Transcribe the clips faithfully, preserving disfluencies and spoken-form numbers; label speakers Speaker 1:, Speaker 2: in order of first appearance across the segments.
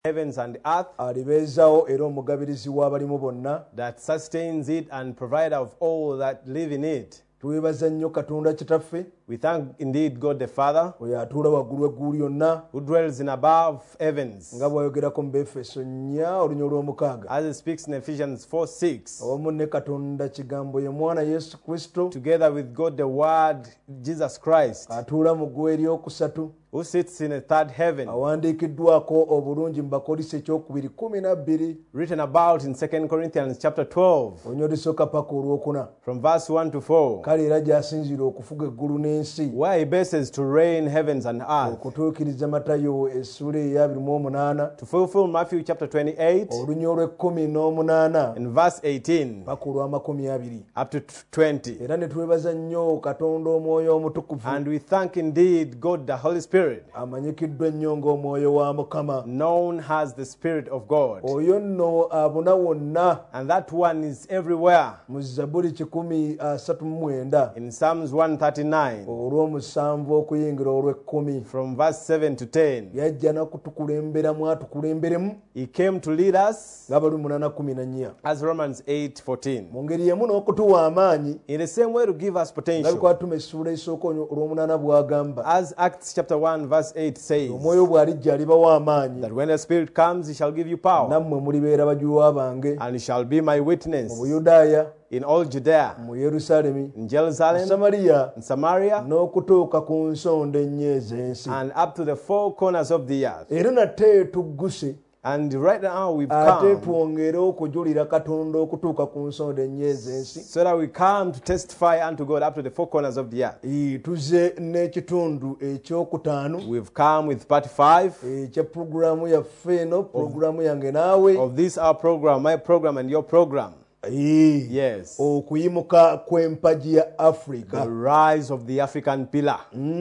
Speaker 1: heavens and earth,
Speaker 2: alibeezawo era omugabirizi w'abalimu bonna,
Speaker 1: that sustains it and provider of all that live in it.
Speaker 2: Tuwebaza nnyo Katonda kitaffe.
Speaker 1: We thank indeed God the Father,
Speaker 2: oyo atuula waggulu w'eggulu lyonna,
Speaker 1: who dwells in above heavens,
Speaker 2: nga bw'ayogerako mu Befeso nnya olunya olw'omukaaga.
Speaker 1: as it speaks in Ephesians four six.
Speaker 2: Awamu ne Katonda kigambo ye mwana Yesu Kristo,
Speaker 1: Together with God the Word, Jesus Christ,
Speaker 2: atuula mu ggwe eryokusatu,
Speaker 1: who sits in a third heaven,
Speaker 2: awandiikiddwako obulungi mu Bakolisi ekyokubiri kumi na bbiri,
Speaker 1: written about in Second Corinthians chapter twelve,
Speaker 2: olunya olusooka paka olwokuna.
Speaker 1: from verse one to four,
Speaker 2: Kale era gy'asinziira okufuga eggulu n'ensi,
Speaker 1: where he bases to reign heavens and earth,
Speaker 2: okutuukiriza Matayo essula eya abiri mu omunaana,
Speaker 1: to fulfill Matthew chapter twenty-eight,
Speaker 2: olunya olw'ekkumi n'omunaana
Speaker 1: in verse eighteen,
Speaker 2: paka olw'amakumi abiri.
Speaker 1: up to twenty.
Speaker 2: Era ne twebaza nnyo Katonda Omwoyo Omutukuvu,
Speaker 1: And we thank indeed God the Holy Spirit,
Speaker 2: amanyikiddwa ennyo ng'Omwoyo wa Mukama.
Speaker 1: known as the Spirit of God.
Speaker 2: Oyo nno abuna wonna.
Speaker 1: And that one is everywhere.
Speaker 2: Mu Zabbuli kikumi asatu mu mwenda
Speaker 1: In Psalms one thirty-nine,
Speaker 2: olw'omusanvu okuyingira olw'ekkumi,
Speaker 1: from verse seven to ten,
Speaker 2: yajja n'akutukulemberamu atukulemberemu
Speaker 1: he came to lead us,
Speaker 2: ng'abali munaana kumi na nnya,
Speaker 1: as Romans eight fourteen.
Speaker 2: mu ngeri y'emu n'okutuwa amaanyi
Speaker 1: In the same way to give us
Speaker 2: nga
Speaker 1: potential,
Speaker 2: bikwatuma essuula esooka olw'omunaana bw'agamba,
Speaker 1: as Acts chapter one verse eight says,
Speaker 2: Omwoyo bw'alijja alibawa amaanyi,
Speaker 1: that when the Spirit comes, he shall give you power,
Speaker 2: nammwe mulibeera bajulwa bange
Speaker 1: and he shall be my
Speaker 2: mu
Speaker 1: witness
Speaker 2: Buyudaaya,
Speaker 1: in all Judea,
Speaker 2: mu Yerusaalemi,
Speaker 1: in
Speaker 2: mu
Speaker 1: Jerusalem,
Speaker 2: Samaliya,
Speaker 1: in Samaria,
Speaker 2: n'okutuuka ku nsonda ennya ez'ensi.
Speaker 1: and up to the four corners of the earth.
Speaker 2: Era nate tugguse
Speaker 1: And right now we've
Speaker 2: ate
Speaker 1: come
Speaker 2: twongere okujulira Katonda okutuuka ku nsonda ennya ez'ensi.
Speaker 1: so that we come to testify unto God up to the four corners of the earth.
Speaker 2: Ii, tuze n'ekitundu ekyokutaano
Speaker 1: We've come with part five
Speaker 2: ekya pulogulaamu yaffe eno, pulogulaamu yange naawe.
Speaker 1: of this our program, my program and your program.
Speaker 2: Ii,
Speaker 1: Yes.
Speaker 2: okuyimuka kw'empagi ya
Speaker 1: The
Speaker 2: Africa.
Speaker 1: rise of the African pillar.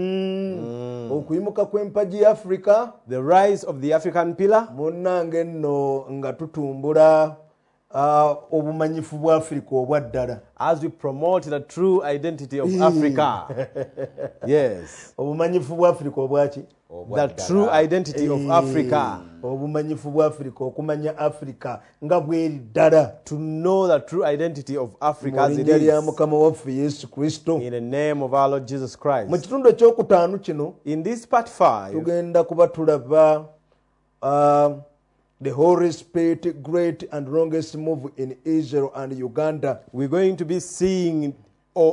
Speaker 2: Mm. Okuyimuka kw'empagi ya Africa,
Speaker 1: The rise of the African pillar.
Speaker 2: munnange nno nga tutumbula uh, obumanyifu bwa Africa obwa ddala.
Speaker 1: As we promote the true identity of Africa. Yes.
Speaker 2: Obumanyifu bwa Africa obwaki?
Speaker 1: The true identity of Africa.
Speaker 2: Obumanyifu bwa Africa, okumanya Africa nga bweri ddala.
Speaker 1: To know the true identity of Africa
Speaker 2: Mu
Speaker 1: as it
Speaker 2: linnya lya
Speaker 1: is.
Speaker 2: Mukama waffe Yesu Kristo.
Speaker 1: In the name of our Lord Jesus
Speaker 2: Mu
Speaker 1: Christ.
Speaker 2: kitundu ekyokutaano kino
Speaker 1: In this part five,
Speaker 2: tugenda kuba tulaba uh, the Holy Spirit great and longest move in Israel and Uganda.
Speaker 1: we're going to be seeing o-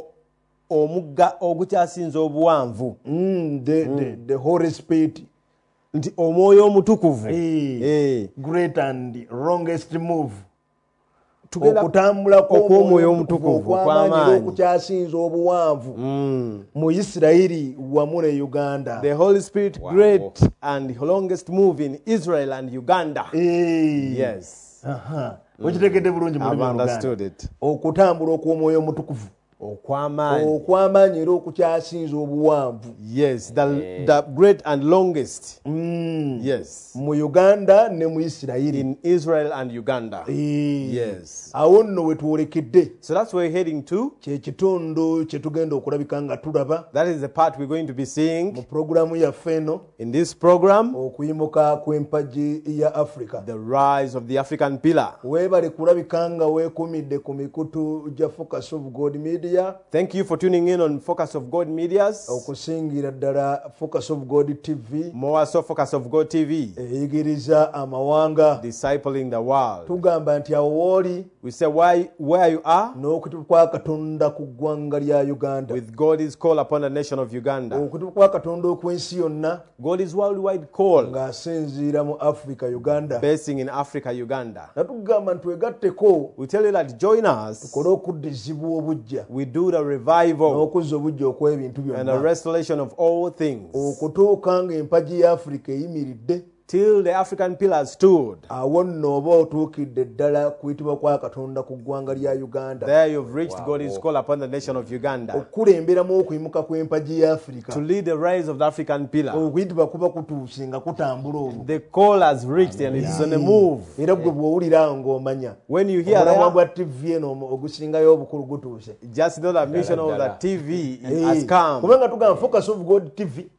Speaker 1: omugga ogukyasinza obuwanvu.
Speaker 2: Mm, the, the, the Holy Spirit
Speaker 1: Nti omwoyo omutukuvu.
Speaker 2: eh,
Speaker 1: Eh.
Speaker 2: great and longest move.
Speaker 1: Tugenda
Speaker 2: Okutambula
Speaker 1: okw'omwoyo omutukuvu
Speaker 2: okw'amaanyi
Speaker 1: okw'amaanyi.
Speaker 2: okukyasinza obuwanvu
Speaker 1: Mm.
Speaker 2: mu Isirayiri wamu ne Uganda.
Speaker 1: The Holy Spirit great and longest move in Israel and Uganda.
Speaker 2: Eh,
Speaker 1: Yes.
Speaker 2: aha. Okitegedde bulungi mu
Speaker 1: I've
Speaker 2: lulimi
Speaker 1: understood
Speaker 2: Oluganda.
Speaker 1: it.
Speaker 2: Okutambula okw'omwoyo omutukuvu
Speaker 1: Okw'amaanyi.
Speaker 2: okw'amaanyi era okukyasinza obuwanvu.
Speaker 1: Yes, the, the great and longest.
Speaker 2: Mm.
Speaker 1: Yes.
Speaker 2: Mu Uganda ne mu Isirayiri.
Speaker 1: In Israel and Uganda.
Speaker 2: Eh.
Speaker 1: Yes.
Speaker 2: Awo nno we twolekedde.
Speaker 1: So that's where we're heading to.
Speaker 2: Kye kitundu kye tugenda okulabika nga tulaba
Speaker 1: That is the part we're going to be
Speaker 2: mu
Speaker 1: seeing
Speaker 2: pulogulaamu yaffe eno,
Speaker 1: in this program.
Speaker 2: okuyimuka kw'empagi ya Africa.
Speaker 1: The rise of the African pillar.
Speaker 2: Weebale kulabika nga weekumidde ku mikutu gya Focus of God Media,
Speaker 1: Thank you for tuning in on Focus of God Medias.
Speaker 2: okusingira ddala Focus of God T V,
Speaker 1: More so Focus of God T V.
Speaker 2: eyigiriza amawanga.
Speaker 1: Discipling the world.
Speaker 2: Tugamba nti awo wooli
Speaker 1: We say why, where you are
Speaker 2: n'okutubu kwa Katonda ku ggwanga lya Uganda,
Speaker 1: with God is call upon the nation of Uganda.
Speaker 2: okutubu kwa Katonda okw'ensi yonna
Speaker 1: God is worldwide call.
Speaker 2: ng'asinziira mu Africa, Uganda.
Speaker 1: Basing in Africa, Uganda.
Speaker 2: Natugamba nti twegatteko
Speaker 1: We tell you that join us.
Speaker 2: tukole okuddizibwa obujja
Speaker 1: We do the revival
Speaker 2: n'okuzza obujja okw'ebintu
Speaker 1: and the
Speaker 2: byonna
Speaker 1: restoration of all things.
Speaker 2: okutuuka ng'empagi ya Africa eyimiridde.
Speaker 1: Till the African pillar stood.
Speaker 2: Awo nno oba otuukidde ddala kuyitibwa kwa Katonda ku ggwanga lya Uganda,
Speaker 1: There you've reached God is call upon the nation of Uganda.
Speaker 2: okukulemberamu okuyimuka kw'empagi ya Africa.
Speaker 1: To lead the rise of the African pillar.
Speaker 2: Okuyitibwa kuba kutuuse nga kutambula olwo.
Speaker 1: The call has reached and it's on the move.
Speaker 2: Era gwe bw'owulira ng'omanya
Speaker 1: When you hear
Speaker 2: omulamwa
Speaker 1: that,
Speaker 2: gwa T V eno ogusingayo obukulu gutuuse.
Speaker 1: just know the mission of the T V
Speaker 2: Eh,
Speaker 1: has come.
Speaker 2: kubanga tugamba Focus of God T V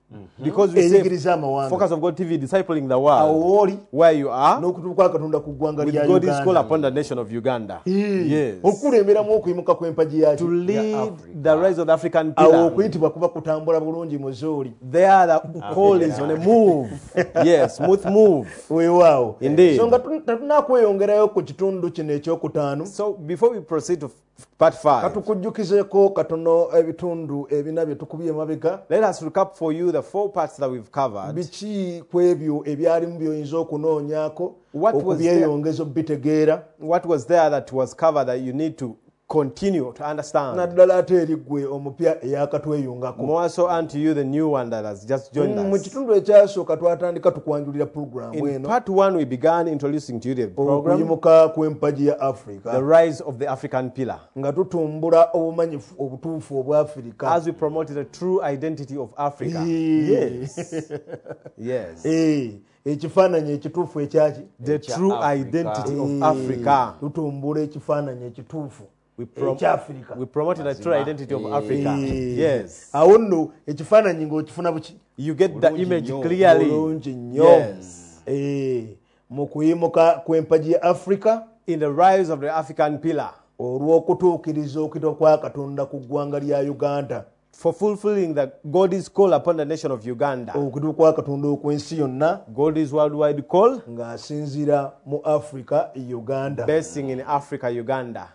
Speaker 1: Because we
Speaker 2: eyigiriza
Speaker 1: say
Speaker 2: amawanga
Speaker 1: Focus of God T V discipling the
Speaker 2: awo
Speaker 1: world.
Speaker 2: wooli
Speaker 1: Where you are,
Speaker 2: n'okutuuka kwa katonda ku ggwanga
Speaker 1: with
Speaker 2: lya
Speaker 1: God is called
Speaker 2: Uganda
Speaker 1: upon the nation of Uganda.
Speaker 2: Eh,
Speaker 1: Yes.
Speaker 2: okukulemberamu okuyimuka kw'empagi yaki
Speaker 1: To lead the rise of the African
Speaker 2: awo
Speaker 1: pillar.
Speaker 2: okuyitibwa kuba kutambula bulungi mu zooli
Speaker 1: There the call is on a move. Yes, smooth move.
Speaker 2: weewaawo
Speaker 1: Indeed.
Speaker 2: so nga tunakweyongerayo ku kitundu kino ekyokutaano
Speaker 1: So before we proceed to f- part five,
Speaker 2: katukujjukizeko katono ebitundu ebina bye tukubye emabega
Speaker 1: let us recap for you the four parts that we've covered.
Speaker 2: biki ku ebyo ebyalimu by'oyinza okunoonyaako
Speaker 1: What was
Speaker 2: okubyeyongezo bitegeera
Speaker 1: What was there that was covered that you need to continue to understand?
Speaker 2: naddala ate eri ggwe omupya eyakatweyungako
Speaker 1: More so unto you, the new one that has just joined
Speaker 2: mu
Speaker 1: us.
Speaker 2: kitundu ekyasooka twatandika tukwanjulira puroguramu
Speaker 1: In
Speaker 2: eno
Speaker 1: part one, we began introducing to you the program,
Speaker 2: okuyimuka kw'empagi ya
Speaker 1: the
Speaker 2: africa
Speaker 1: rise of the African pillar,
Speaker 2: nga tutumbula obumanyifu obutuufu obwa afirika
Speaker 1: as we promoted the true identity of Africa.
Speaker 2: Eh.
Speaker 1: Yes. Yes.
Speaker 2: Eh, ekifaananyi ekituufu ekyaki
Speaker 1: The true identity of
Speaker 2: Eh,
Speaker 1: Africa.
Speaker 2: tutumbula ekifaananyi ekituufu
Speaker 1: We, prom-
Speaker 2: ekyafirika
Speaker 1: we promoted the true identity of Africa.
Speaker 2: Eh,
Speaker 1: Yes.
Speaker 2: awo nno ekifaananyi ng'okifuna buki
Speaker 1: You get the image clearly.
Speaker 2: bulungi nnyo
Speaker 1: Yes.
Speaker 2: Eh, mu kuyimuka kw'empagi ya africa
Speaker 1: In the rise of the African pillar,
Speaker 2: olw'okutuukiriza okuyitibwa kwa katonda ku ggwanga lya uganda
Speaker 1: for fulfilling the God's call upon the nation of Uganda.
Speaker 2: okuyitibwa kwa katonda okw'ensi yonna
Speaker 1: God's worldwide call,
Speaker 2: ng'asinziira mu africa uganda
Speaker 1: basing in Africa, Uganda.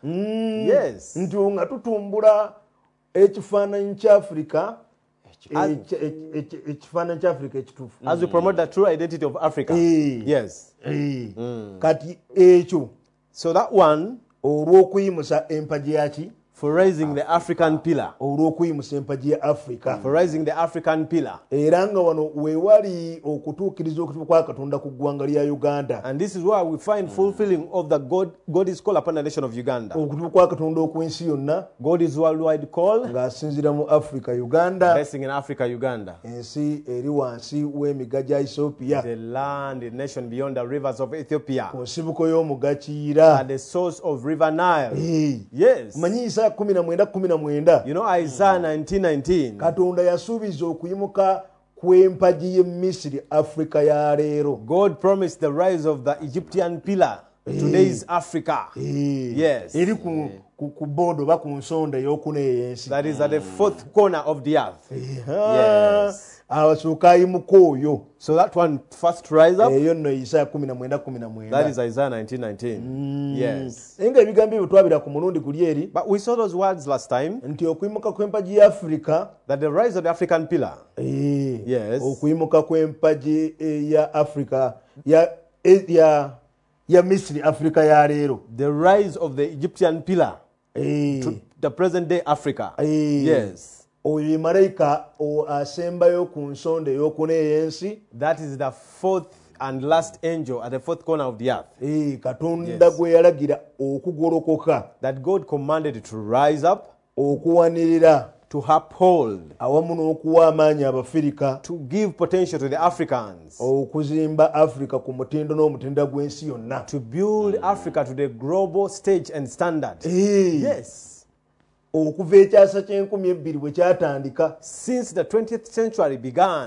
Speaker 1: Yes.
Speaker 2: nti nga tutumbula ekifaananyi ky'afrika
Speaker 1: As-
Speaker 2: ekya- ekya- ekya- ekifaananyi ky'afrika ekituufu
Speaker 1: As we promote the true identity of Africa.
Speaker 2: Eh.
Speaker 1: Yes.
Speaker 2: Eh, kati ekyo
Speaker 1: So that one,
Speaker 2: olw'okuyimusa empagi yaki
Speaker 1: for raising the African pillar,
Speaker 2: olw'okuyimusa empagi ya africa
Speaker 1: for raising the African pillar.
Speaker 2: era nga wano weewali okutuukiriza okutibwa kwa katonda ku ggwanga lya uganda
Speaker 1: And this is where we find fulfilling of the God, God is call upon the nation of Uganda.
Speaker 2: okutibwa kwa katonda okw'ensi yonna
Speaker 1: God is worldwide call,
Speaker 2: ng'asinziira mu africa uganda
Speaker 1: basing in Africa, Uganda.
Speaker 2: ensi eri wansi w'emigga gya ethiopia
Speaker 1: The land, the nation beyond the rivers of Ethiopia,
Speaker 2: ku nsibuko y'omugakiira
Speaker 1: at the source of River Nile.
Speaker 2: Eh,
Speaker 1: Yes.
Speaker 2: manyi isaa kumi na mwenda kumi na mwenda
Speaker 1: You know Isaiah nineteen nineteen.
Speaker 2: katonda yasuubiza okuyimuka kw'empagi y'e misiri africa ya leero
Speaker 1: God promised the rise of the Egyptian pillar. Today's Africa.
Speaker 2: Eh,
Speaker 1: Yes.
Speaker 2: eri ku, ku, ku bodo oba ku nsonda ey'okuna ey'ensi
Speaker 1: That is at the fourth corner of the earth.
Speaker 2: Ah,
Speaker 1: Yes.
Speaker 2: asooka ayimuka oyo
Speaker 1: So that one first rise up.
Speaker 2: eyo nno isaa kumi na mwenda kumi na
Speaker 1: That
Speaker 2: mwenda
Speaker 1: is Isaiah nineteen nineteen. Yes.
Speaker 2: naye nga ebigambo ebyo twabira ku mulundi guli eri
Speaker 1: But we saw those words last time,
Speaker 2: nti okuyimuka kw'empagi ya africa
Speaker 1: that the rise of the African pillar,
Speaker 2: eh,
Speaker 1: Yes.
Speaker 2: okuyimuka kw'empagi eh, ya africa ya, eh, ya, ya misiri africa ya leero
Speaker 1: the rise of the Egyptian pillar,
Speaker 2: Eh,
Speaker 1: to the present day Africa.
Speaker 2: eh,
Speaker 1: Yes.
Speaker 2: oyo ye malayika o- asembayo ku nsonda ey'okuna ey'ensi
Speaker 1: That is the fourth and last angel at the fourth corner of the earth,
Speaker 2: eh, katonda
Speaker 1: Yes.
Speaker 2: gwe yalagira okugolokoka
Speaker 1: that God commanded to rise up,
Speaker 2: okuwanirira
Speaker 1: to uphold,
Speaker 2: awamu n'okuwa amaanyi abafirika
Speaker 1: to give potential to the Africans,
Speaker 2: okuzimba africa ku mutindo n'omutindo gw'ensi yonna
Speaker 1: to build Africa to the global stage and standard.
Speaker 2: Eh,
Speaker 1: Yes.
Speaker 2: okuva ekyasa ky'enkumi ebbiri bwe kyatandika
Speaker 1: Since the twentieth century began,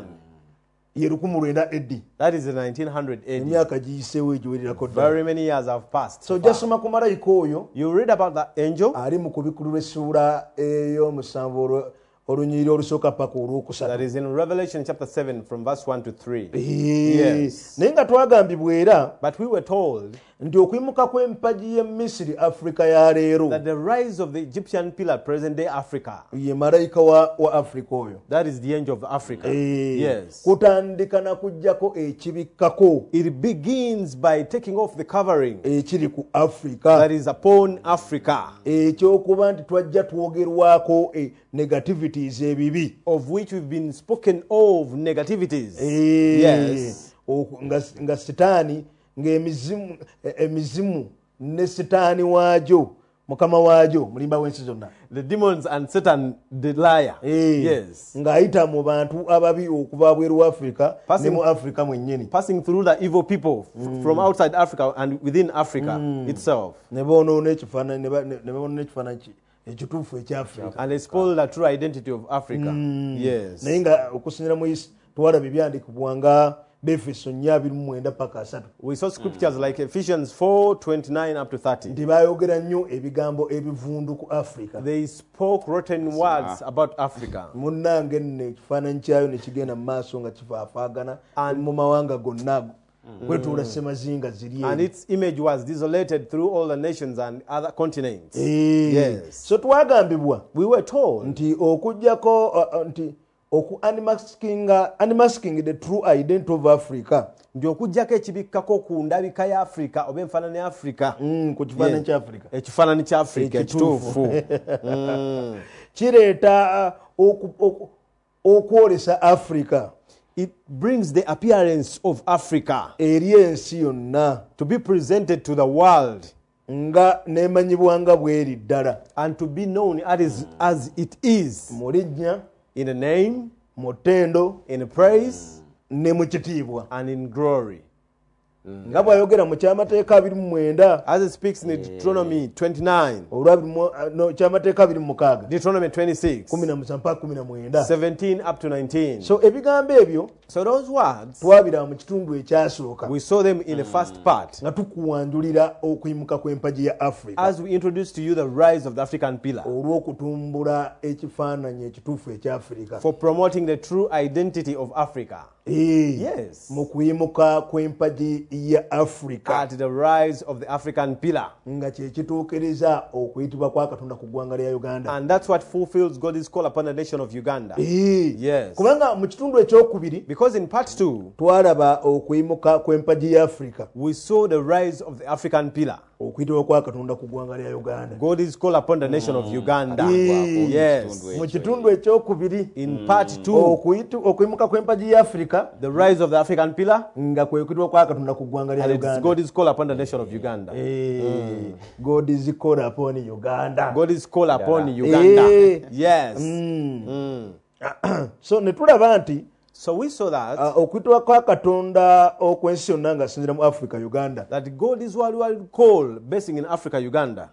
Speaker 2: ye lukumi lwenda eddi
Speaker 1: that is the nineteen hundred A D.
Speaker 2: emyaka giyiseewo egiwererako ddala
Speaker 1: Very many years have passed.
Speaker 2: so
Speaker 1: so far.
Speaker 2: ojja soma ku malayika oyo
Speaker 1: You read about the angel
Speaker 2: ali mu kubikulu lw'essuula ey'omusanvu olwo- olunyiriri olusooka paka
Speaker 1: that
Speaker 2: olwokusatu
Speaker 1: is in Revelation chapter seven from verse one to three.
Speaker 2: Eh,
Speaker 1: Yes.
Speaker 2: naye nga twagambibwa era
Speaker 1: But we were told
Speaker 2: nti okuyimuka kw'empagi y'e misiri africa ya leero
Speaker 1: that the rise of the Egyptian pillar, present day Africa,
Speaker 2: ye malayika wa, wa africa oyo
Speaker 1: that is the angel of Africa.
Speaker 2: Eh,
Speaker 1: Yes.
Speaker 2: kutandika na kujjako ekibikkako
Speaker 1: It begins by taking off the covering
Speaker 2: ekiri ku
Speaker 1: that
Speaker 2: africa
Speaker 1: is upon Africa,
Speaker 2: ekyokuba nti twajja twogerwako e negativities ebibi
Speaker 1: of which we've been spoken of negativities.
Speaker 2: Eh,
Speaker 1: Yes.
Speaker 2: oku- nga, nga sitaani ng'emizimu e- emizimu ne sitaani waagyo mukama waagyo mulimba w'ensi zonna
Speaker 1: The demons and Satan, the liar.
Speaker 2: Eh,
Speaker 1: Yes.
Speaker 2: ng'ayita mu bantu ababi okuva bweru wa africa
Speaker 1: Passing-
Speaker 2: ne mu africa mwennyini
Speaker 1: Passing through the evil people f- from outside Africa and within Africa itself.
Speaker 2: ne boonoona ekifaananyi ne ba- ne ne boonoona ekifaananyi ki- ekituufu ekyafrika
Speaker 1: And they spoil the true identity of Africa. Yes.
Speaker 2: naye nga okusinziira mu Is- twalaba ebyandikibwa nga befeso nnya abiri mu mwenda paka asatu
Speaker 1: We saw scriptures like Ephesians four twenty-nine up to thirty.
Speaker 2: nti baayogera nnyo ebigambo ebivundu ku africa
Speaker 1: They spoke rotten words about Africa.
Speaker 2: munnange nno ekifaananyi kyayo ne kigenda mu maaso nga kifaafaagana mu mawanga gonna kwetuula semazinga ziri
Speaker 1: And its image was desolated through all the nations and other continents.
Speaker 2: Eh,
Speaker 1: Yes.
Speaker 2: so twagambibwa
Speaker 1: We were told
Speaker 2: nti okujjako uh, uh, nti oku unmasking, uh, unmasking the true identity of Africa
Speaker 1: nti okuggyako ekibikkako ku ndabika ya Africa oba enfaanana ya Africa.
Speaker 2: mm, ku kifaananyi
Speaker 1: Yeah.
Speaker 2: kya Africa
Speaker 1: Ekifaananyi kya Africa
Speaker 2: Ekituufu.
Speaker 1: ekituufu. Mm.
Speaker 2: kireeta uh, oku- oku- okwolesa Africa
Speaker 1: It brings the appearance of Africa
Speaker 2: eri ensi yonna
Speaker 1: to be presented to the world
Speaker 2: nga neemanyibwa nga bw'eri ddala
Speaker 1: and to be known as, as it is,
Speaker 2: mu linnya
Speaker 1: in the name,
Speaker 2: mu ttendo
Speaker 1: in praise,
Speaker 2: ne mu kitiibwa
Speaker 1: and in glory.
Speaker 2: nga bw'ayogera mu kyamateeka abiri mu mwenda
Speaker 1: As it speaks in Deuteronomy twenty-nine,
Speaker 2: olwa kyamateeka abiri mu mukaaga
Speaker 1: Deuteronomy twenty-six,
Speaker 2: kumi na musanvu mpaka kumi na mwenda
Speaker 1: seventeen up to nineteen.
Speaker 2: so ebigambo ebyo
Speaker 1: So those words,
Speaker 2: twabira mu kitundu ekyasooka
Speaker 1: we saw them in the first part
Speaker 2: nga tukuwanjulira okuyimuka kw'empagi ya africa
Speaker 1: as we introduced to you the rise of the African pillar
Speaker 2: olw'okutumbula ekifaananyi ekituufu ekyafrika
Speaker 1: for promoting the true identity of Africa
Speaker 2: Eh,
Speaker 1: Yes.
Speaker 2: mu kuyimuka kw'empagi ya africa
Speaker 1: at the rise of the African pillar.
Speaker 2: nga kyekituukiriza okuyitibwa kwa katonda ku ggwanga lya uganda
Speaker 1: And that's what fulfills God's call upon the nation of Uganda.
Speaker 2: Eh,
Speaker 1: Yes.
Speaker 2: kubanga mu kitundu ekyokubiri
Speaker 1: Because in part two,
Speaker 2: twalaba okuyimuka kw'empagi ya africa
Speaker 1: we saw the rise of the African pillar.
Speaker 2: okuyitibwa kwa katonda ku ggwanga lya uganda
Speaker 1: God's call upon the nation of Uganda.
Speaker 2: Eh,
Speaker 1: Yes.
Speaker 2: mu kitundu ekyokubiri
Speaker 1: In part two,
Speaker 2: okuyitu- okuyimuka kw'empagi ya africa
Speaker 1: the rise of the African pillar,
Speaker 2: nga kwe kuyitibwa kwa katonda ku ggwanga lya
Speaker 1: and it's
Speaker 2: uganda
Speaker 1: God's call upon the nation of Uganda.
Speaker 2: Eh, god is called upon uganda
Speaker 1: God's call upon Uganda.
Speaker 2: Eh.
Speaker 1: Yes.
Speaker 2: Mm.
Speaker 1: Mm.
Speaker 2: so ne tulaba nti
Speaker 1: So we saw that
Speaker 2: uh, okuyitibwa kwa katonda okw'ensi yonna nga asinzira mu africa uganda
Speaker 1: that God is what we call basing in Africa, Uganda,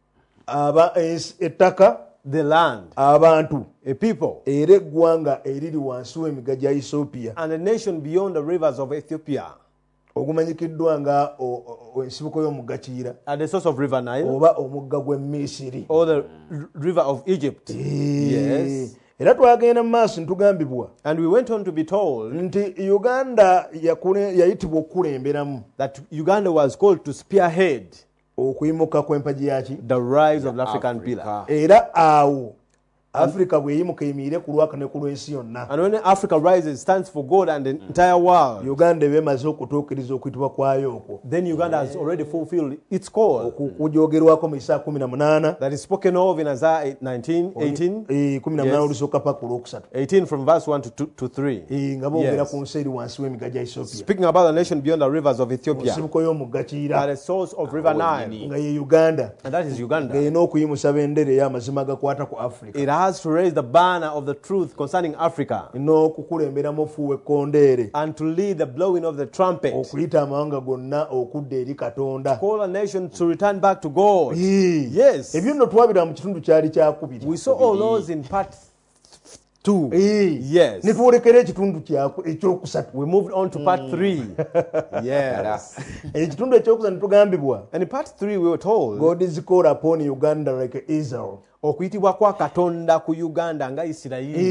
Speaker 2: aba ensi- ettaka
Speaker 1: the land,
Speaker 2: abantu
Speaker 1: a people,
Speaker 2: era eggwanga eriri wansi w'emiga gya ethiopia
Speaker 1: and a nation beyond the rivers of Ethiopia,
Speaker 2: ogumanyikiddwa nga o- o- ensibuko y'omugga kiyira
Speaker 1: at the source of River Nile,
Speaker 2: oba omugga gw'emisiri
Speaker 1: or the r- river of Egypt. Yes.
Speaker 2: era twagenda mu maaso ntugambibwa
Speaker 1: And we went on to be told
Speaker 2: nti uganda yakule- yayitibwa okukulemberamu
Speaker 1: that Uganda was called to spearhead
Speaker 2: okuyimuka kw'empagi yaki
Speaker 1: the rise of the African pillar.
Speaker 2: era awo africa bweyimuka emiire ku lwaka ne ku lw'ensi yonna
Speaker 1: And when Africa rises, stands for God and the entire world,
Speaker 2: uganda eba emaze okutuukiriza okuyitibwa kwayo okwo
Speaker 1: then Uganda has already fulfilled its call
Speaker 2: kugyogerwako mu isaa kumi na munaana
Speaker 1: that is spoken of in Isaiah nineteen, eighteen,
Speaker 2: eh, kumi na munaana
Speaker 1: Yes.
Speaker 2: olusooka paka ku lwokusatu
Speaker 1: eighteen from verse one to, two, to three.
Speaker 2: Eh, nga boogera
Speaker 1: Yes.
Speaker 2: ku nsi eri wansi w'emiga gya ethiopia
Speaker 1: Speaking about the nation beyond the rivers of Ethiopia,
Speaker 2: nsibuko y'omugga
Speaker 1: at
Speaker 2: kiyira
Speaker 1: the source of River Nile,
Speaker 2: nga ye uganda
Speaker 1: and that is Uganda.
Speaker 2: ng'erina okuyimusa bendera ey'amazima agakwata ku africa
Speaker 1: It has to raise the banner of the truth concerning Africa
Speaker 2: n'okukulemberamu ofuuwa ekkondeere
Speaker 1: and to lead the blowing of the trumpet.
Speaker 2: okuyita amawanga gonna okudda eri katonda
Speaker 1: Call a nation to return back to God.
Speaker 2: Eh,
Speaker 1: Yes.
Speaker 2: ebyo nno twabira mu kitundu kyali kyakubiri
Speaker 1: We saw all those in part two.
Speaker 2: Eh,
Speaker 1: Yes.
Speaker 2: ne twolekera ekitundu kyaku- ekyokusatu
Speaker 1: We moved on to part three. Yes.
Speaker 2: ekitundu ekyokusatu ne tugambibwa
Speaker 1: And in part three, we were told
Speaker 2: god is called upon uganda like israel
Speaker 1: okuyitibwa kwa Katonda ku Uganda nga Isirayiri.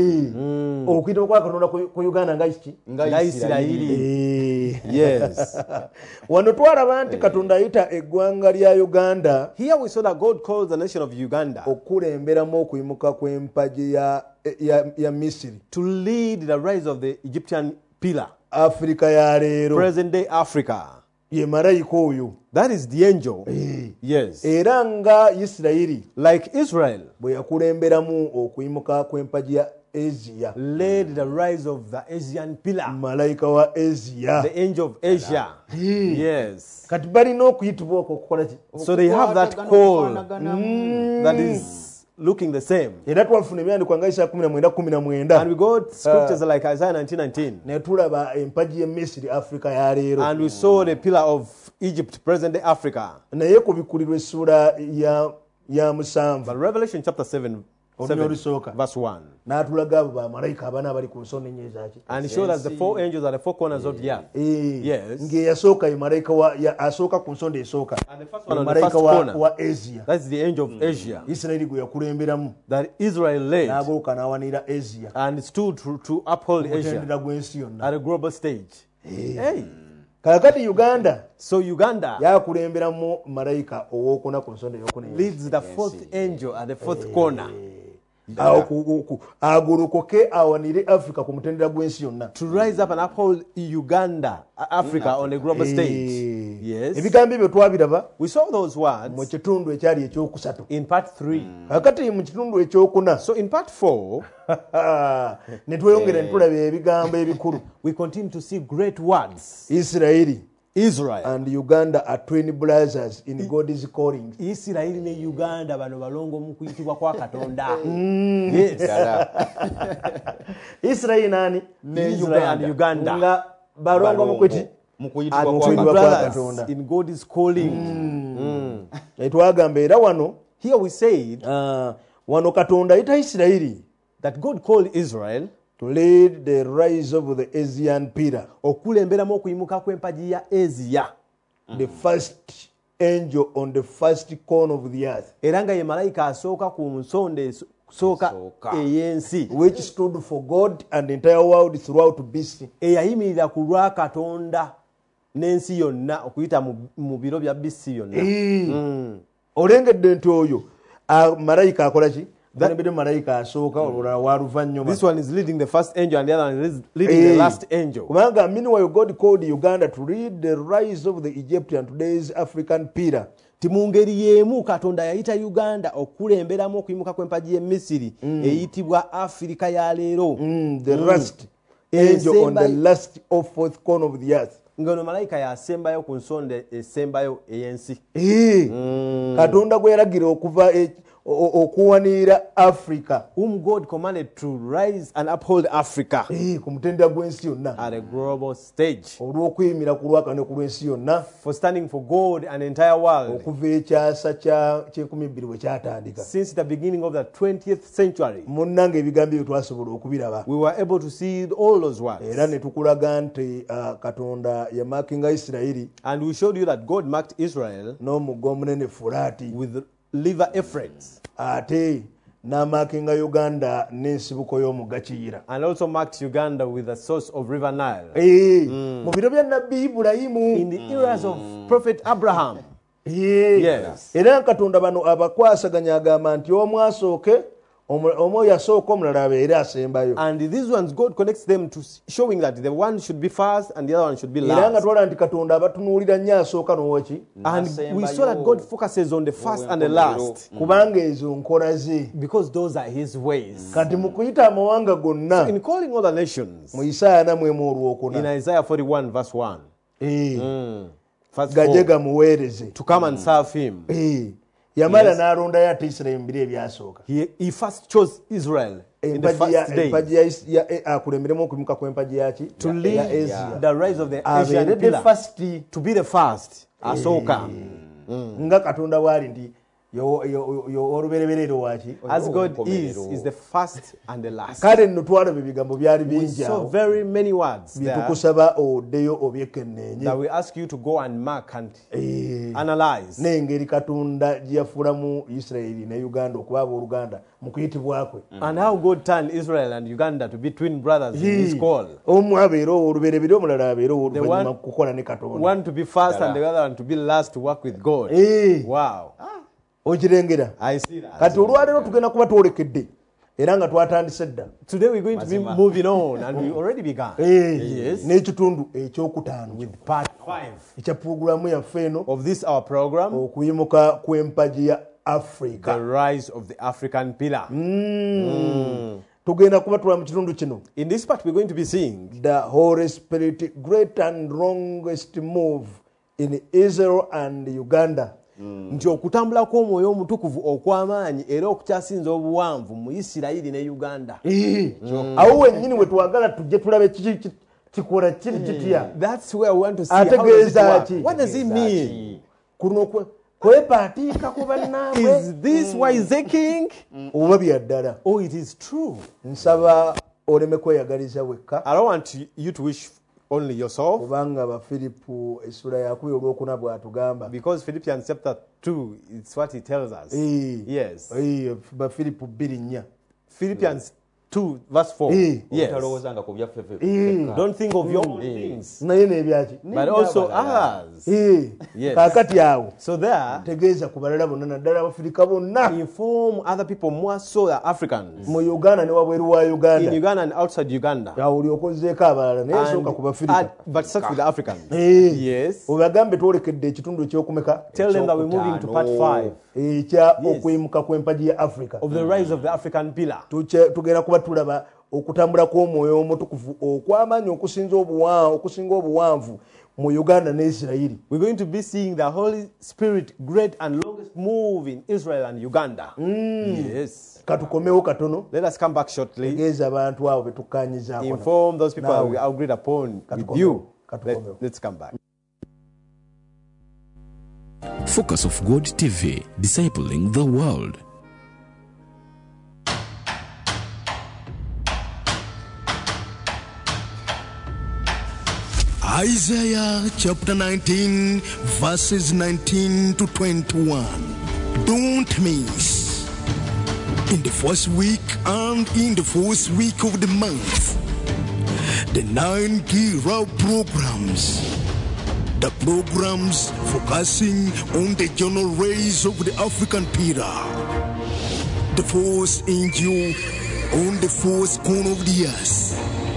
Speaker 2: Eh, okuyitibwa kwa katonda ku ku uganda nga kiki
Speaker 1: Nga Isirayiri.
Speaker 2: Eh.
Speaker 1: Yes.
Speaker 2: wano twalaba nti katonda ayita eggwanga lya uganda
Speaker 1: Here we saw that God calls the nation of Uganda
Speaker 2: okukulemberamu okuyimuka kw'empagi ya, ya, ya misiri
Speaker 1: to lead the rise of the Egyptian pillar.
Speaker 2: afirika ya leero
Speaker 1: Present day Africa.
Speaker 2: ye malayika oyo
Speaker 1: That is the angel. Yes.
Speaker 2: era nga isirayiri
Speaker 1: Like Israel
Speaker 2: bwe yakulemberamu okuyimuka kw'empagi ya asia
Speaker 1: led the rise of the Asian pillar.
Speaker 2: malayika wa asia
Speaker 1: The angel of Asia. Yes.
Speaker 2: kati balina okuyitibwa okwo okukola ki
Speaker 1: So they have that call that is looking the same.
Speaker 2: era twafuna ebyandikwa nga isaa kumi na mwenda kumi na mwenda
Speaker 1: And we got scriptures like Isaiah nineteen nineteen.
Speaker 2: ne tulaba empagi y'emisiri afirika ya leero
Speaker 1: And we saw the pillar of Egypt, present day Africa.
Speaker 2: naye ku bikulirwa essuula ya, ya musanvu
Speaker 1: But Revelation chapter seven, seven,
Speaker 2: olusooka
Speaker 1: verse one.
Speaker 2: n'atulaga abo bamalayika abana abali ku nsonda ennya ezaki
Speaker 1: And he showed us the four angels at the four corners of the earth. Yes.
Speaker 2: ng'eyasooka ye malayika wa ya- asooka ku nsonda esooka
Speaker 1: And the first one
Speaker 2: ye
Speaker 1: on the first
Speaker 2: malayika wa,
Speaker 1: corner,
Speaker 2: wa Asia
Speaker 1: that's the angel of Asia,
Speaker 2: Isirayiri gwe yakulemberamu
Speaker 1: that Israel led
Speaker 2: n'agoloka n'awanira Asia
Speaker 1: and stood to, to uphold Asia
Speaker 2: okutendera gw'ensi yonna
Speaker 1: at a global stage. Hey.
Speaker 2: kakati Uganda
Speaker 1: So Uganda
Speaker 2: yakulemberamu malayika owokuna ku nsonda eyokuna
Speaker 1: leads the fourth angel at the fourth corner
Speaker 2: awo ku- ku- ku- agolokoke awanire Africa ku mutendera gw'ensi yonna
Speaker 1: to rise up and uphold Uganda, uh, Africa, on a global stage.
Speaker 2: Eh,
Speaker 1: Yes.
Speaker 2: ebigambo ebyo twabiraba
Speaker 1: We saw those
Speaker 2: mu
Speaker 1: words
Speaker 2: kitundu ekyali ekyokusatu
Speaker 1: in part three.
Speaker 2: kakati mu kitundu ekyokuna
Speaker 1: So in part four,
Speaker 2: ne tweyongera ne tulaba ebigambo ebikulu
Speaker 1: we continue to see great words.
Speaker 2: Isirayiri
Speaker 1: Israel.
Speaker 2: and Uganda are twin brothers in God's calling.
Speaker 1: Isirayiri ne Uganda bano balongo mu kuyitibwa kwa Katonda. Yes.
Speaker 2: Isirayiri nani?
Speaker 1: Ne Israel and Uganda.
Speaker 2: Nga balongo mu kwiti
Speaker 3: mu
Speaker 1: And
Speaker 3: kuyitibwa
Speaker 1: twin
Speaker 2: Kuyitibwa
Speaker 3: kwa
Speaker 2: kwa
Speaker 1: brothers
Speaker 2: Katonda.
Speaker 1: in God is calling.
Speaker 2: etwagamba era wano
Speaker 1: Here we said
Speaker 2: ah, wano Katonda ayita Isirayiri
Speaker 1: that God called Israel
Speaker 2: to lead the rise of the Asian pillar,
Speaker 1: okulemberamu okuyimuka kw'empagi ya Asia.
Speaker 2: the first angel on the first corner of the earth,
Speaker 1: Era nga ye malayika asooka ku nsonda esooka
Speaker 3: Esooka.
Speaker 1: ey'ensi
Speaker 2: which stood for God and the entire world throughout B C.
Speaker 1: eyayimirira ku lwa Katonda n'ensi yonna okuyita mu- mu biro bya B C yonna.
Speaker 2: Mm. olengedde nti oyo ah, malayika akola ki kulembedde malayika asooka olulala wa luvannyuma
Speaker 1: This one is leading the first angel and the other one is leading the
Speaker 2: Eh,
Speaker 1: last angel.
Speaker 2: kubanga meanwhile God called Uganda to lead the rise of the Egyptian today's African pillar.
Speaker 1: Ti mu ngeri y'emu Katonda yayita Uganda okulemberamu okuyimuka kw'empagi y'e Misiri eyitibwa Afirika ya leero.
Speaker 2: Mm, the last angel on the
Speaker 1: Esembayo-
Speaker 2: last of fourth corner of the earth.
Speaker 1: ng'ono malayika yasembayo ku nsonda esembayo ey'ensi.
Speaker 2: Eh, Katonda gwe yalagira okuva e- o- o- okuwanirira Africa
Speaker 1: Whom God commanded to rise and uphold Africa
Speaker 2: eh, ku mutendera gw'ensi yonna
Speaker 1: at a global stage
Speaker 2: olw'okuyimira ku lwakane ku lw'ensi yonna
Speaker 1: for standing for God and the entire world
Speaker 2: okuva ekyasa kya kyekumi bbiri bwe kyatandika.
Speaker 1: since the beginning of the twentieth century.
Speaker 2: Munnange ebigambo ebyo twasobola okubiraba
Speaker 1: We were able to see all those words.
Speaker 2: era ne tukulaga nti ah, Katonda yamakinga Isirayiri
Speaker 1: And we showed you that God marked Israel
Speaker 2: n'omugga omunene Fulaati
Speaker 1: with liver Euphrates
Speaker 2: ate n'amakinga Uganda n'ensibuko y'omugga Kiyira.
Speaker 1: and also marked Uganda with the source of River Nile.
Speaker 2: Eh, mu biro bya nabbi Ibulayimu
Speaker 1: In the eras of Prophet Abraham.
Speaker 2: Eh,
Speaker 1: Yes.
Speaker 2: era Katonda bano abakwasaganya agamba nti omu asooke omu- omu oyo asooka omulala abeere asembayo
Speaker 1: And these ones, God connects them to showing that the one should be first and the other one should be
Speaker 2: era nga
Speaker 1: last.
Speaker 2: twala nti Katonda abatunuulira nnyo asooka n'owoki
Speaker 1: And we saw that God focuses on the first and the last
Speaker 2: kubanga ezo nkola ze
Speaker 1: because those are His ways.
Speaker 2: kati mu kuyita amawanga gonna
Speaker 1: In calling all the nations,
Speaker 2: mu Isaaya namwemu
Speaker 1: in
Speaker 2: olwokuna
Speaker 1: Isaiah forty-one, verse one,
Speaker 2: Eh,
Speaker 1: verse
Speaker 2: gajje
Speaker 1: four,
Speaker 2: gamuweereze
Speaker 1: to come and serve Him.
Speaker 2: Eh, yamala n'alondayo ate Isirayiri mu biro ebyasooka
Speaker 1: He, he first chose Israel in the
Speaker 2: empagi ya-
Speaker 1: first day
Speaker 2: empagi ya Is- ya- eh, akulemberemu okuyimuka kw'empagi yaki
Speaker 1: to
Speaker 2: ya
Speaker 1: lead
Speaker 2: Asia
Speaker 1: the rise of the Asian
Speaker 2: abeere the
Speaker 1: pillar,
Speaker 2: first
Speaker 1: to be the first. Asooka.
Speaker 2: nga Katonda bw'ali nti yo- yo- yo- olubereberero waki
Speaker 1: As God is,
Speaker 3: Olukomerero.
Speaker 1: is the first and the last.
Speaker 2: kale nno twalaba ebigambo byali
Speaker 1: We
Speaker 2: bingi
Speaker 1: saw
Speaker 2: awo
Speaker 1: very many words
Speaker 2: bye
Speaker 1: there
Speaker 2: tukusaba oddeyo obyekenneenye
Speaker 1: that we ask you to go and mark and
Speaker 2: Eh,
Speaker 1: analyze.
Speaker 2: n'engeri Katonda gye yafuulamu Isirayiri ne Uganda okuba abooluganda mu kuyitibwa kwe
Speaker 1: And how God turned Israel and Uganda to be twin brothers in His call.
Speaker 2: omu abeere oluberebere omulala abeere oluvannyuma
Speaker 1: one-
Speaker 2: kukola ne Katonda
Speaker 1: One to be first and the other one to be last to work with God.
Speaker 2: Eh,
Speaker 1: Wow.
Speaker 2: okirengera
Speaker 1: I see that.
Speaker 2: kati olwaleero tugenda kuba twolekedde era nga twatandise dda
Speaker 1: Today we're going to be moving on and we already began.
Speaker 2: Eh,
Speaker 1: Yes.
Speaker 2: n'ekitundu ekyokutaano
Speaker 1: With part five
Speaker 2: ekya pulogulaamu yaffe eno
Speaker 1: of this our program,
Speaker 2: okuyimuka kw'empagi ya
Speaker 1: the
Speaker 2: Africa.
Speaker 1: rise of the African pillar.
Speaker 2: Tugenda kuba tula mu kitundu kino
Speaker 1: In this part we're going to be seeing
Speaker 2: the Holy Spirit great and longest move in Israel and Uganda.
Speaker 1: nti okutambula kw'omwoyo omutukuvu okw'amaanyi era okukyasinza obuwanvu mu Isirayiri ne Uganda.
Speaker 2: Eh, awo wennyini we twagala tujje tulabe kiki ki- kikola kiri kitya
Speaker 1: That's where we want to see how does it
Speaker 2: ategeeza
Speaker 1: work.
Speaker 2: ki
Speaker 1: What does it mean?
Speaker 2: kuno kwe kwepatiika ku bannaabwe
Speaker 1: Is this wise king?
Speaker 2: oba bya ddala.
Speaker 1: Oh, it is true.
Speaker 2: Nsaba oleme kweyagaliza wekka
Speaker 1: I don't want you to wish only yourself,
Speaker 2: kubanga Abafiripu essula yakumi olwokuna bw'atugamba.
Speaker 1: because Philippians chapter two, it's what he tells us.
Speaker 2: Eh,
Speaker 1: Yes.
Speaker 2: eh, Bafiripu bbiri nnya.
Speaker 1: Philippians two, verse four.
Speaker 2: Eh,
Speaker 1: Yes.
Speaker 3: Talowoozanga ku byaffe ffe
Speaker 2: Eh.
Speaker 3: fekka.
Speaker 1: Don't think of your own things,
Speaker 2: naye n'ebyaki
Speaker 1: but also others.
Speaker 2: Eh,
Speaker 1: Yes.
Speaker 2: kaakati awo
Speaker 1: So there,
Speaker 2: tegeeza ku balala bonna naddala Abafirika bonna
Speaker 1: inform other people, more so the Africans,
Speaker 2: mu Uganda ne wabweru wa
Speaker 1: in
Speaker 2: Uganda.
Speaker 1: Uganda and outside Uganda.
Speaker 2: Awo oli okozeeko abalala naye
Speaker 1: And
Speaker 2: sooka ku Bafirika.
Speaker 1: add- but start with the Africans.
Speaker 2: Eh,
Speaker 1: Yes.
Speaker 2: obagambe twolekedde ekitundu ekyokumeka
Speaker 1: Tell them that we're moving to part five
Speaker 2: ekya
Speaker 1: Yes.
Speaker 2: okwemuka kw'empagi ya Africa.
Speaker 1: of the rise of the African pillar.
Speaker 2: Tuche- tugenda kuba tulaba okutambula kw'omwoyo omutukuvu okw'amaanyi okusinza obuwanvu okusinga obuwanvu mu Uganda ne Isirayiri.
Speaker 1: We're going to be seeing the Holy Spirit great and longest move in Israel and Uganda. Yes.
Speaker 2: Katukomewo katono
Speaker 1: Let us come back shortly.
Speaker 2: tegeeza abantu abo betukkaanyizaako.
Speaker 1: Inform those people
Speaker 2: Now,
Speaker 1: I will agreed upon with
Speaker 2: Katukomeo.
Speaker 1: you.
Speaker 2: Katukomeo.
Speaker 1: Let, let's come back.
Speaker 4: Focus of God T V, discipling the world.
Speaker 5: Isaiah chapter nineteen, verses nineteen to twenty-one. Don't miss. In the first week and in the fourth week of the month, the nine key route programs. The programs focusing on the general race of the African pillar. The fourth angel on the fourth corner of the earth.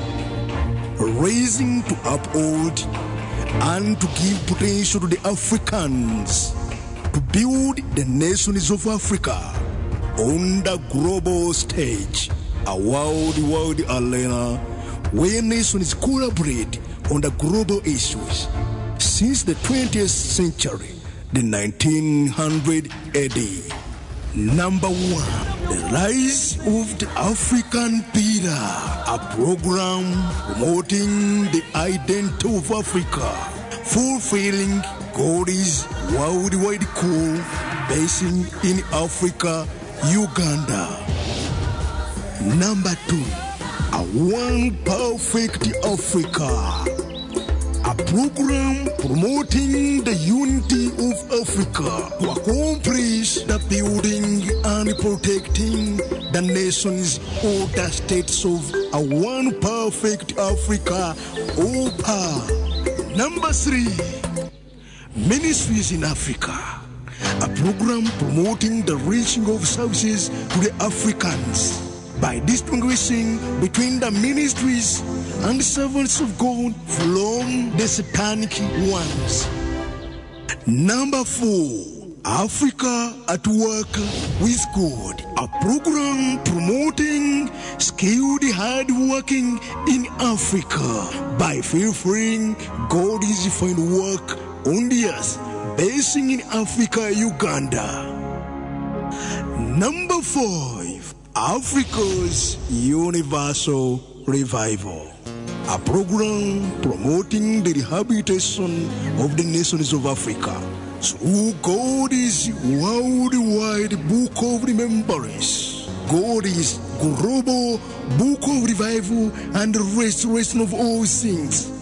Speaker 5: Raising to uphold and to give potential to the Africans to build the nations of Africa on the global stage, a world-wide arena where nations collaborate on the global issues. Since the twentieth century, the nineteen hundred A D. Number one, the rise of the African pillar, a program promoting the identity of Africa, fulfilling God's worldwide call, basing in Africa, Uganda. Number two, a one perfect Africa, a program promoting the unity of Africa to accomplish the building and protecting the nations or the states of a one perfect Africa. Opa. Number three, Ministries in Africa, a program promoting the reaching of services to the Africans by distinguishing between the ministries and the servants of God from the satanic ones. Number four, Africa at Work with God, a program promoting skilled hard working in Africa by fulfilling God's fine work on the earth, basing in Africa, Uganda. Number five, Africa's Universal Revival, a program promoting the rehabilitation of the nations of Africa through God's worldwide book of remembrance, God's global book of revival and restoration of all things.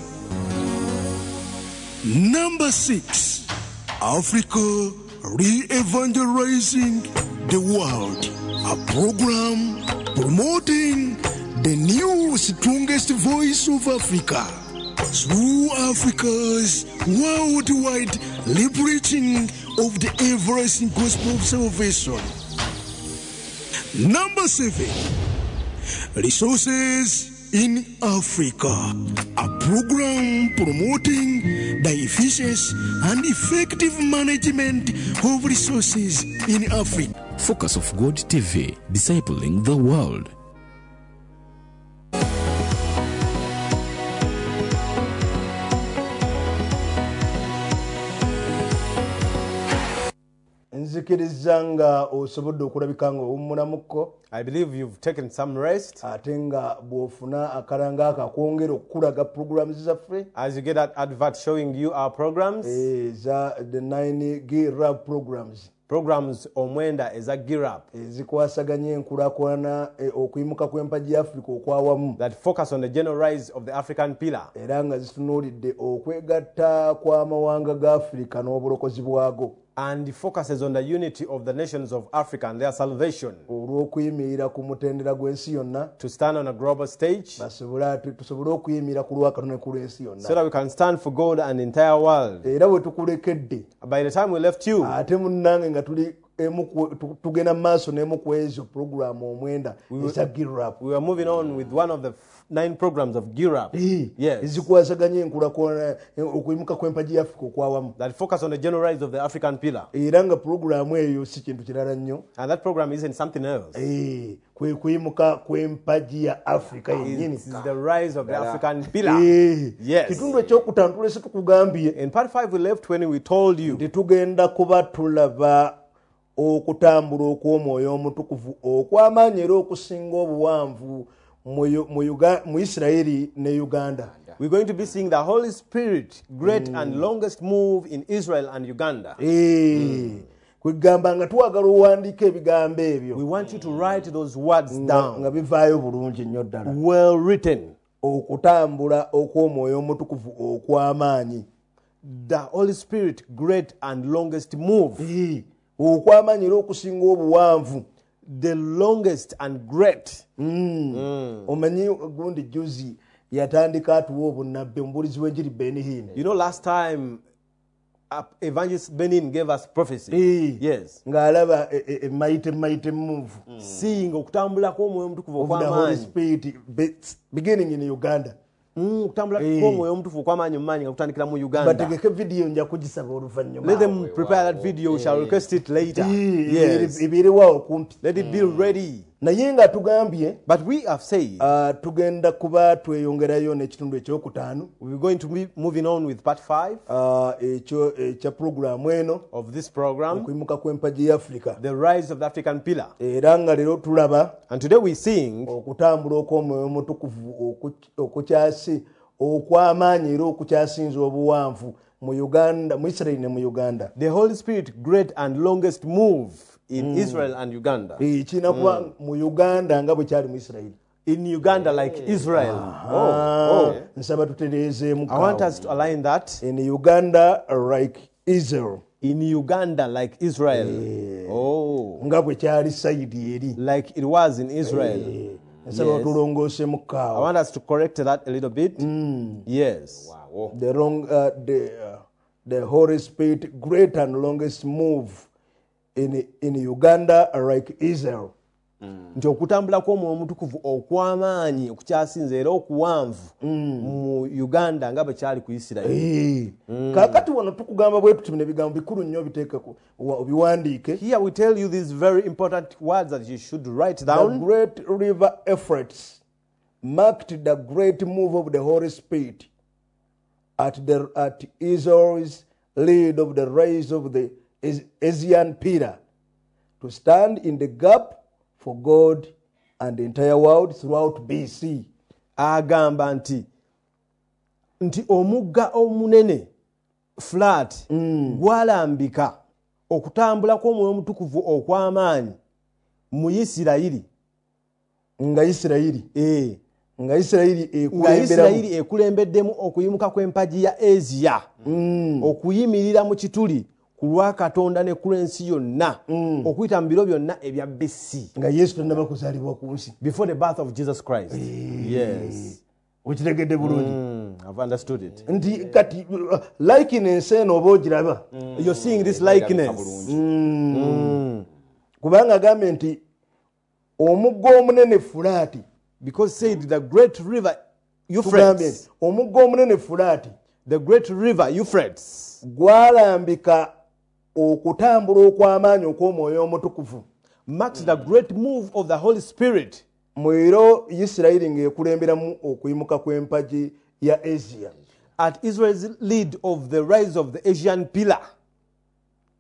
Speaker 5: Number six, Africa re-evangelizing the world, a program promoting the new strongest voice of Africa through Africa's worldwide liberating of the everlasting gospel of salvation. Number seven, Resources in Africa, a program promoting the efficient and effective management of resources in Africa.
Speaker 4: Focus of God T V, discipling the world.
Speaker 2: Nze nzikiriza nga osobodde okulabika nga owummulamuko.
Speaker 1: I believe you've taken some rest.
Speaker 2: Ate nga bw'ofuna akalanga akakwongera okukulaga programs zaffe.
Speaker 1: As you get that advert showing you our programs.
Speaker 2: Eza the nine Gear Up programs.
Speaker 1: Programs omwenda eza Gear Up.
Speaker 2: Ezikwasaganya enkulaakulana okuyimuka kw'empagi ya Africa okwawamu.
Speaker 1: That focus on the general rise of the African pillar.
Speaker 2: Era nga zitunuulidde okwegatta kw'amawanga ga Africa n'obulokozi bwago.
Speaker 1: And focuses on the unity of the nations of Africa and their salvation.
Speaker 2: Olw'okuyimirira ku mutendera gw'ensi yonna.
Speaker 1: To stand on a global stage.
Speaker 2: Tusobole okuyimirira ku lwakatonda ne ku lw'ensi yonna.
Speaker 1: So that we can stand for God and the entire world.
Speaker 2: Era bwe tukulekedde.
Speaker 1: By the time we left you.
Speaker 2: Ate munnange nga tuli tugenda maaso n'emu ku ezo program omwenda eza Gear Up.
Speaker 1: We were moving on with one of the nine programs of Gear Up.
Speaker 2: Yes. Ezikwasaganya enkulaakulana okuyimuka kw'empagi ya Africa okwawamu.
Speaker 1: That focus on the general rise of the African pillar.
Speaker 2: Era nga program eyo si kintu kirala nnyo.
Speaker 1: And that program isn't something else.
Speaker 2: Eh, kwe kuyimuka kw'empagi ya Africa yennyini.
Speaker 1: This is the rise of the African pillar. Yes.
Speaker 2: Kitundu ekyokutaano tulese tukugambye.
Speaker 1: In part five we left when we told you.
Speaker 2: Tetugenda kuba tulaba okutambula okw'omwoyo omutukuvu okw'amaanyi era okusinga obuwanvu mu Isirayiri ne Uganda.
Speaker 1: We're going to be seeing the Holy Spirit great mm. and longest move in Israel and Uganda.
Speaker 2: Mm. Kwegamba nga twagala owandiika ebigambo ebyo.
Speaker 1: We want you to write those words down.
Speaker 2: Nga bivaayo bulungi nnyo ddala.
Speaker 1: Well written.
Speaker 2: Okutambula okw'omwoyo omutukuvu okw'amaanyi.
Speaker 1: The Holy Spirit great and longest move.
Speaker 2: Okw'amaanyi era okusinga obuwanvu.
Speaker 1: The longest and great.
Speaker 2: Mm. Mm. Omanyi gundi juzi yatandika atuwa obunnabbi omubuulizi w'enjiri Ben Hinn.
Speaker 1: You know last time uh, Evangelist Benin gave us prophecy.
Speaker 2: Hey.
Speaker 1: Yes.
Speaker 2: Ng'alaba a mighty mighty move.
Speaker 1: Mm. Seeing okutambula kw'omwoyo omutukuvu
Speaker 2: okw'amaanyi. Of the Holy Spirit beginning in Uganda.
Speaker 1: Mm, kutambula kw'omwoyo omutukuvu okw'amaanyi mu maanyi nga kutandikira mu Uganda.
Speaker 2: Bategeke video nja kugisaba oluvannyuma.
Speaker 1: Let them prepare that video. We shall request it later.
Speaker 2: Yes. Ibiriwa kumpi.
Speaker 1: Let it be ready.
Speaker 2: Naye nga tugambye.
Speaker 1: But we have said.
Speaker 2: Uh, tugenda kuba tweyongerayo n'ekitundu ekyokutaano.
Speaker 1: We're going to be moving on with part five.
Speaker 2: Uh, ekyo ekya program eno.
Speaker 1: Of this program.
Speaker 2: Okuyimuka kw'empagi ya Africa.
Speaker 1: The rise of the African pillar.
Speaker 2: Era nga leero tulaba.
Speaker 1: And today we sing.
Speaker 2: Okutambula okw'omwoyo omutukuvu okukyasi okw'amaanyi era okukyasinza obuwanvu mu Uganda, mu Israel ne mu Uganda.
Speaker 1: The Holy Spirit great and longest move in mm. Israel and Uganda.
Speaker 2: Eh, kina kuba mm. mu Uganda nga bwe kyali mu Israel.
Speaker 1: In Uganda like Israel.
Speaker 2: Oh, oh. Nsaba tutereezeemu.
Speaker 1: I want us to align that.
Speaker 2: In Uganda like Israel.
Speaker 1: In Uganda like Israel.
Speaker 2: Eh.
Speaker 1: Oh.
Speaker 2: Nga bwe kyali sayidi eri.
Speaker 1: Like it was in Israel. Eh.
Speaker 2: Yes. I
Speaker 1: want us to correct that a little bit.
Speaker 2: Mm.
Speaker 1: Yes.
Speaker 2: Wow. The wrong, uh, the uh, the Holy Spirit great and longest move in in Uganda like Israel.
Speaker 1: Nti okutambula kw'omwoyo omutukuvu okw'amaanyi okukyasinza era okuwanvu mu Uganda nga bwe kyali ku Isirayiri.
Speaker 2: Kaakati wano tukugamba bwe tuti bino ebigambo bikulu nnyo biteekeko obiwandiike.
Speaker 1: Here we tell you these very important words that you should write down.
Speaker 2: The great river Euphrates marked the great move of the Holy Spirit at the at Israel's lead of the rise of the Asian pillar to stand in the gap for God and the entire world throughout B C.
Speaker 1: Agamba nti nti omugga omunene flat mm. gwalambika okutambula kw'omwoyo omutukuvu okw'amaanyi mu Isirayiri
Speaker 2: nga Isirayiri
Speaker 1: eh
Speaker 2: nga Isirayiri
Speaker 1: ekulemberamu ekulembeddemu okuyimuka kw'empagi ya Asia mm. okuyimirira mu kituli ku lwa Katonda ne ku lw'ensi yonna mm. okuyita mu biro byonna ebya B C
Speaker 2: nga Yesu tannaba kuzaalibwa ku nsi
Speaker 1: before the birth of Jesus Christ.
Speaker 2: Hey.
Speaker 1: Yes.
Speaker 2: Okitegedde bulungi.
Speaker 1: Mm, I've understood it.
Speaker 2: Nti kati uh, likeness eno oba ogiraba.
Speaker 1: Mm. You're seeing this likeness.
Speaker 2: Mm. Mm. Kubanga agambe nti omugga omunene Fulaati.
Speaker 1: Because said the great river Euphrates.
Speaker 2: Omugga omunene Fulaati.
Speaker 1: The great river Euphrates.
Speaker 2: Gwalambika okutambula okw'amaanyi okw'omwoyo omutukuvu.
Speaker 1: Marks the great move of the Holy Spirit.
Speaker 2: Mwero Isirayiri ng'ekulemberamu okuyimuka kw'empagi ya Asia.
Speaker 1: At Israel's lead of the rise of the Asian pillar.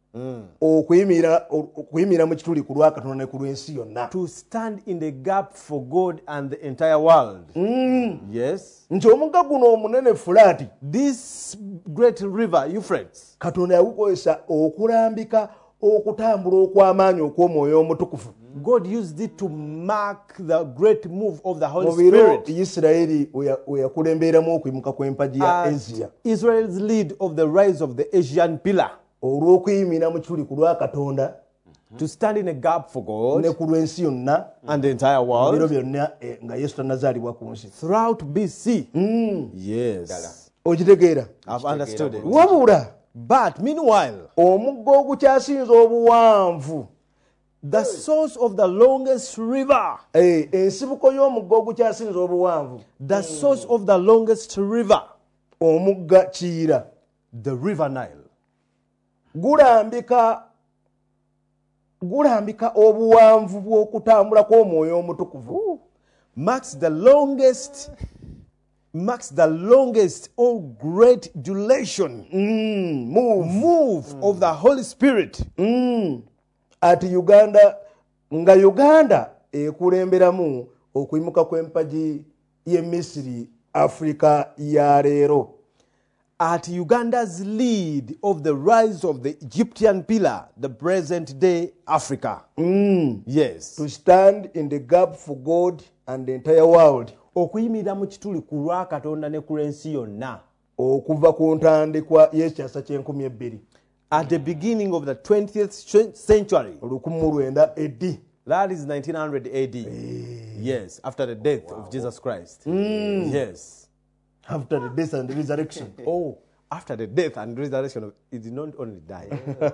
Speaker 2: okuyimira okuyimira mu kituli ku lwa Katonda ne ku lw'ensi yonna.
Speaker 1: To stand in the gap for God and the entire world. Yes.
Speaker 2: Nti omugga guno omunene Fulaati,
Speaker 1: This great river, Euphrates,
Speaker 2: Katonda yagukozesa okulambika okutambula okw'amaanyi okw'omwoyo omutukuvu.
Speaker 1: God used it to mark the great move of the Holy
Speaker 2: Mu biro
Speaker 1: Spirit.
Speaker 2: Isirayiri we yakulemberamu okuyimuka kw'empagi ya Asia
Speaker 1: At Israel's lead of the rise of the Asian pillar.
Speaker 2: olw'okuyimira mu kituli ku lwa Katonda
Speaker 1: To stand in a gap for God
Speaker 2: ne ku lw'ensi yonna
Speaker 1: and the entire
Speaker 2: mu biro
Speaker 1: world
Speaker 2: byonna eh, nga Yesu tannazaalibwa ku nsi.
Speaker 1: throughout B C. Yes.
Speaker 2: Okitegeera?
Speaker 1: I've understood it.
Speaker 2: Wabula
Speaker 1: But meanwhile,
Speaker 2: omugga ogukyasinza obuwanvu,
Speaker 1: the source of the longest river,
Speaker 2: eh, ensibuko y'omugga ogukyasinza obuwanvu,
Speaker 1: the source of the longest river,
Speaker 2: omugga Kiyira,
Speaker 1: the River Nile,
Speaker 2: gulambika gulambika obuwanvu bw'okutambula kw'omwoyo omutukuvu.
Speaker 1: marks the longest, marks the longest or great duration
Speaker 2: Mm, move.
Speaker 1: move of the Holy Spirit.
Speaker 2: Mm. Ati Uganda, nga Uganda ekulemberamu okuyimuka kw'empagi y'e Misiri Afrika ya leero.
Speaker 1: At Uganda's lead of the rise of the Egyptian pillar, the present day Africa.
Speaker 2: Mm.
Speaker 1: Yes.
Speaker 2: To stand in the gap for God and the entire world.
Speaker 1: Okuyimirira mu kituli ku lwa Katonda ne ku lw'ensi yonna.
Speaker 2: Okuva ku ntandikwa y'ekyasa ky'enkumi ebbiri.
Speaker 1: At the beginning of the twentieth century.
Speaker 2: olukumi mu lwenda A D.
Speaker 1: That is nineteen hundred A D. Yes, after the death of Jesus Christ. Yes.
Speaker 2: After the death and the resurrection.
Speaker 1: Oh, after the death and resurrection, of, he did not only die.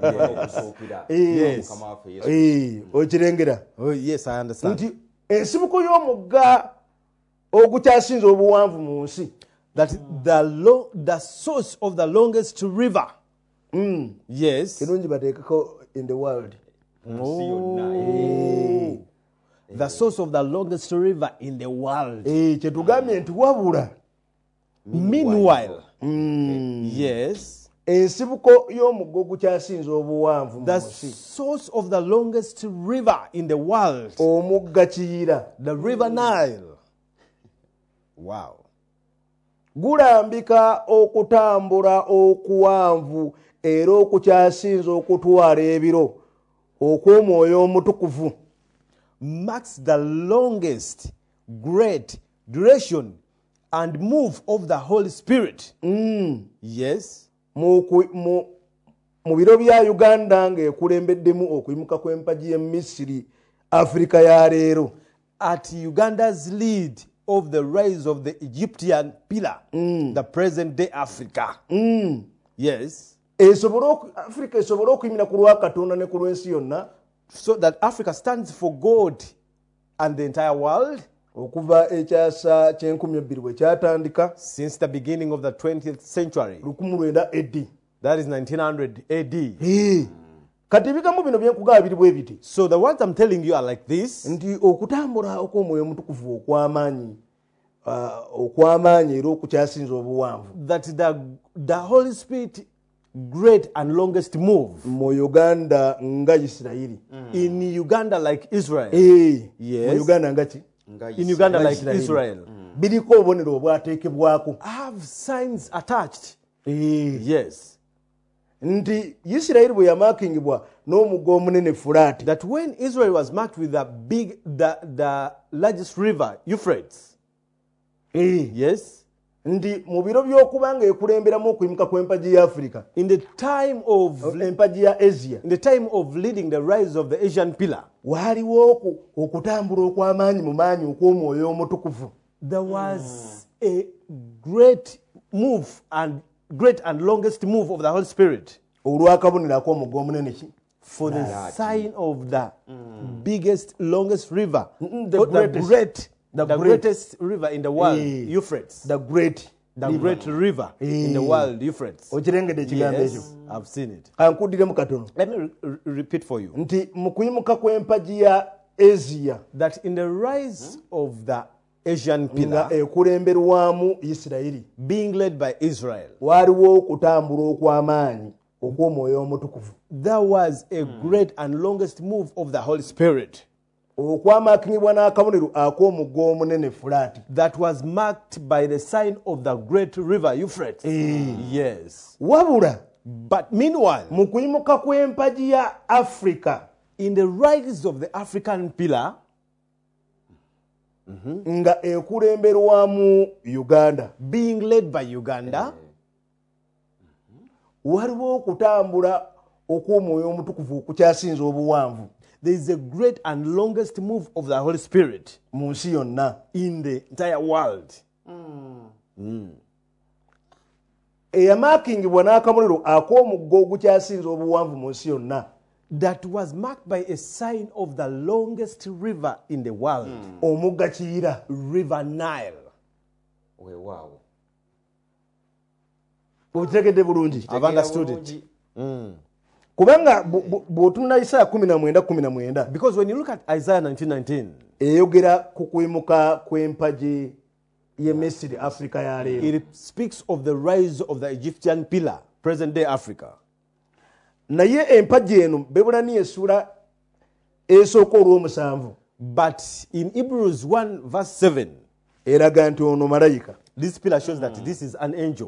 Speaker 2: Yes.
Speaker 1: Yes.
Speaker 2: Eh, okirengera.
Speaker 1: Oh, yes, I understand.
Speaker 2: Nti ensibuko y'omugga ogukyasinza obuwanvu mu nsi.
Speaker 1: That the lo- the source of the longest river.
Speaker 2: Mm.
Speaker 1: Yes.
Speaker 2: Kirungi bateekako in the world.
Speaker 1: Oh. The source of the longest river in the world.
Speaker 2: Eh, kyetugambye nti wabula.
Speaker 1: Meanwhile,
Speaker 2: Mm.
Speaker 1: yes,
Speaker 2: ensibuko y'omugga ogukyasinza obuwanvu mu
Speaker 1: the
Speaker 2: nsi.
Speaker 1: source of the longest river in the world,
Speaker 2: Omugga Kiyira.
Speaker 1: the River Nile. Wow.
Speaker 2: Gulambika okutambula okuwanvu era okukyasinza okutwala ebiro okw'omwoyo omutukuvu.
Speaker 1: Marks the longest, great duration and move of the Holy Spirit.
Speaker 2: Mm.
Speaker 1: Yes.
Speaker 2: Mu ku- mu- mu biro bya Uganda ng'ekulembeddemu okuyimuka kw'empagi y'e Misiri Afrika ya leero.
Speaker 1: At Uganda's lead of the rise of the Egyptian pillar, the present day Africa.
Speaker 2: Mm.
Speaker 1: Yes.
Speaker 2: Esobole oku- Afrika esobole okuyimira ku lwa Katonda ne ku lw'ensi yonna
Speaker 1: So that Africa stands for God and the entire world
Speaker 2: okuva ekyasa ky'enkumi ebbiri bwe kyatandika
Speaker 1: since the beginning of the twentieth century.
Speaker 2: lukumi mu lwenda A D.
Speaker 1: That is nineteen hundred A D.
Speaker 2: Eh, kati ebigambo bino byenkugaba biri bwe biti
Speaker 1: So the words I'm telling you are like this.
Speaker 2: nti okutambula okw'omwoyo omutukuvu okw'amaanyi ah, okw'amaanyi era okukyasinza obuwanvu
Speaker 1: That the, the Holy Spirit great and longest move
Speaker 2: mu Uganda nga Isirayiri.
Speaker 1: in Uganda like Israel.
Speaker 2: Eh,
Speaker 1: Yes.
Speaker 2: mu Uganda nga ki
Speaker 1: In Uganda like
Speaker 2: Israel.
Speaker 1: Israel.
Speaker 2: biriko obubonero obwateekebwako.
Speaker 1: Have signs attached.
Speaker 2: Eh,
Speaker 1: Yes.
Speaker 2: nti Isirayiri bwe yamaakingibwa n'omugga omunene Fulaati.
Speaker 1: That when Israel was marked with the big, the, the largest river, Euphrates.
Speaker 2: Eh,
Speaker 1: Yes.
Speaker 2: nti mu biro by'okuba ng'ekulemberamu okuyimuka kw'empagi ya Afrika,
Speaker 1: In the time of,
Speaker 2: empagi ya Asia,
Speaker 1: in the time of leading the rise of the Asian pillar,
Speaker 2: waaliwo oku- okutambula okw'amaanyi mu maanyi okw'omwoyo omutukuvu.
Speaker 1: there was a great move and great and longest move of the Holy Spirit
Speaker 2: olw'akabonero ak'omugga omunene ki
Speaker 1: for the sign of the biggest, longest river,
Speaker 2: Mm, the
Speaker 1: or the
Speaker 2: greatest.
Speaker 1: great,
Speaker 2: The
Speaker 1: the,
Speaker 2: great.
Speaker 1: greatest river in the world,
Speaker 2: Eh.
Speaker 1: Euphrates,
Speaker 2: the great
Speaker 1: the great river in the
Speaker 2: Eh.
Speaker 1: world, Euphrates.
Speaker 2: okirengedde ekigambo ekyo.
Speaker 1: Yes, I've seen it.
Speaker 2: Kankuddiremu katono
Speaker 1: Let me re- re- repeat for you
Speaker 2: nti mu kuyimuka kw'empagi ya Asia
Speaker 1: that in the rise of the Asian
Speaker 2: nga
Speaker 1: pillar
Speaker 2: ekulemberwamu Isirayiri,
Speaker 1: being led by Israel,
Speaker 2: waaliwo okutambula okw'amaanyi okw'omwoyo omutukuvu.
Speaker 1: There was a great and longest move of the Holy Spirit
Speaker 2: Okwamakingibwa n'akabonero ak'omugga omunene Fulaati.
Speaker 1: that was marked by the sign of the great river Euphrates. Yes.
Speaker 2: Wabula
Speaker 1: But meanwhile,
Speaker 2: mu kuyimuka kw'empagi ya Africa
Speaker 1: in the rise of the African pillar,
Speaker 2: nga ekulemberwamu Uganda,
Speaker 1: being led by Uganda,
Speaker 2: waliwo okutambula okw'omwoyo omutukuvu okukyasinza obuwanvu
Speaker 1: there is a great and longest move of the Holy Spirit
Speaker 2: mu nsi yonna.
Speaker 1: in the entire world.
Speaker 2: Eyamakingibwa n'akabonero ak'omugga ogukyasinza obuwanvu mu nsi yonna,
Speaker 1: That was marked by a sign of the longest river in the world,
Speaker 2: omugga Kiyira.
Speaker 1: River Nile.
Speaker 3: Weewaawo.
Speaker 2: Okitegedde bulungi?
Speaker 1: I've understood it.
Speaker 2: Kubanga bu- bu- bw'otunula Isaya kumi na mwenda kumi na mwenda
Speaker 1: Because when you look at Isaiah nineteen nineteen,
Speaker 2: eyogera ku kuyimuka kw'empagi y'e Misiri, Africa ya leero.
Speaker 1: it speaks of the rise of the Egyptian pillar, present day Africa.
Speaker 2: Naye empagi eno Bebulaniya essula esooka olw'omusanvu
Speaker 1: But in Hebrews one verse seven,
Speaker 2: eraga nti ono malayika.
Speaker 1: this pillar shows that this is an angel.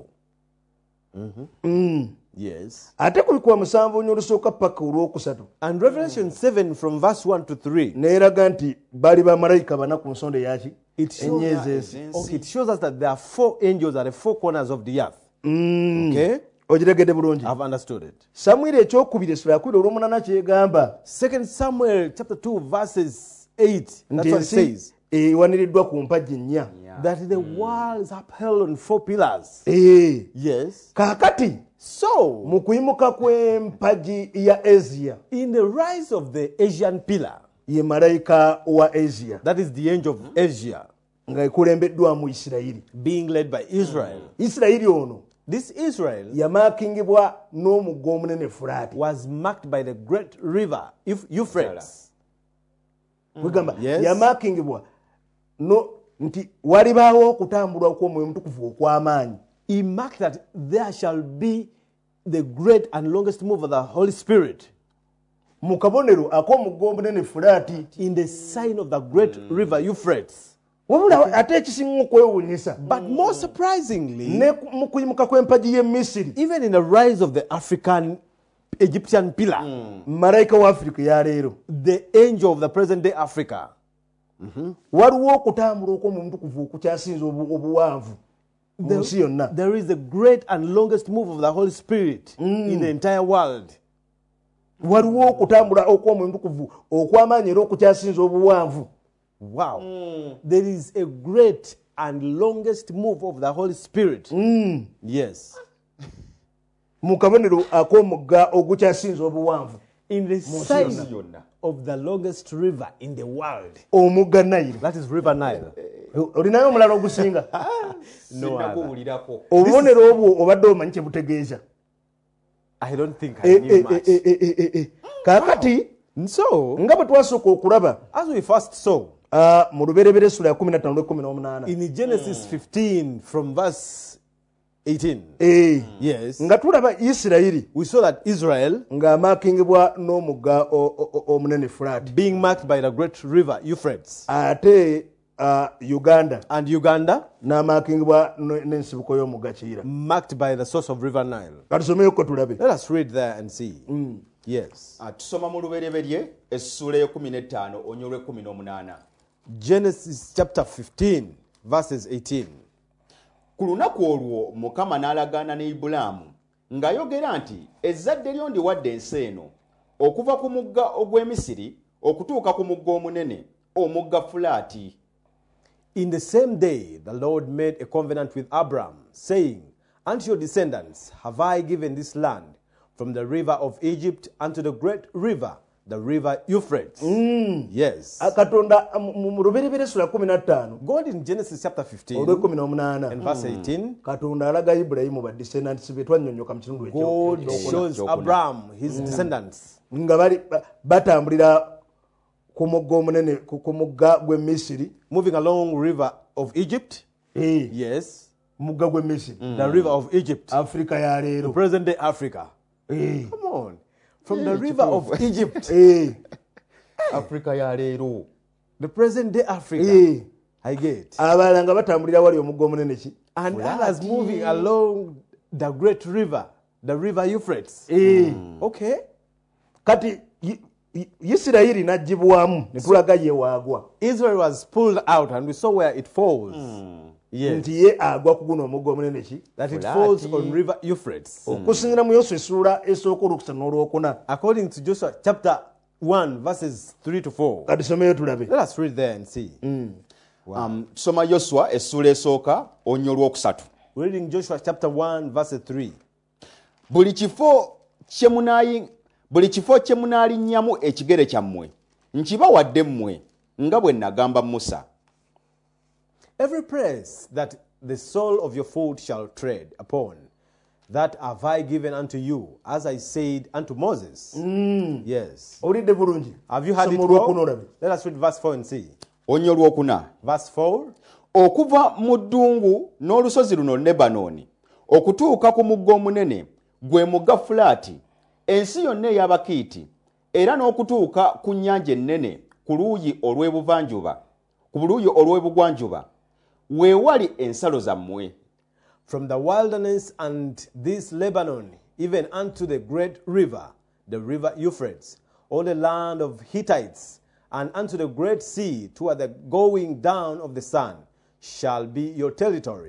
Speaker 1: Yes.
Speaker 2: Ate ku lukwa musanvu onyo olusooka paka olw'okusatu
Speaker 1: And Revelation seven from verse one to three,
Speaker 2: neeraga nti bali bamalayika bana ku nsonda yaki
Speaker 1: it shows,
Speaker 2: enyeezi
Speaker 1: us,
Speaker 2: ensi.
Speaker 1: okay, it shows us that there are four angels at the four corners of the earth. Okay?
Speaker 2: Ogiregedde bulungi?
Speaker 1: I've understood it.
Speaker 2: Samwiri ekyokubiri essula yakubiri olw'omunaana kyegamba
Speaker 1: Second Samuel chapter two verses eight. That's
Speaker 2: nti
Speaker 1: what it
Speaker 2: ensi
Speaker 1: says.
Speaker 2: ewaniriddwa ku mpagi nnya.
Speaker 1: That the world is upheld on four pillars.
Speaker 2: Eh,
Speaker 1: Yes.
Speaker 2: kaakati
Speaker 1: So,
Speaker 2: mu kuyimuka kw'empagi ya Asia,
Speaker 1: in the rise of the Asian pillar,
Speaker 2: ye malayika wa Asia
Speaker 1: that is the angel of Asia,
Speaker 2: nga ekulembeddwamu Isirayiri.
Speaker 1: being led by Israel.
Speaker 2: Isirayiri ono
Speaker 1: This Israel
Speaker 2: yamakingibwa n'omugga omunene Fulaati.
Speaker 1: was marked by the great river Euph- Euphrates.
Speaker 2: Kwegamba
Speaker 1: Yes.
Speaker 2: yamakingibwa no nti walibaawo okutambulwa okw'omwoyo omutukuvu okw'amaanyi.
Speaker 1: He marked that there shall be the great and longest move of the Holy Spirit
Speaker 2: Mu kabonero ak'omugga omunene Fulaati.
Speaker 1: in the sign of the great river Euphrates.
Speaker 2: Wabula ate ekisinga okwewuunyisa
Speaker 1: But more surprisingly,
Speaker 2: ne ku- mu kuyimuka kw'empagi y'e Misiri,
Speaker 1: even in the rise of the African Egyptian pillar,
Speaker 2: malayika wa Afrika ya leero
Speaker 1: the angel of the present day Africa,
Speaker 2: waliwo okutambula okw'omwoyo omutukuvu okukyasinza obu- obuwanvu mu nsi yonna.
Speaker 1: there is the great and longest move of the Holy Spirit in the entire world.
Speaker 2: Waliwo okutambula okw'omwoyo omutukuvu okw'amaanyi era okukyasinza obuwanvu.
Speaker 1: Wow. There is a great and longest move of the Holy Spirit. Yes.
Speaker 2: Mu kabonero ak'omugga ogukyasinza obuwanvu,
Speaker 1: In the
Speaker 2: yonna.
Speaker 1: sign of the longest river in the world.
Speaker 2: omugga Nile.
Speaker 1: That is River Nile.
Speaker 2: Olinayo omulala ogusinga?
Speaker 1: No other.
Speaker 3: Sinnaguwulirako.
Speaker 2: Obubonero obwo obadde omanyi kye butegeeza.
Speaker 1: I don't think I
Speaker 2: Eh,
Speaker 1: knew
Speaker 2: eh,
Speaker 1: much.
Speaker 2: eh, eh, eh, eh, eh. Kaakati
Speaker 1: So,
Speaker 2: nga bwe twasooka okulaba
Speaker 1: as we first saw
Speaker 2: ah, mu lubereberye essula ya kumi na ttaano lw'ekkumi n'omunaana,
Speaker 1: in Genesis fifteen from verse eighteen,
Speaker 2: Eh,
Speaker 1: yes,
Speaker 2: nga tulaba Isirayiri
Speaker 1: we saw that Israel
Speaker 2: ng'amaakingibwa n'omugga o- o- o- omunene Fulaati,
Speaker 1: being marked by the great river Euphrates,
Speaker 2: ate ah, Uganda
Speaker 1: and Uganda
Speaker 2: n'amaakingibwa n- n'ensibuko y'omugga Kiyira.
Speaker 1: marked by the source of River Nile.
Speaker 2: Katusomeyoko tulabe.
Speaker 1: Let us read there and see. Yes.
Speaker 3: Ah, tusoma mu lubereberye essula y'ekumi n'ettaano onyo olw'ekkumi n'omunaana.
Speaker 1: Genesis chapter fifteen, verses eighteen.
Speaker 3: Ku lunaku olwo Mukama n'alagaana ne Ibulaamu ng'ayogera nti ezzadde lyo ndiwadde ensi eno okuva ku mugga ogw'Emisiri okutuuka ku mugga omunene omugga Fulaati.
Speaker 1: In the same day, the Lord made a covenant with Abram, saying, Unto your descendants have I given this land, from the river of Egypt unto the great river, the river Euphrates. Yes.
Speaker 2: Ah, katonda mu mu lubereberye essula ya kumi na ttaano
Speaker 1: God in Genesis chapter fifteen
Speaker 2: olw'ekkumi n'omunaana,
Speaker 1: and verse eighteen,
Speaker 2: katonda alaga Ibulayimu ba descendants be twannyonnyoka mu kitundu ekyo
Speaker 1: God
Speaker 2: ekyokuna.
Speaker 1: shows Abram his descendants
Speaker 2: nga bali ba- batambulira ku mugga omunene ku ku mugga gw'e Misiri.
Speaker 1: moving along river of Egypt.
Speaker 2: Eh,
Speaker 1: Yes.
Speaker 2: mugga gw'e Misiri,
Speaker 1: The river of Egypt,
Speaker 2: Afrika ya leero.
Speaker 1: present day Africa.
Speaker 2: Eh.
Speaker 1: Come on. From the river of Egypt,
Speaker 2: Eh.
Speaker 3: Afrika ya leero.
Speaker 1: the present day Africa.
Speaker 2: Eh.
Speaker 1: I get.
Speaker 2: Abalala nga batambulira wali omugga omunene ki.
Speaker 1: And others moving along the great river, the river Euphrates.
Speaker 2: Eh.
Speaker 1: Okay.
Speaker 2: Kati I- I- Isirayiri n'agibwamu ne tulaga ye waagwa.
Speaker 1: Israel was pulled out and we saw where it falls. Yes.
Speaker 2: Nti ye agwa ku guno omugga omunene ki.
Speaker 1: That it
Speaker 3: Fulati.
Speaker 1: falls on river Euphrates.
Speaker 2: Okusinziira mu Yoswa essula esooka olwokusatu n'olwokuna.
Speaker 1: According to Joshua chapter one, verses three to four.
Speaker 2: Kati someyo tulabe.
Speaker 1: Let us read there and see.
Speaker 3: Um, tusoma Yoswa essula esooka onyo olwokusatu.
Speaker 1: Reading Joshua chapter one, verse three.
Speaker 3: Buli kifo kye munaayi buli kifo kye munaalinnyamu ekigere kyammwe nkibawadde mmwe nga bwe nagamba Musa.
Speaker 1: Every place that the sole of your foot shall tread upon, that have I given unto you, as I said unto Moses. Yes.
Speaker 2: Olidde bulungi.
Speaker 1: Have you heard it
Speaker 2: Soma
Speaker 1: well?
Speaker 2: olwokuna olabe.
Speaker 1: Let us read verse four and see.
Speaker 3: Onyo olwokuna.
Speaker 1: Verse four.
Speaker 3: Okuva mu ddungu n'olusozi luno Lebanooni okutuuka ku mugga omunene gwe mugga Fulaati, ensi yonna ey'Abakiiti, era n'okutuuka ku nnyanja ennene ku luuyi olw'ebuvanjuba ku luuyi olw'ebugwanjuba, weewali ensalo zammwe.
Speaker 1: From the wilderness and this Lebanon, even unto the great river, the river Euphrates, all the land of Hittites, and unto the great sea, toward the going down of the sun, shall be your territory.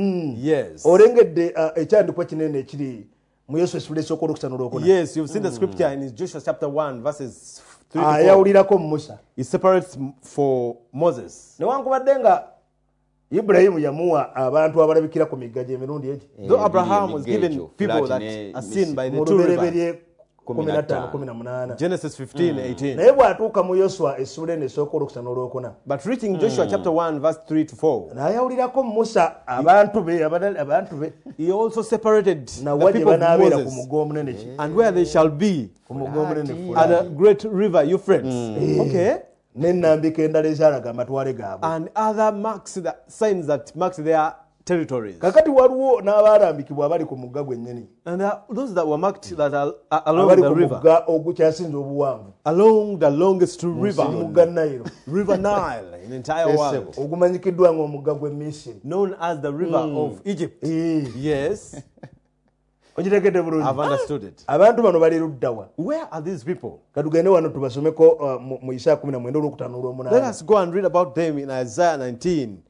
Speaker 1: Yes.
Speaker 2: Olengedde uh, ekyandikwa kinene ekiri mu Yoswa essula esooka olwokusatu n'olwokuna.
Speaker 1: Yes, you've seen the scripture in Joshua chapter one, verses three to four.
Speaker 2: Ayawulirako mu Musa.
Speaker 1: It separates m- for Moses.
Speaker 2: Newankubadde nga Ibulayimu yamuwa abantu abalabikira ku migga gy'emirundi egi.
Speaker 1: Though Abraham was
Speaker 3: Emigga
Speaker 1: given
Speaker 3: egyo,
Speaker 1: people
Speaker 3: Fulaati
Speaker 1: that
Speaker 3: ne
Speaker 1: are seen by the
Speaker 2: Mu
Speaker 1: two rivers.
Speaker 2: lubereberye
Speaker 3: kumi
Speaker 2: kumi
Speaker 3: na
Speaker 2: na
Speaker 3: ttaano.
Speaker 2: ttaano kumi na munaana.
Speaker 1: Genesis fifteen, eighteen.
Speaker 2: Naye bw'atuuka mu Yoswa essula eno esooka olwokusatu n'olwokuna.
Speaker 1: But reaching Joshua chapter one, verse three to four,
Speaker 2: N'ayawulirako mu Musa abantu be abadala- abantu be
Speaker 1: he also separated the
Speaker 2: nawa gye
Speaker 1: people of
Speaker 2: banaabeera ku
Speaker 1: Moses
Speaker 2: mugga omunene ki.
Speaker 1: and where they shall be
Speaker 2: Ku mugga omunene
Speaker 1: at
Speaker 2: Fulaati.
Speaker 1: the great river Euphrates. Okay.
Speaker 2: N'ennambika endala ezaalaga amatwale gaabwe.
Speaker 1: And other marks, that, signs that marks their territories.
Speaker 2: Kakati waliwo n'abaalambikibwa abali ku mugga gwennyini.
Speaker 1: And there are those that were marked that are, are along
Speaker 2: Abali
Speaker 1: the
Speaker 2: ku
Speaker 1: river,
Speaker 2: mugga ogukyasinza obuwanvu.
Speaker 1: along the longest river,
Speaker 2: Mugga Nile.
Speaker 1: River Nile in the entire world,
Speaker 2: Ogumanyikiddwa ng'omugga gw'e Misiri.
Speaker 1: known as the river of Egypt.
Speaker 2: Eh,
Speaker 1: Yes,
Speaker 2: okitegedde bulungi.
Speaker 1: I've understood it.
Speaker 2: Abantu bano bali luddawa.
Speaker 1: Where are these people?
Speaker 2: Katugende wano tubasomeko uh, mu- mu Isaaya kumi na mwenda olwokutaano
Speaker 1: Let
Speaker 2: olw'omunaana.
Speaker 1: us go and read about them in Isaiah nineteen,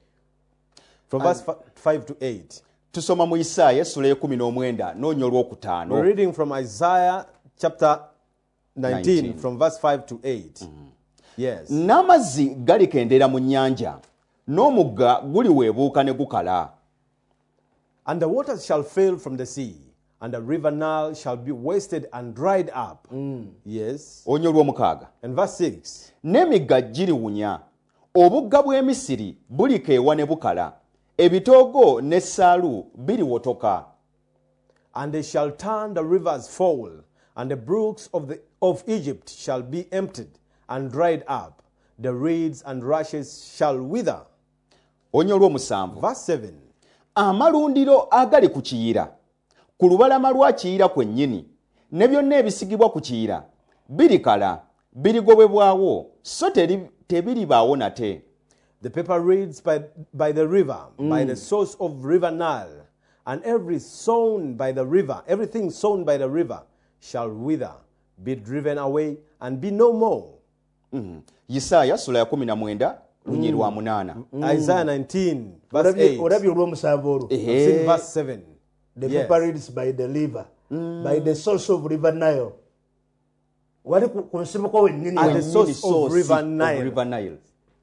Speaker 1: from verse fi- five to eight.
Speaker 3: Tusoma mu Isaaya essula ekumi n'omwenda n'onyo
Speaker 1: We're
Speaker 3: olwokutaano.
Speaker 1: reading from Isaiah chapter nineteen,
Speaker 3: nineteen.
Speaker 1: from verse five to eight. Yes.
Speaker 3: N'amazzi galikendera mu nnyanja, n'omugga guliweebuuka ne gukala.
Speaker 1: And the waters shall fail from the sea, and the river Nile shall be wasted and dried up. Yes.
Speaker 3: Onyo olw'omukaaga.
Speaker 1: And verse six.
Speaker 3: N'emigga giriwunya, obugga bw'e Misiri bulikeewa ne bukala, ebitoogo ne ssaalu biliwotoka.
Speaker 1: And they shall turn the rivers foul, and the brooks of, the, of Egypt shall be emptied and dried up. The reeds and rushes shall wither.
Speaker 3: Onyo olw'omusanvu.
Speaker 1: Verse seven.
Speaker 3: Amalundiro agali ku kiyira, ku lubalama lwa kiyira kwennyini, ne byonna ebisigibwa ku kiyira, birikala, birigobebwawo, so teri- tebiribaawo nate.
Speaker 1: The paper reeds by, by the river, by the source of river Nile, and every sown by the river, everything sown by the river shall wither, be driven away, and be no more.
Speaker 3: Isaaya sula ya kumi na mwenda lunyi lwa munaana.
Speaker 1: Isaiah nineteen, verse
Speaker 2: Olabye
Speaker 1: eight.
Speaker 2: olabye olw'omusanvu olwo.
Speaker 1: I've seen verse seven.
Speaker 2: The
Speaker 1: Yes.
Speaker 2: paper reeds by the river, by the source of river Nile. Wali ku ku nsibuko wennyini.
Speaker 1: At the
Speaker 2: wennyini.
Speaker 1: source of
Speaker 3: Source
Speaker 1: river
Speaker 3: of
Speaker 1: Nile.
Speaker 3: River Nile.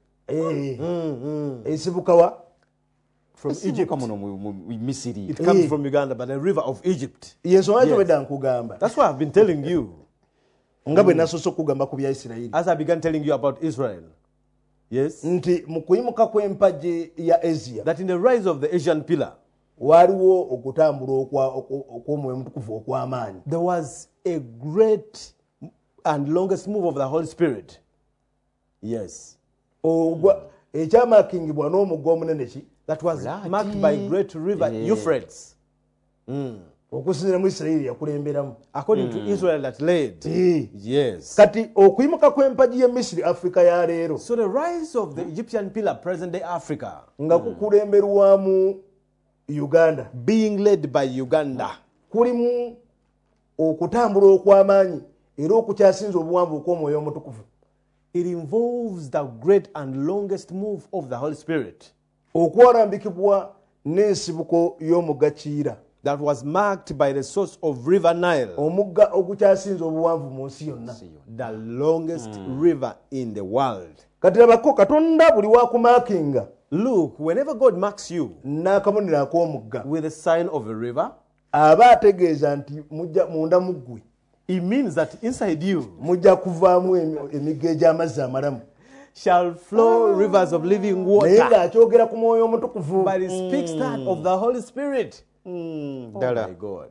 Speaker 2: Eh, esibuka wa?
Speaker 1: From
Speaker 3: Egypt.
Speaker 1: Egypt.
Speaker 3: Muno mu mu Misiri.
Speaker 1: It comes
Speaker 2: Eh.
Speaker 1: from Uganda, but the river of Egypt.
Speaker 2: Yensonga
Speaker 1: Yes.
Speaker 2: tobedda nkugamba.
Speaker 1: That's why I've been telling you,
Speaker 2: Nga bwe nasoose okugamba ku bya Isirayiri.
Speaker 1: as I began telling you about Israel. Yes.
Speaker 2: Nti mu kuyimuka kw'empagi ya Asia
Speaker 1: That in the rise of the Asian pillar,
Speaker 2: waliwo okutambula okwa- okwo- okw'omwoyo omutukuvu okw'amaanyi.
Speaker 1: there was a great and longest move of the Holy Spirit. Yes.
Speaker 2: Ogwa ekyamakingibwa n'omugga omunene ki?
Speaker 1: That was
Speaker 3: Fulaati.
Speaker 1: marked by great river
Speaker 3: Yeah.
Speaker 1: Euphrates.
Speaker 2: okusinziira mu Isirayiri yakulemberamu.
Speaker 1: according to Israel that led.
Speaker 2: Eh.
Speaker 1: Yes.
Speaker 2: Kati okuyimuka kw'empagi y'e Misiri Afrika ya leero
Speaker 1: So the rise of the Egyptian pillar, present day Africa,
Speaker 2: nga kukulemberwamu Uganda
Speaker 1: being led by Uganda,
Speaker 2: kulimu okutambula okw'amaanyi era okukyasinza obuwanvu okw'omwoyo omutukuvu.
Speaker 1: it involves the great and longest move of the Holy Spirit
Speaker 2: okwalambikibwa n'ensibuko y'omugga Kiira,
Speaker 1: that was marked by the source of River Nile,
Speaker 2: omugga ogukyasinza obuwanvu mu nsi yonna.
Speaker 1: the longest river in the world.
Speaker 2: Kati labako Katonda buli wakumaakinga
Speaker 1: Look, whenever God marks you
Speaker 2: n'akabonero ak'omugga
Speaker 1: with a sign of a river,
Speaker 2: aba ategeeza nti mujja munda mu ggwe
Speaker 1: it means that inside you
Speaker 2: mujja kuvaamu emi- emigga egy'amazzi amalamu.
Speaker 1: shall flow rivers of living
Speaker 2: Naye
Speaker 1: water.
Speaker 2: ng'akyogera ku mwoyo omutukuvu.
Speaker 1: But it speaks that of the Holy Spirit. Oh
Speaker 3: ddala.
Speaker 1: my God.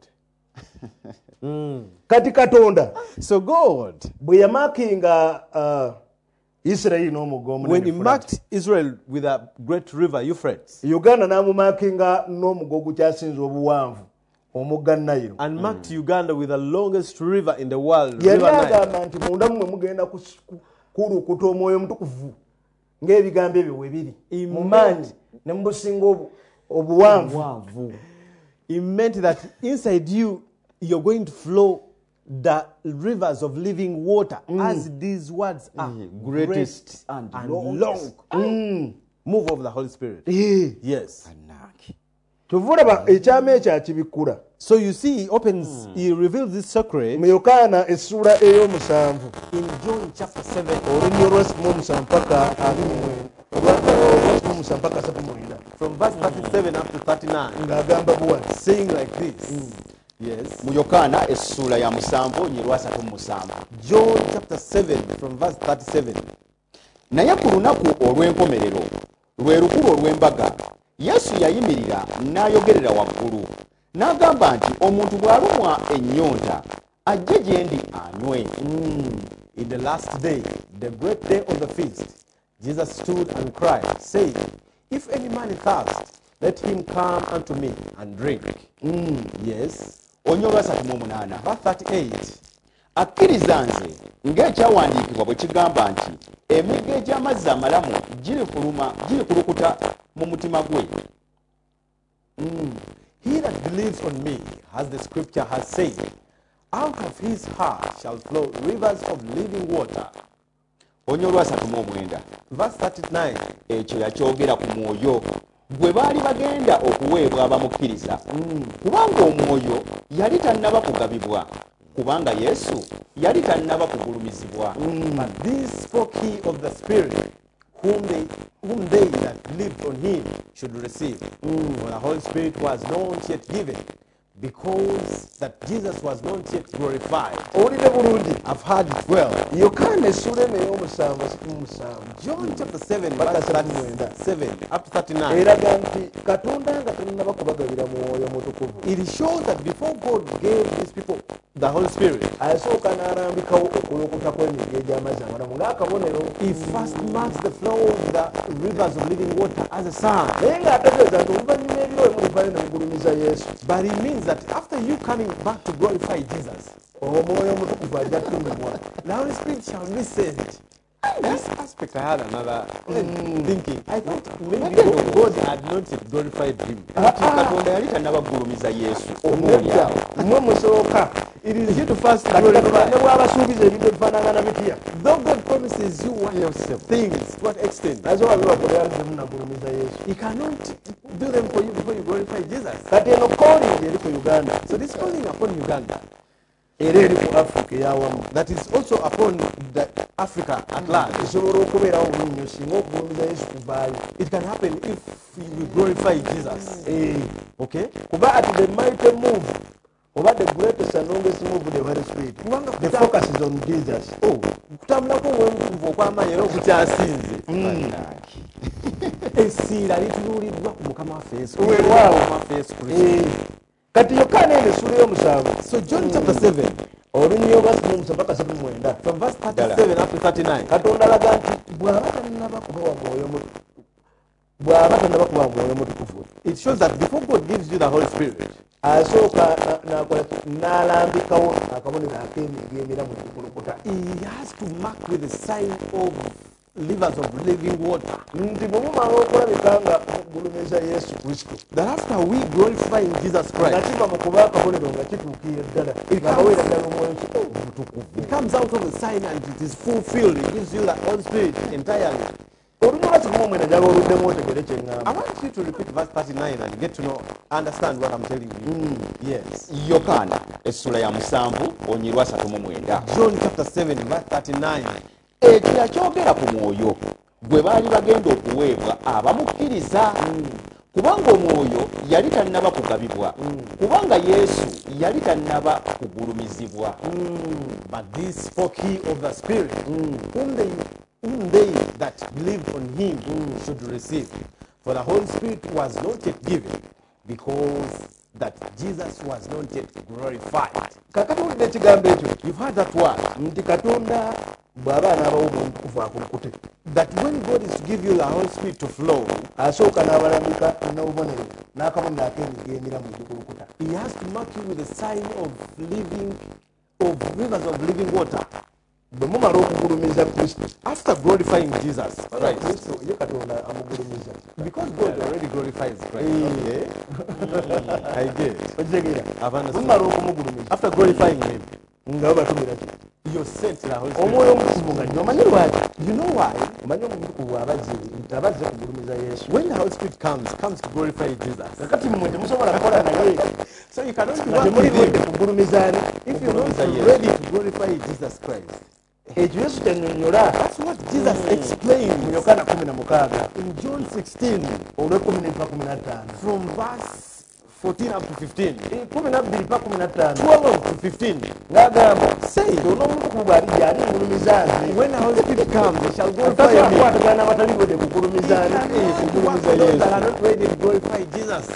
Speaker 2: Kati Katonda
Speaker 1: So God,
Speaker 2: bwe yamaakinga uh, Isirayiri n'omugga
Speaker 1: when
Speaker 2: omunene
Speaker 1: he
Speaker 2: Fulaati,
Speaker 1: marked Israel with a great river, Euphrates,
Speaker 2: Uganda n'amumaakinga n'omugga ogukyasinza obuwanvu omugga Nile.
Speaker 1: and marked Uganda with the longest river in the world,
Speaker 2: Yali
Speaker 1: River Nile,
Speaker 2: agamba nti munda mmwe mugenda kus- ku- kulukuta omwoyo omutukuvu ng'ebigambo ebyo bwe biri mu maanyi ne mu businga obu- obuwanvu.
Speaker 1: it meant that inside you, you're going to flow the rivers of living water, as these words are greatest and, long,
Speaker 2: Mm.
Speaker 1: move of the Holy Spirit.
Speaker 2: Eh.
Speaker 1: Yes.
Speaker 2: Kyova olaba ekyama ekyo akibikkula.
Speaker 1: So you see, he opens, he reveals this secret
Speaker 2: Mu Yokaana essuula ey'omusanvu
Speaker 1: in John chapter seven,
Speaker 2: olunyi olwasimu omusanvu paka abiri mu mwenda olwasimu omusanvu paka asatu mu mwenda
Speaker 1: from verse thirty-seven up to thirty-nine,
Speaker 2: ng'agamba buwati.
Speaker 1: saying like this. Yes.
Speaker 3: mu Yokaana essuula ya musanvu nyi lwasatu mu musanvu.
Speaker 1: John chapter seven from verse thirty-seven.
Speaker 3: Naye ku lunaku olw'enkomerero lwe lukulu olw'embaga Yesu yayimirira n'ayogerera waggulu n'agamba nti omuntu bw'alumwa ennyonta ajje gye ndi anywe.
Speaker 1: In the last day, the great day of the feast, Jesus stood and cried, saying, if any man thirst, let him come unto me and drink. Yes.
Speaker 3: Onnyo lwasatu mu munaana.
Speaker 1: Verse thirty-eight.
Speaker 3: Akkiriza nze ng'ekyawandiikibwa bwe kigamba nti emigga egy'amazzi amalamu giri kuluma giri kulukuta mu mutima gwe.
Speaker 1: He that believes on me, as the scripture has said, out of his heart shall flow rivers of living water.
Speaker 3: Onnyo lwasatu mu omwenda.
Speaker 1: Verse thirty-nine.
Speaker 3: Ekyo yakyogera ku mwoyo gwe baali bagenda okuweebwa abamukkiriza kubanga omwoyo yali tannaba kugabibwa kubanga Yesu yali tannaba kugulumizibwa.
Speaker 1: But this spoke he of the Spirit, whom they, whom they that believed on him should receive. For the Holy Spirit was not yet given, because that Jesus was not yet glorified.
Speaker 2: Owulidde bulungi.
Speaker 1: I've heard it well.
Speaker 2: Yokaana essuula eno ey'omusanvu asatu mu musanvu
Speaker 1: John chapter seven,
Speaker 2: Mpaka
Speaker 1: verse
Speaker 2: thirty-nine.
Speaker 1: thirty-seven up to thirty-nine.
Speaker 2: eraga nti Katonda nga tannaba kubagabira mwoyo mutukuvu
Speaker 1: It shows that before God gave these people the Holy Spirit,
Speaker 2: asooka n'alambikawo okulukuta kw'emigga egy'amazzi amalamu ng'akabonero.
Speaker 1: he first marks the flow of the rivers of living water as a sign.
Speaker 2: naye ng'ategeeza nti oluvannyuma ebiro emu livaayo ne mugulumiza Yesu.
Speaker 1: But it means that after you coming back to glorify Jesus,
Speaker 2: omwoyo omutukuvu ajja kutumibwa.
Speaker 1: the Holy Spirit shall be sent. This aspect I had another thinking. I thought maybe God, God had not yet glorified him.
Speaker 3: Nti Katonda yali tannaba kugulumiza Yesu
Speaker 2: Nedda,
Speaker 3: omuolyawo.
Speaker 2: mmwe musooka.
Speaker 1: It is you to first
Speaker 2: Kati Katonda ne
Speaker 1: glorify.
Speaker 2: bw'abasuubiza ebintu ebifaanagana bitya.
Speaker 1: Though God promises you one yourself things, to what extent?
Speaker 2: nazo wabibakolera nti temunagulumiza Yesu.
Speaker 1: He cannot do them for you before you glorify Jesus.
Speaker 2: Kati eno calling eri ku Uganda
Speaker 1: So this calling upon Uganda,
Speaker 2: era eri ku Africa ey'awamu
Speaker 1: that is also upon the Africa at large.
Speaker 2: esobola okubeerawo bunnyo singa okugulumiza Yesu kuvaayo.
Speaker 1: It can happen if you glorify Jesus.
Speaker 2: Eh,
Speaker 1: Okay?
Speaker 2: kuba ati the mighty move oba the greatest and longest move of the Holy Spirit,
Speaker 1: Kubanga
Speaker 2: the
Speaker 1: kuta-
Speaker 2: focus is on Jesus.
Speaker 1: Oh, kutambulako omwomutukuvu okw'amaanyi era okukyasinze. Essira litunuuliddwa ku Mukama waffe Yesu Kristo.
Speaker 2: Weewaawo.
Speaker 1: Mukama waffe Yesu Kristo.
Speaker 2: Eh, kati Yokaana eno essuula y'omusanvu
Speaker 1: So John chapter seven,
Speaker 2: olunyi olwasimu omusanvu paka asatu mu mwenda
Speaker 1: from verse thirty-seven up to thirty-nine.
Speaker 2: Katonda alaga nti bw'aba tannaba kubawa mwoyo mutukuvu bw'aba tannaba kubawa mwoyo mutukuvu
Speaker 1: It shows that before God gives you the Holy Spirit,
Speaker 2: asooka nakola n'alambikawo akabonero ak'emigemera mu kukulukuta.
Speaker 1: he has to mark with the sign of rivers of living water.
Speaker 2: Nti bwe mumala okulabika nga mugulumiza Yesu Kristo,
Speaker 1: That after we glorify in Jesus
Speaker 2: nga
Speaker 1: Christ,
Speaker 2: kiva mu kuba akabonero nga kituukirira ddala nga baweera ddala omwoyo omutukuvu.
Speaker 1: it comes out of the sign and it is fulfilled. It gives you the Holy Spirit entirely.
Speaker 2: Olunyuma kikumu mwena njagala oluddemu otegere kye
Speaker 1: I
Speaker 2: ŋŋamba.
Speaker 1: want you to repeat verse thirty-nine and get to know, understand what I'm telling you. Yes.
Speaker 3: yokaana essula ya musanvu onyirwa asatu mu mwenda.
Speaker 1: John chapter seven, verse thirty-nine.
Speaker 3: ekyo yakyogera ku mwoyo gwe baali bagenda okuweebwa abamukkiriza, kubanga omwoyo yali tannaba kugabibwa, kubanga Yesu yali tannaba kugulumizibwa.
Speaker 1: But this spoke he of the Spirit, whom they whom they that believed on him should receive. For the Holy Spirit was not yet given, because that Jesus was not yet glorified.
Speaker 2: Kakati wulidde ekigambo ekyo
Speaker 1: You've heard that word.
Speaker 2: nti Katonda bw'aba anaabawo omutukuvu akulukute,
Speaker 1: That when God is to give you the Holy Spirit to flow,
Speaker 2: asooka n'abalambika n'obubonero n'akabonero ak'emigendera mu gikulukuta.
Speaker 1: he has to mark you with a sign of living, of rivers of living water.
Speaker 2: Bwe mumala okugulumiza Kristo,
Speaker 1: After glorifying Jesus Christ,
Speaker 2: Kristo ye Katonda amugulumiza.
Speaker 1: because God already glorifies Christ. Okay. I get.
Speaker 2: Okitegeera?
Speaker 1: I've understood.
Speaker 2: Bwe mumala okumugulumiza
Speaker 1: After glorifying him,
Speaker 2: nga babatumira ki?
Speaker 1: you're sent to the Holy Spirit.
Speaker 2: Omwoyo omutukuvu nga nnyo omanyi lwaki?
Speaker 1: You know why?
Speaker 2: Omanyi omutukuvu abazze nti abazze kugulumiza Yesu.
Speaker 1: When the Holy Spirit comes, comes to glorify Jesus.
Speaker 2: Kakati mmwe temusobola kukola naye
Speaker 1: So you cannot be
Speaker 2: nga
Speaker 1: working
Speaker 2: temuli
Speaker 1: with
Speaker 2: wedde
Speaker 1: him
Speaker 2: kugulumiza ani?
Speaker 1: if you're not
Speaker 2: Kugulumiza Yesu.
Speaker 1: ready to glorify Jesus Christ.
Speaker 2: Ekyo Yesu kyannyonnyola
Speaker 1: That's what Jesus explained
Speaker 2: mu Yokaana kumi na mukaaga
Speaker 1: in John sixteen,
Speaker 2: olw'ekumi n'epa kumi na ttaano.
Speaker 1: from verse fourteen up to fifteen.
Speaker 2: kumi na bbiri pa kumi na ttaano
Speaker 1: twelve to fifteen.
Speaker 2: n'agamba
Speaker 1: Saying,
Speaker 2: tona omutukuvu bw'alijja alingulumiza nze.
Speaker 1: when the Holy Spirit comes, they shall glorify me.
Speaker 2: Takwatagana n'abatali wedde kugulumiza ani? Kugulumiza
Speaker 1: Those that
Speaker 2: Yesu.
Speaker 1: are not ready to glorify Jesus.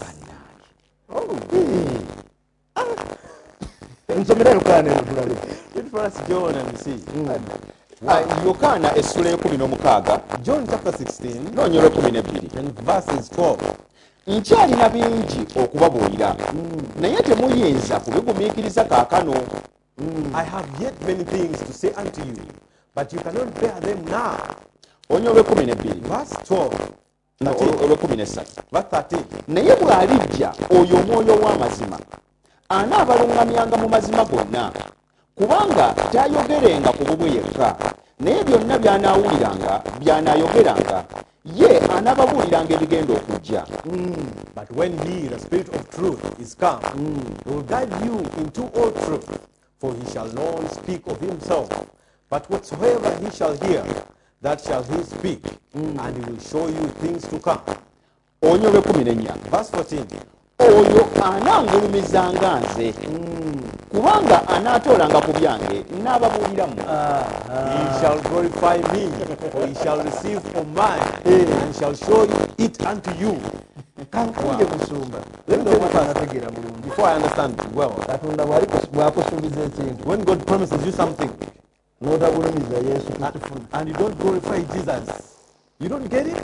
Speaker 2: Nsomera Yokaana eno tulabe.
Speaker 1: Read for us John and see.
Speaker 3: Ah, yokaana essula y'ekumi n'omukaaga
Speaker 1: John chapter sixteen
Speaker 3: noonya olw'ekumi n'ebbiri.
Speaker 1: and verses twelve.
Speaker 3: Nkyalina bingi okubabuulira, naye temuyinza kubigumiikiriza kaakano.
Speaker 1: I have yet many things to say unto you, but you cannot bear them now.
Speaker 3: Onya olw'ekumi n'ebbiri
Speaker 1: Verse twelve.
Speaker 3: no, olw'ekumi n'essatu.
Speaker 1: Verse thirteen.
Speaker 3: Naye bw'alijja oyo omwoyo w'amazima anaabalungamyanga mu mazima gonna, kubanga taayogerenga ku bubwe yekka, naye byonna by'anaawuliranga by'anaayogeranga, ye anaababuuliranga ebigenda okujja.
Speaker 1: But when he, the Spirit of truth, is come, he will guide you into all truth. For he shall not speak of himself, but whatsoever he shall hear, that shall he speak, and he will show you things to come.
Speaker 3: Onya olw'ekumi n'ennya.
Speaker 1: Verse fourteen.
Speaker 3: Oyo anaangulumizanga nze, kubanga anaatoolanga ku byange n'ababuuliramu.
Speaker 1: He shall glorify me, for he shall receive of mine, and shall show it unto you.
Speaker 2: Kankuje musumba. Lendo mwana anategeera bulungi.
Speaker 1: Before I understand well,
Speaker 2: Katonda bw'ali bw'akusuubiza ekintu
Speaker 1: when God promises you something,
Speaker 2: n'otagulumiza Yesu
Speaker 1: and,
Speaker 2: tukifuna.
Speaker 1: and you don't glorify Jesus, you don't get it?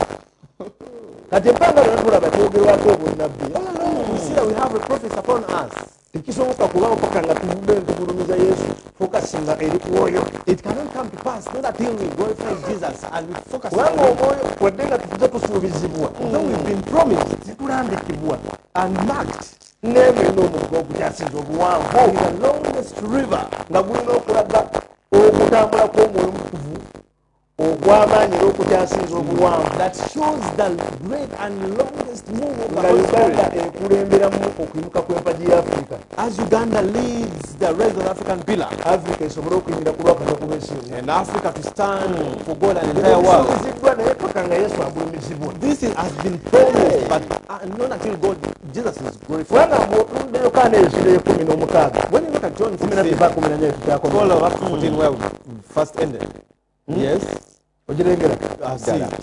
Speaker 2: Kati empanga lona tulaba twogerwako obunnabbi.
Speaker 1: We see that we have a prophet upon us.
Speaker 2: Tekisoboka kubawo paka nga tuvudde tugulumiza Yesu fokasinga eri ku oyo.
Speaker 1: It cannot come to pass, not until we glorify Jesus and we focus on
Speaker 2: Kubanga
Speaker 1: him.
Speaker 2: omwoyo wadde nga tutuze tusuubizibwa.
Speaker 1: Though we've been promised
Speaker 2: Tulambikibwa
Speaker 1: and marked
Speaker 2: n'emwe n'omugga ogukyasinza obuwanvu.
Speaker 1: in the longest river,
Speaker 2: Nga gulina okulaga okutambula kw'omwoyo omutukuvu ogw'amaanyi era okukyasinza obuwanvu.
Speaker 1: that shows the great and longest move of the
Speaker 2: Nga
Speaker 1: Holy
Speaker 2: Uganda
Speaker 1: Spirit.
Speaker 2: ekulemberamu okuyimuka kw'empagi ya Afirika.
Speaker 1: As Uganda leads the raise of the African pillar,
Speaker 2: Afrika esobole okuyimira ku lwakataka lw'ensi yonna.
Speaker 1: and Africa to stand for God and the entire world.
Speaker 2: Ekisuubiziddwa naye paka nga Yesu agulumizibwa.
Speaker 1: This is, has been promised, but uh, not until God, Jesus is glorified.
Speaker 2: Kubanga bw'otunda Yokaana esula y'ekumi n'omukaaga.
Speaker 1: When you look at John
Speaker 2: kumi na
Speaker 1: sixteen,
Speaker 2: bbiri kumi na nnya tukyako.
Speaker 1: twelve up to fourteen, where we first ended. Yes,
Speaker 2: Ogirengera.
Speaker 1: I see it.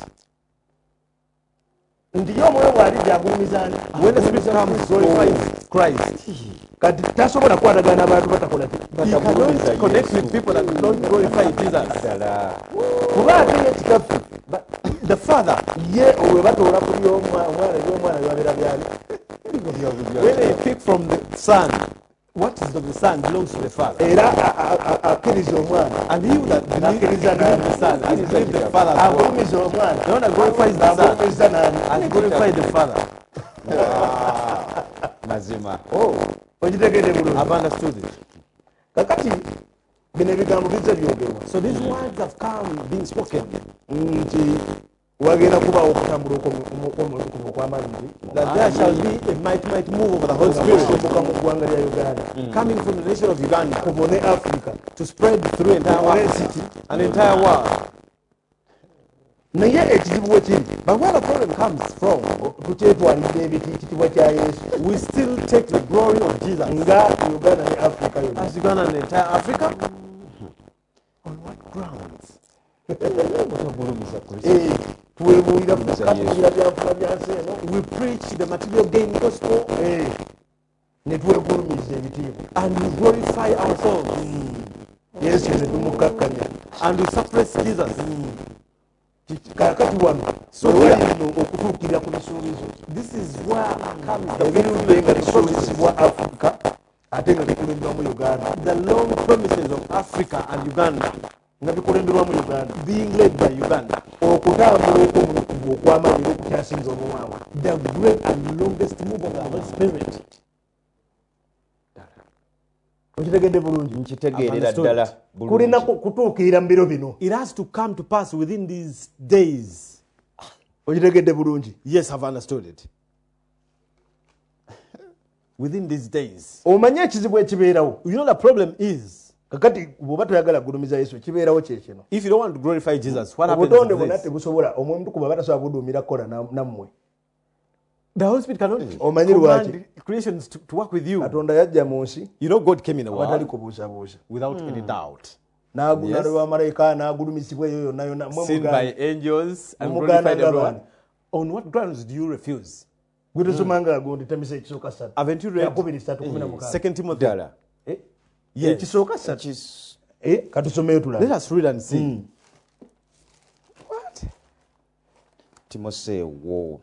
Speaker 2: Nti ye omwoyo bw'alijja agulumiza ani?
Speaker 1: When the Spirit comes, glorifies Christ.
Speaker 2: Kati tasobola kukwatagana n'abantu batakola
Speaker 1: He cannot connect with people that don't glorify Jesus.
Speaker 2: kuba ate ye kikaffe. Ba-
Speaker 1: The father,
Speaker 2: ye olwe batoola ku by'omwana ebyomwana byabeera byali
Speaker 1: when they pick from the son, what is of the son belongs to the father.
Speaker 2: era a- a- a- akkiriza omwana
Speaker 1: And he that believes
Speaker 2: akkiriza
Speaker 1: believes the son and believes the father as well.
Speaker 2: agulumiza omwana
Speaker 1: The one that glorifies the son
Speaker 2: agulumiza nani
Speaker 1: and glorifies the father.
Speaker 3: mazima
Speaker 2: okitegedde bulungi
Speaker 1: I've understood it.
Speaker 2: kakati bino ebigambo bizza byogerwa
Speaker 1: So these words have come being spoken
Speaker 2: nti wagenda kubaawo okutambula okw'omulukumu okw'amaanyi nti
Speaker 1: that there shall be a mighty, mighty move over the Holy Spirit
Speaker 2: okusoboka mu ggwanga lya uganda
Speaker 1: coming from the nation of Uganda
Speaker 2: kubone africa
Speaker 1: to spread through entire world, an entire world.
Speaker 2: naye ekizibu we kiri
Speaker 1: But where the problem comes from,
Speaker 2: tukyetwalidde ebitiititibwa kya yesu
Speaker 1: we still take the glory of Jesus
Speaker 2: nga uganda ne africa yonna
Speaker 1: as Uganda and entire Africa. On what grounds?
Speaker 2: Eh, twebuulira katubuulira byanfuna bya nsi eno
Speaker 1: We preach the material gain gospel
Speaker 2: Eh, ne twegulumiza ebitiibwa
Speaker 1: and we glorify ourselves
Speaker 2: yesu ne tumukakkanya
Speaker 1: and we suppress Jesus.
Speaker 2: kaakati wano wewalino okutuukirira ku bisuubizo
Speaker 1: This is where comes the
Speaker 2: ebirudde nga
Speaker 1: fulfillment of
Speaker 2: bisuubizibwa
Speaker 1: prophecies,
Speaker 2: africa ate nga bikulemberwa mu uganda
Speaker 1: the long promises of Africa and Uganda
Speaker 2: nga bikulemberwa mu uganda
Speaker 1: being led by Uganda,
Speaker 2: okutambula okw'omulukuvu okw'amaanyi n'okukyasinza obuwanvu
Speaker 1: the great and longest move of the Holy Spirit.
Speaker 2: okitegedde bulungi
Speaker 3: nkitegeerera ddala
Speaker 2: kulina
Speaker 3: bulungi.
Speaker 2: ku- kutuukirira mu biro bino
Speaker 1: It has to come to pass within these days.
Speaker 2: okitegedde bulungi
Speaker 1: Yes, I've understood it. Within these days.
Speaker 2: omanye ekizibu ekibeerawo
Speaker 1: You know the problem is,
Speaker 2: kakati bw'oba toyagala kugulumiza yesu kibeerawo kyekino
Speaker 1: if you don't want to glorify Jesus, what happens
Speaker 2: obutonde
Speaker 1: is
Speaker 2: bwonna
Speaker 1: this.
Speaker 2: tebusobola omuntu kuba batasobola buduumira kola na- nammwe
Speaker 1: The Holy Spirit cannot
Speaker 2: Omanyi lwaki?
Speaker 1: command creations to, to work with you.
Speaker 2: katonda yajja mu nsi
Speaker 1: You know God came in the
Speaker 2: abatali
Speaker 1: world
Speaker 2: kubuusabuusa
Speaker 1: without any doubt.
Speaker 2: n'agula
Speaker 1: Yes.
Speaker 2: lwamalayika n'agulumisibwa eyo yonna yonna mmwe
Speaker 1: Seen by
Speaker 2: muganda
Speaker 1: angels and
Speaker 2: Muganda
Speaker 1: glorified everyone.
Speaker 2: ng'abaana.
Speaker 1: On what grounds do you refuse?
Speaker 2: gwe tosomanga agundi temisa ekisooka ssatu
Speaker 1: Haven't you read
Speaker 2: yakubiri ssatu kumi na mukaaga
Speaker 1: Second Timothy?
Speaker 3: ddala
Speaker 2: Eh?
Speaker 1: Yes.
Speaker 2: ekisooka ssatu Eh, katusomeyo
Speaker 1: Let
Speaker 2: tulaba
Speaker 1: us read and see. What?
Speaker 3: timoseewo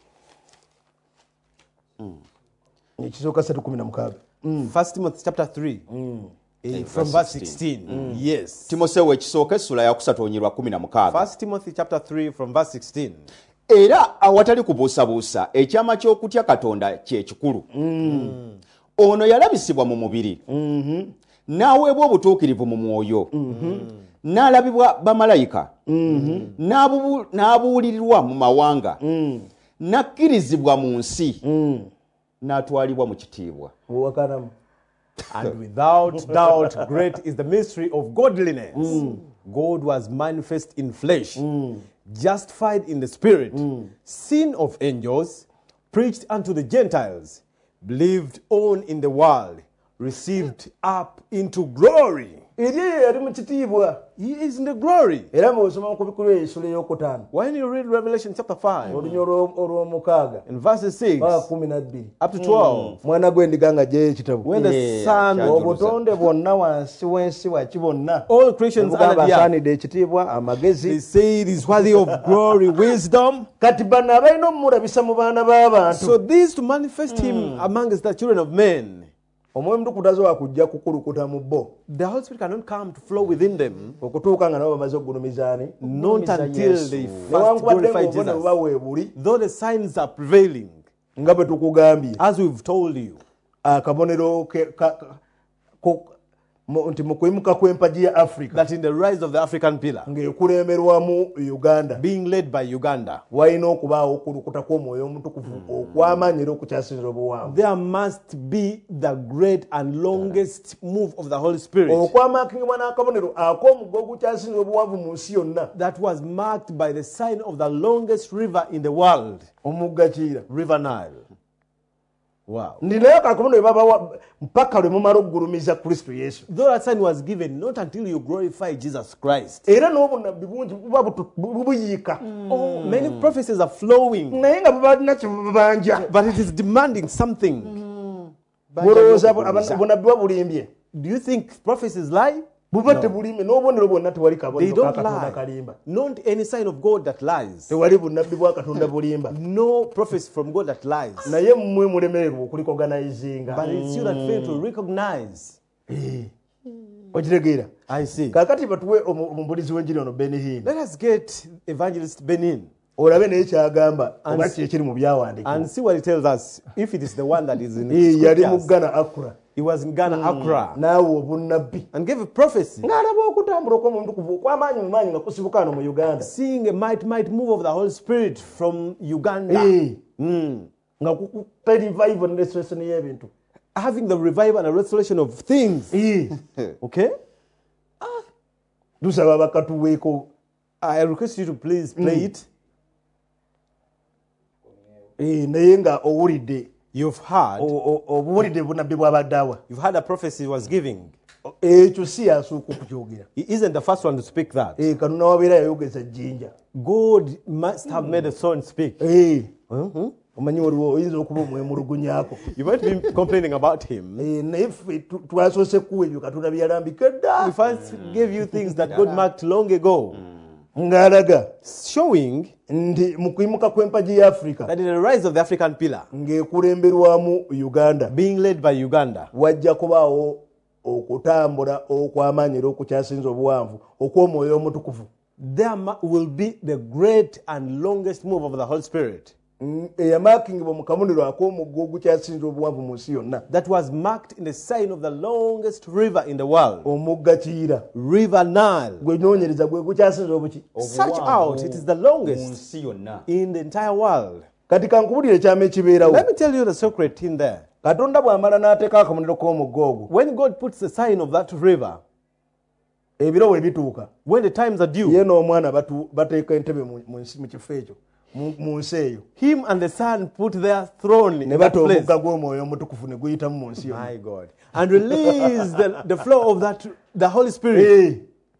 Speaker 2: ekisooka ssatu kumi na mukaaga
Speaker 1: First Timothy chapter three, eh, from verse sixteen. Yes.
Speaker 3: timoseewo ekisooka essula yakusatoonyerwa kumi na mukaaga
Speaker 1: First Timothy chapter three, from verse sixteen.
Speaker 3: era awatali kubuusabuusa ekyama ky'okutya katonda kye kikulu ono yalabisibwa mu mubiri n'aweebwa obutuukirivu mu mwoyo n'alabibwa bamalayika n'abubu- n'abuulirirwa mu mawanga n'akkirizibwa mu nsi n'atwalibwa mu kitiibwa
Speaker 2: owakanamu
Speaker 1: And without doubt, great is the mystery of godliness. God was manifest in flesh, justified in the spirit, seen of angels, preached unto the Gentiles, believed on in the world, received up into glory.
Speaker 2: eri eyo yali mu kitiibwa
Speaker 1: He is in the glory.
Speaker 2: era bw'osoma ku bikulu eisula ey'okutaano
Speaker 1: When you read Revelation chapter five,
Speaker 2: olunya olw'omukaaga
Speaker 1: in verses six
Speaker 2: paka kumi na bbiri
Speaker 1: up to twelve,
Speaker 2: mwana gw'endiga nga gyeyo ekitabu
Speaker 1: when the
Speaker 3: Yeah,
Speaker 1: Son,
Speaker 3: yeah.
Speaker 2: obutonde bwonna wansi w'ensi waki bonna
Speaker 1: all creations
Speaker 2: Nebugamba
Speaker 1: under the earth,
Speaker 2: asaanidde ekitiibwa amagezi
Speaker 1: they say it is worthy of glory, wisdom.
Speaker 2: kati bano abalina omumulabisa mu baana b'abantu
Speaker 1: So this to manifest him amongst the children of men.
Speaker 2: omwoyo mutukuvu tasobola kujja kukulukuta mu bo
Speaker 1: The Holy Spirit cannot come to flow within them,
Speaker 2: okutuuka nga nabo bamaze okugulumizaani
Speaker 1: not until they first
Speaker 2: newankubadde
Speaker 1: glorify
Speaker 2: ngaobona
Speaker 1: Jesus.
Speaker 2: buba weebuli
Speaker 1: Though the signs are prevailing,
Speaker 2: nga bwe tukugambye
Speaker 1: as we've told you,
Speaker 2: akabonero ke- ka- ka- ko- mu- nti mu kwimuka kw'empagi ya africa
Speaker 1: that in the rise of the African pillar,
Speaker 2: ng'ekulemberwamu uganda
Speaker 1: being led by Uganda,
Speaker 2: walina okubaawo okulukuta kw'omwoyo omutukuvu okw'amaanyi era okukyasinza obuwanvu
Speaker 1: there must be the great and longest move of the Holy Spirit
Speaker 2: okwamaakingibwa n'akabonero ak'omugga ogukyasinza obuwanvu mu nsi yonna
Speaker 1: that was marked by the sign of the longest river in the world,
Speaker 2: omugga kiira
Speaker 1: River Nile. Wow.
Speaker 2: ndi naye akakabonero babawa mpaka lwe mumala okugulumiza kristo yesu
Speaker 1: Though that sign was given, not until you glorify Jesus Christ.
Speaker 2: era n'obunabbi bungi buba butu- bu- buyiika
Speaker 1: Oh, many prophecies are flowing,
Speaker 2: naye nga bubalina kyebubanja
Speaker 1: but it is demanding something.
Speaker 2: bulowooza bu- aba- bunabbi buba bulimbye
Speaker 1: Do you think prophecies lie?
Speaker 2: buba tebulimbe n'obubonero bwonna tewali
Speaker 1: They
Speaker 2: kabonero ka
Speaker 1: don't
Speaker 2: Katonda
Speaker 1: lie.
Speaker 2: kalimba.
Speaker 1: Not any sign of God that lies.
Speaker 2: Tewali bunnabbi bwa Katonda bulimba.
Speaker 1: No prophecy from God that lies.
Speaker 2: Naye mmwe mulemererwa okulicoganizinga.
Speaker 1: But it's you that fail to recognize.
Speaker 2: Okitegeera?
Speaker 1: I see.
Speaker 2: Kaakati batuwe omu- omubulizi w'enjiri ono Ben Hinn.
Speaker 1: Let us get Evangelist Benin
Speaker 2: Olabe naye kyagamba
Speaker 1: And-
Speaker 2: oba kye kiri mu byawandiikibwa.
Speaker 1: and see what he tells us. If it is the one that is in
Speaker 2: Eh,
Speaker 1: the
Speaker 2: yali mu
Speaker 1: scriptures.
Speaker 2: Ghana Accra.
Speaker 1: He was in Ghana, Accra,
Speaker 2: Naawe obunnabbi.
Speaker 1: and gave a prophecy,
Speaker 2: Ng'alaba okutambula okw'omuntu kuva okw'amaanyi mu maanyi nga kusibuka wano mu Uganda.
Speaker 1: seeing a might, might move of the Holy Spirit from Uganda,
Speaker 2: Eh,
Speaker 1: Mm.
Speaker 2: nga kukupe revival ne restoration y'ebintu.
Speaker 1: having the revival and restoration of things.
Speaker 2: Eh,
Speaker 1: Okay?
Speaker 2: tusaba bakatuweeko.
Speaker 1: I request you to please play it.
Speaker 2: Eh, naye nga owulidde
Speaker 1: You've heard,
Speaker 2: o- o- obuwulidde bunabbi bw'abadde awa.
Speaker 1: you've heard a prophecy he was giving.
Speaker 2: Ekyo si yasooka okukyogera.
Speaker 1: He isn't the first one to speak that.
Speaker 2: Eh, Katonda wabeera yayogeza jjinja.
Speaker 1: God must have made a son speak.
Speaker 2: Eh,
Speaker 1: Mhm.
Speaker 2: omanyi waliwo oyinza okuba omwemulugunyaako.
Speaker 1: You might be complaining about him.
Speaker 2: Eh, naye ffe tu- twasoose kuwa ebyo Katonda bye yalambika
Speaker 1: We
Speaker 2: edda.
Speaker 1: first gave you things that God marked long ago,
Speaker 2: Ng'alaga
Speaker 1: showing
Speaker 2: nti mu kuyimuka kw'empagi ya Afrika
Speaker 1: that in the rise of the African pillar,
Speaker 2: ng'ekulemberwamu Uganda
Speaker 1: being led by Uganda,
Speaker 2: wajja kubaawo okutambula okw'amaanyi era okukyasinza obuwanvu okw'omwoyo omutukuvu.
Speaker 1: there ma- will be the great and longest move of the Holy Spirit
Speaker 2: Mm, eyamaakingibwa mu kabonero ak'omugga ogukyasinza obuwanvu mu nsi yonna.
Speaker 1: that was marked in the sign of the longest river in the world,
Speaker 2: Omugga Kiyira
Speaker 1: River Nile.
Speaker 2: gwe noonyereza gwe gukyasinza obuki.
Speaker 1: Search
Speaker 3: Obuwanvu
Speaker 1: out, it is the
Speaker 3: mu
Speaker 1: longest
Speaker 3: nsi yonna.
Speaker 1: in the entire world.
Speaker 2: Kati kankubulire ekyama ekibeerawo.
Speaker 1: Let me tell you the secret in there.
Speaker 2: Katonda bw'amala n'ateeka akabonero k'omugga ogwo,
Speaker 1: When God puts the sign of that river,
Speaker 2: ebiro we bituuka,
Speaker 1: when the times are due,
Speaker 2: ye n'omwana batu- bateeka entebe mu mu nsi- mu kifo ekyo mu mu nsi eyo
Speaker 1: him and the son put their throne
Speaker 2: ne
Speaker 1: in that
Speaker 2: bata
Speaker 1: place.
Speaker 2: omugga gw'omwoyo omutukufu ne guyitamu mu nsi yonna.
Speaker 1: My God. And release the, the flow of that, the Holy Spirit
Speaker 2: Eh,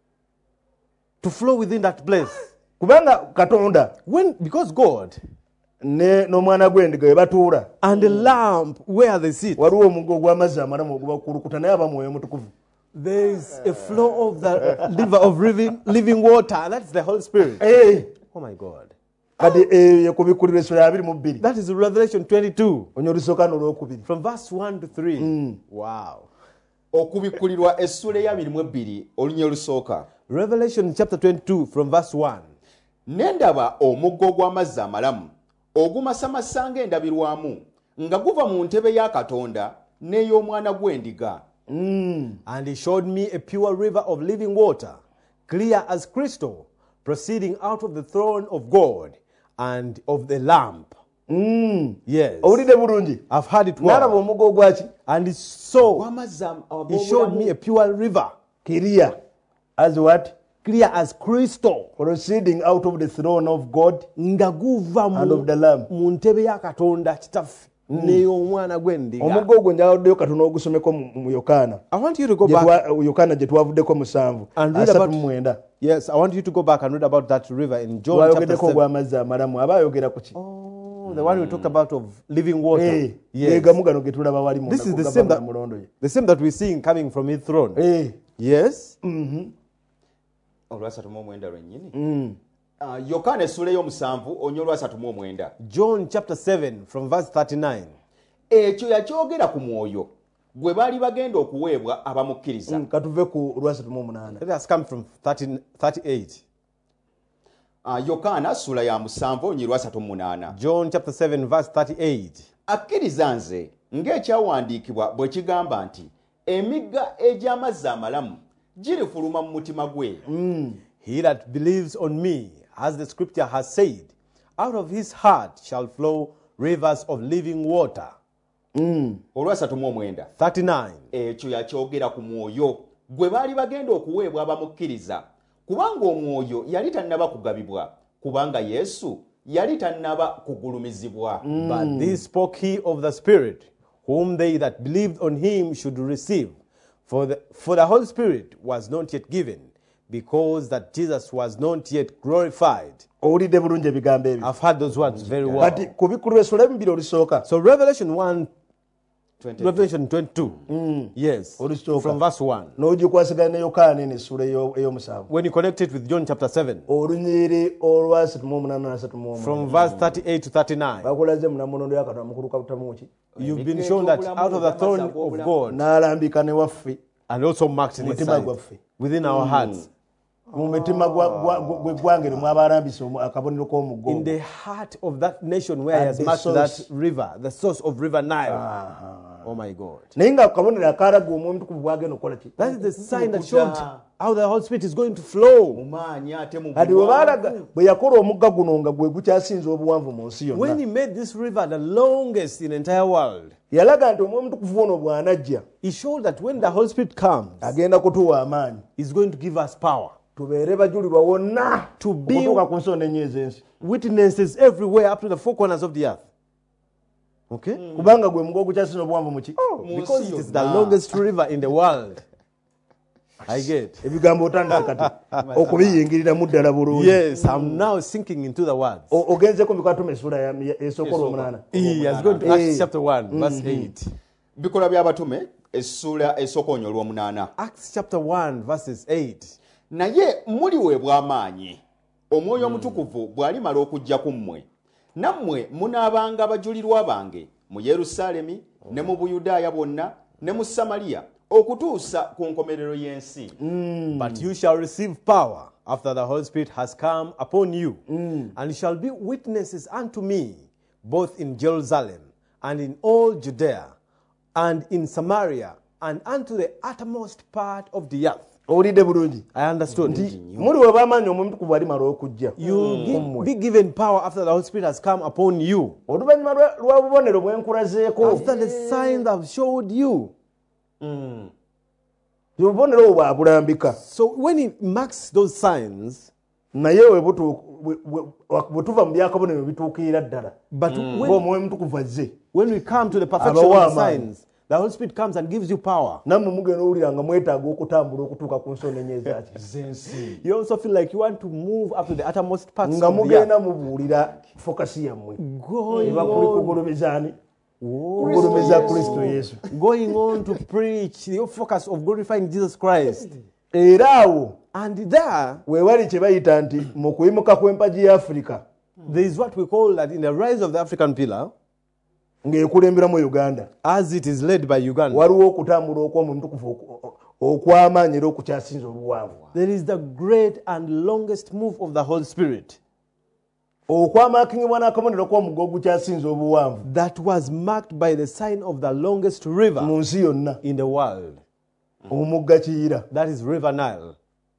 Speaker 1: to flow within that place.
Speaker 2: kubanga Katonda
Speaker 1: When, because God
Speaker 2: ne n'omwana gw'endiga we batuula
Speaker 1: and the lamp where they sit,
Speaker 2: waliwo omugga ogw'amazzi amalamu ogubakulukuta naye aba mwoyo omutukuvu.
Speaker 1: there is a flow of the river of living, living water, and that's the Holy Spirit.
Speaker 2: Eh,
Speaker 1: Oh my God.
Speaker 2: kati eyo yekubikulira essula ya abiri mu bbiri
Speaker 1: That is Revelation twenty-two,
Speaker 2: onyo olusooka n'olwokubiri.
Speaker 1: from verse one to three. Wow.
Speaker 3: Okubikkulirwa essula ey'abiri mu ebbiri olunya olusooka.
Speaker 1: Revelation chapter twenty-two, from verse one.
Speaker 3: Ne ndaba omugga ogw'amazzi amalamu ogumasamasa ng'endabirwamu nga guva mu ntebe ya Katonda n'ey'omwana gw'endiga.
Speaker 1: And he showed me a pure river of living water, clear as crystal, proceeding out of the throne of God and of the Lamb. Yes.
Speaker 2: Owulidde bulungi?
Speaker 1: I've heard it
Speaker 2: N'alaba
Speaker 1: well.
Speaker 2: omugga ogwaki?
Speaker 1: And he saw,
Speaker 3: Ogw'amazzi am-
Speaker 1: he showed me a
Speaker 3: ag'obulamu.
Speaker 1: pure river,
Speaker 2: Clear as what?
Speaker 1: clear as crystal,
Speaker 2: Proceeding out of the throne of God
Speaker 1: nga guva
Speaker 2: and of
Speaker 1: mu,
Speaker 2: the Lamb.
Speaker 1: mu ntebe ya Katonda kitaffe n'ey'omwana gw'endiga.
Speaker 2: Omugga ogwo njawuddeyo Katonda ogusomeko mu mu Yokaana.
Speaker 1: I want you to go
Speaker 2: Gye
Speaker 1: back.
Speaker 2: twa- Yokaana gye twavuddeko musanvu
Speaker 1: And read
Speaker 2: asatu
Speaker 1: about-
Speaker 2: mu mwenda.
Speaker 1: Yes, I want you to go back and read about that river in John chapter
Speaker 2: Twayogeddeko
Speaker 1: seven.
Speaker 2: ogw'amazzi amalamu aba ayogera ku ki?
Speaker 1: Oh, the one we talked about of living water.
Speaker 2: Eh,
Speaker 1: Yes.
Speaker 2: geegamu gano ge tulaba wali mu
Speaker 1: This is the
Speaker 2: gavana
Speaker 1: same that,
Speaker 2: mulondo ye.
Speaker 1: the same that we're seeing coming from his throne.
Speaker 2: Eh,
Speaker 1: Yes.
Speaker 3: olwasatu mu omwenda lwennyini. Ah, Yokaana essula ey'omusanvu onya olwasatu mu omwenda.
Speaker 1: John chapter seven from verse thirty-nine.
Speaker 3: Ekyo yakyogera ku mwoyo gwe baali bagenda okuweebwa abamukkiriza.
Speaker 2: mm, katuve ku lwasatu mu omunaana.
Speaker 1: Let us come from thirty, thirty-eight.
Speaker 3: Ah, Yokaana ssula ya musanvu onyi lwasatu mu munaana.
Speaker 1: John chapter seven verse thirty-eight.
Speaker 3: Akkiriza nze ng'ekyawandiikibwa bwe kigamba nti emigga egy'amazzi amalamu girifuluma mu mutima gwe.
Speaker 1: He that believes on me, as the scripture has said, out of his heart shall flow rivers of living water.
Speaker 3: olwasatu mu omwenda.
Speaker 1: thirty-nine.
Speaker 3: Ekyo yakyogera ku mwoyo gwe baali bagenda okuweebwa abamukkiriza kubanga omwoyo yali tannaba kugabibwa kubanga Yesu yali tannaba kugulumizibwa.
Speaker 1: But this spoke he of the Spirit, whom they that believed on him should receive. For the, for the Holy Spirit was not yet given, because that Jesus was not yet glorified.
Speaker 2: Owulidde bulungi ebigambo ebyo.
Speaker 1: I've heard those words very well.
Speaker 2: Kati ku bikulu essula ebibiri olusooka
Speaker 1: So Revelation one, Revelation twenty-two. Yes.
Speaker 2: Olusooka.
Speaker 1: From verse one.
Speaker 2: N'ogikwasigana ne Yokaana eno essula eyo- ey'omusanvu.
Speaker 1: When you connect it with John chapter seven.
Speaker 2: Olunyiri olwasatu mu omunaana n'asatu mu omu.
Speaker 1: From verse thirty-eight to thirty-nine.
Speaker 2: Bakulaze mu namunondo ya Katonda mukulu kabutamu ki.
Speaker 1: You've been shown that out of the throne of God
Speaker 2: N'alambika ne waffe
Speaker 1: and also marked in
Speaker 2: Mutima
Speaker 1: inside
Speaker 2: gwaffe.
Speaker 1: within our hearts.
Speaker 2: mu mitima gwa- gwa- gwe ggwanga eryo mwaba alambise omu- akabonero
Speaker 1: In
Speaker 2: k'omuggo.
Speaker 1: the heart of that nation where he
Speaker 2: At
Speaker 1: has
Speaker 2: the
Speaker 1: marked
Speaker 2: source.
Speaker 1: that river, the source of river Nile. Oh my God.
Speaker 2: Naye nga akabonero akalaga omwoyo omutukuvu bwagenda okukola ki.
Speaker 1: That is the sign that showed how the Holy Spirit is going to flow.
Speaker 3: mumaanyi ate mu
Speaker 2: kati bwe baalaga bwe yakola omugga guno nga gwe gukyasinza obuwanvu mu nsi
Speaker 1: When
Speaker 2: yonna
Speaker 1: he made this river the longest in the entire world,
Speaker 2: yalaga nti omwoyo omutukuvu ono bw'anajja
Speaker 1: he showed that when the Holy Spirit comes,
Speaker 2: agenda kutuwa amaanyi
Speaker 1: he's going to give us power.
Speaker 2: tubeere bajulirwa wonna
Speaker 1: To be-
Speaker 2: okutuuka ku nsonda ennya ez'ensi
Speaker 1: Witnesses everywhere up to the four corners of the earth. Okay?
Speaker 2: kubanga gwe mugo ogukyasinza obuwanvu mu ki
Speaker 1: Because it is the longest river in the world. I get.
Speaker 2: ebigambo otandise kati okubiyingiriramu ddala bulungi.
Speaker 1: Yes, I'm now sinking into the words.
Speaker 2: O- ogenzeko mikatuma essula ya- ya- esooka olw'omunaana.
Speaker 1: He has gone to
Speaker 2: Eh.
Speaker 1: Acts chapter one, verse eight.
Speaker 3: bikola by'abatume essula esookonya olw'omunaana.
Speaker 1: Acts chapter one, verses eight.
Speaker 3: naye muliweebwa amaanyi omwoyo omutukuvu bw'alimala okujja ku mmwe nammwe munaabanga abajulirwa bange mu Yerusaalemi ne mu Buyudaaya bwonna ne mu Samaliya okutuusa ku nkomerero y'ensi.
Speaker 1: But you shall receive power after the Holy Spirit has come upon you, and shall be witnesses unto me, both in Jerusalem and in all Judea and in Samaria and unto the uttermost part of the earth.
Speaker 2: owulidde bulungi
Speaker 1: I understood.
Speaker 2: muliweebwa amaanyi omwoyo omutukuvu alimala okujja
Speaker 1: You give, be given power after the Holy Spirit has come upon you,
Speaker 2: oluvannyuma lwa- lwa bubonero bwe nkulazeeko
Speaker 1: after the signs I've showed you.
Speaker 2: obubonero obwo bwabulambika
Speaker 1: So when he marks those signs,
Speaker 2: naye we butu- bwe- bwe- bwe tuva mu byakabonero bituukirira ddala
Speaker 1: but when,
Speaker 2: ng'omwoyo omutukuvu azze
Speaker 1: when we come to the perfection of
Speaker 2: Abawa
Speaker 1: the
Speaker 2: amaanyi.
Speaker 1: signs, the Holy Spirit comes and gives you power.
Speaker 2: nammwe mugenda owulira nga mwetaaga okutambula okutuuka ku nsonda ennya ezaki z'ensi
Speaker 1: You also feel like you want to move up to the uttermost parts
Speaker 2: nga
Speaker 1: of the
Speaker 2: mugenda
Speaker 1: earth.
Speaker 2: mubuulira fokasi yammwe
Speaker 1: Going
Speaker 2: eba kuli
Speaker 1: on,
Speaker 2: kugolomezaani kugolomeza kristo yesu
Speaker 1: going on to preach the focus of glorifying Jesus Christ.
Speaker 2: era awo
Speaker 1: And there,
Speaker 2: weewali kye bayita nti mu kuyimuka kw'empagi ya afirika
Speaker 1: there is what we call that in the rise of the African pillar,
Speaker 2: ng'ekulemberamu uganda
Speaker 1: as it is led by Uganda,
Speaker 2: waliwo okutambula okw'omwoyo omutukuvu oku- okw'amaanyi era okukyasinza obuwanvu
Speaker 1: there is the great and longest move of the Holy Spirit
Speaker 2: okwamaakingibwa n'akabonero kw'omugga ogukyasinza obuwanvu
Speaker 1: that was marked by the sign of the longest river
Speaker 2: mu nsi yonna
Speaker 1: in the world.
Speaker 2: omugga kiyira
Speaker 1: That is River Nile.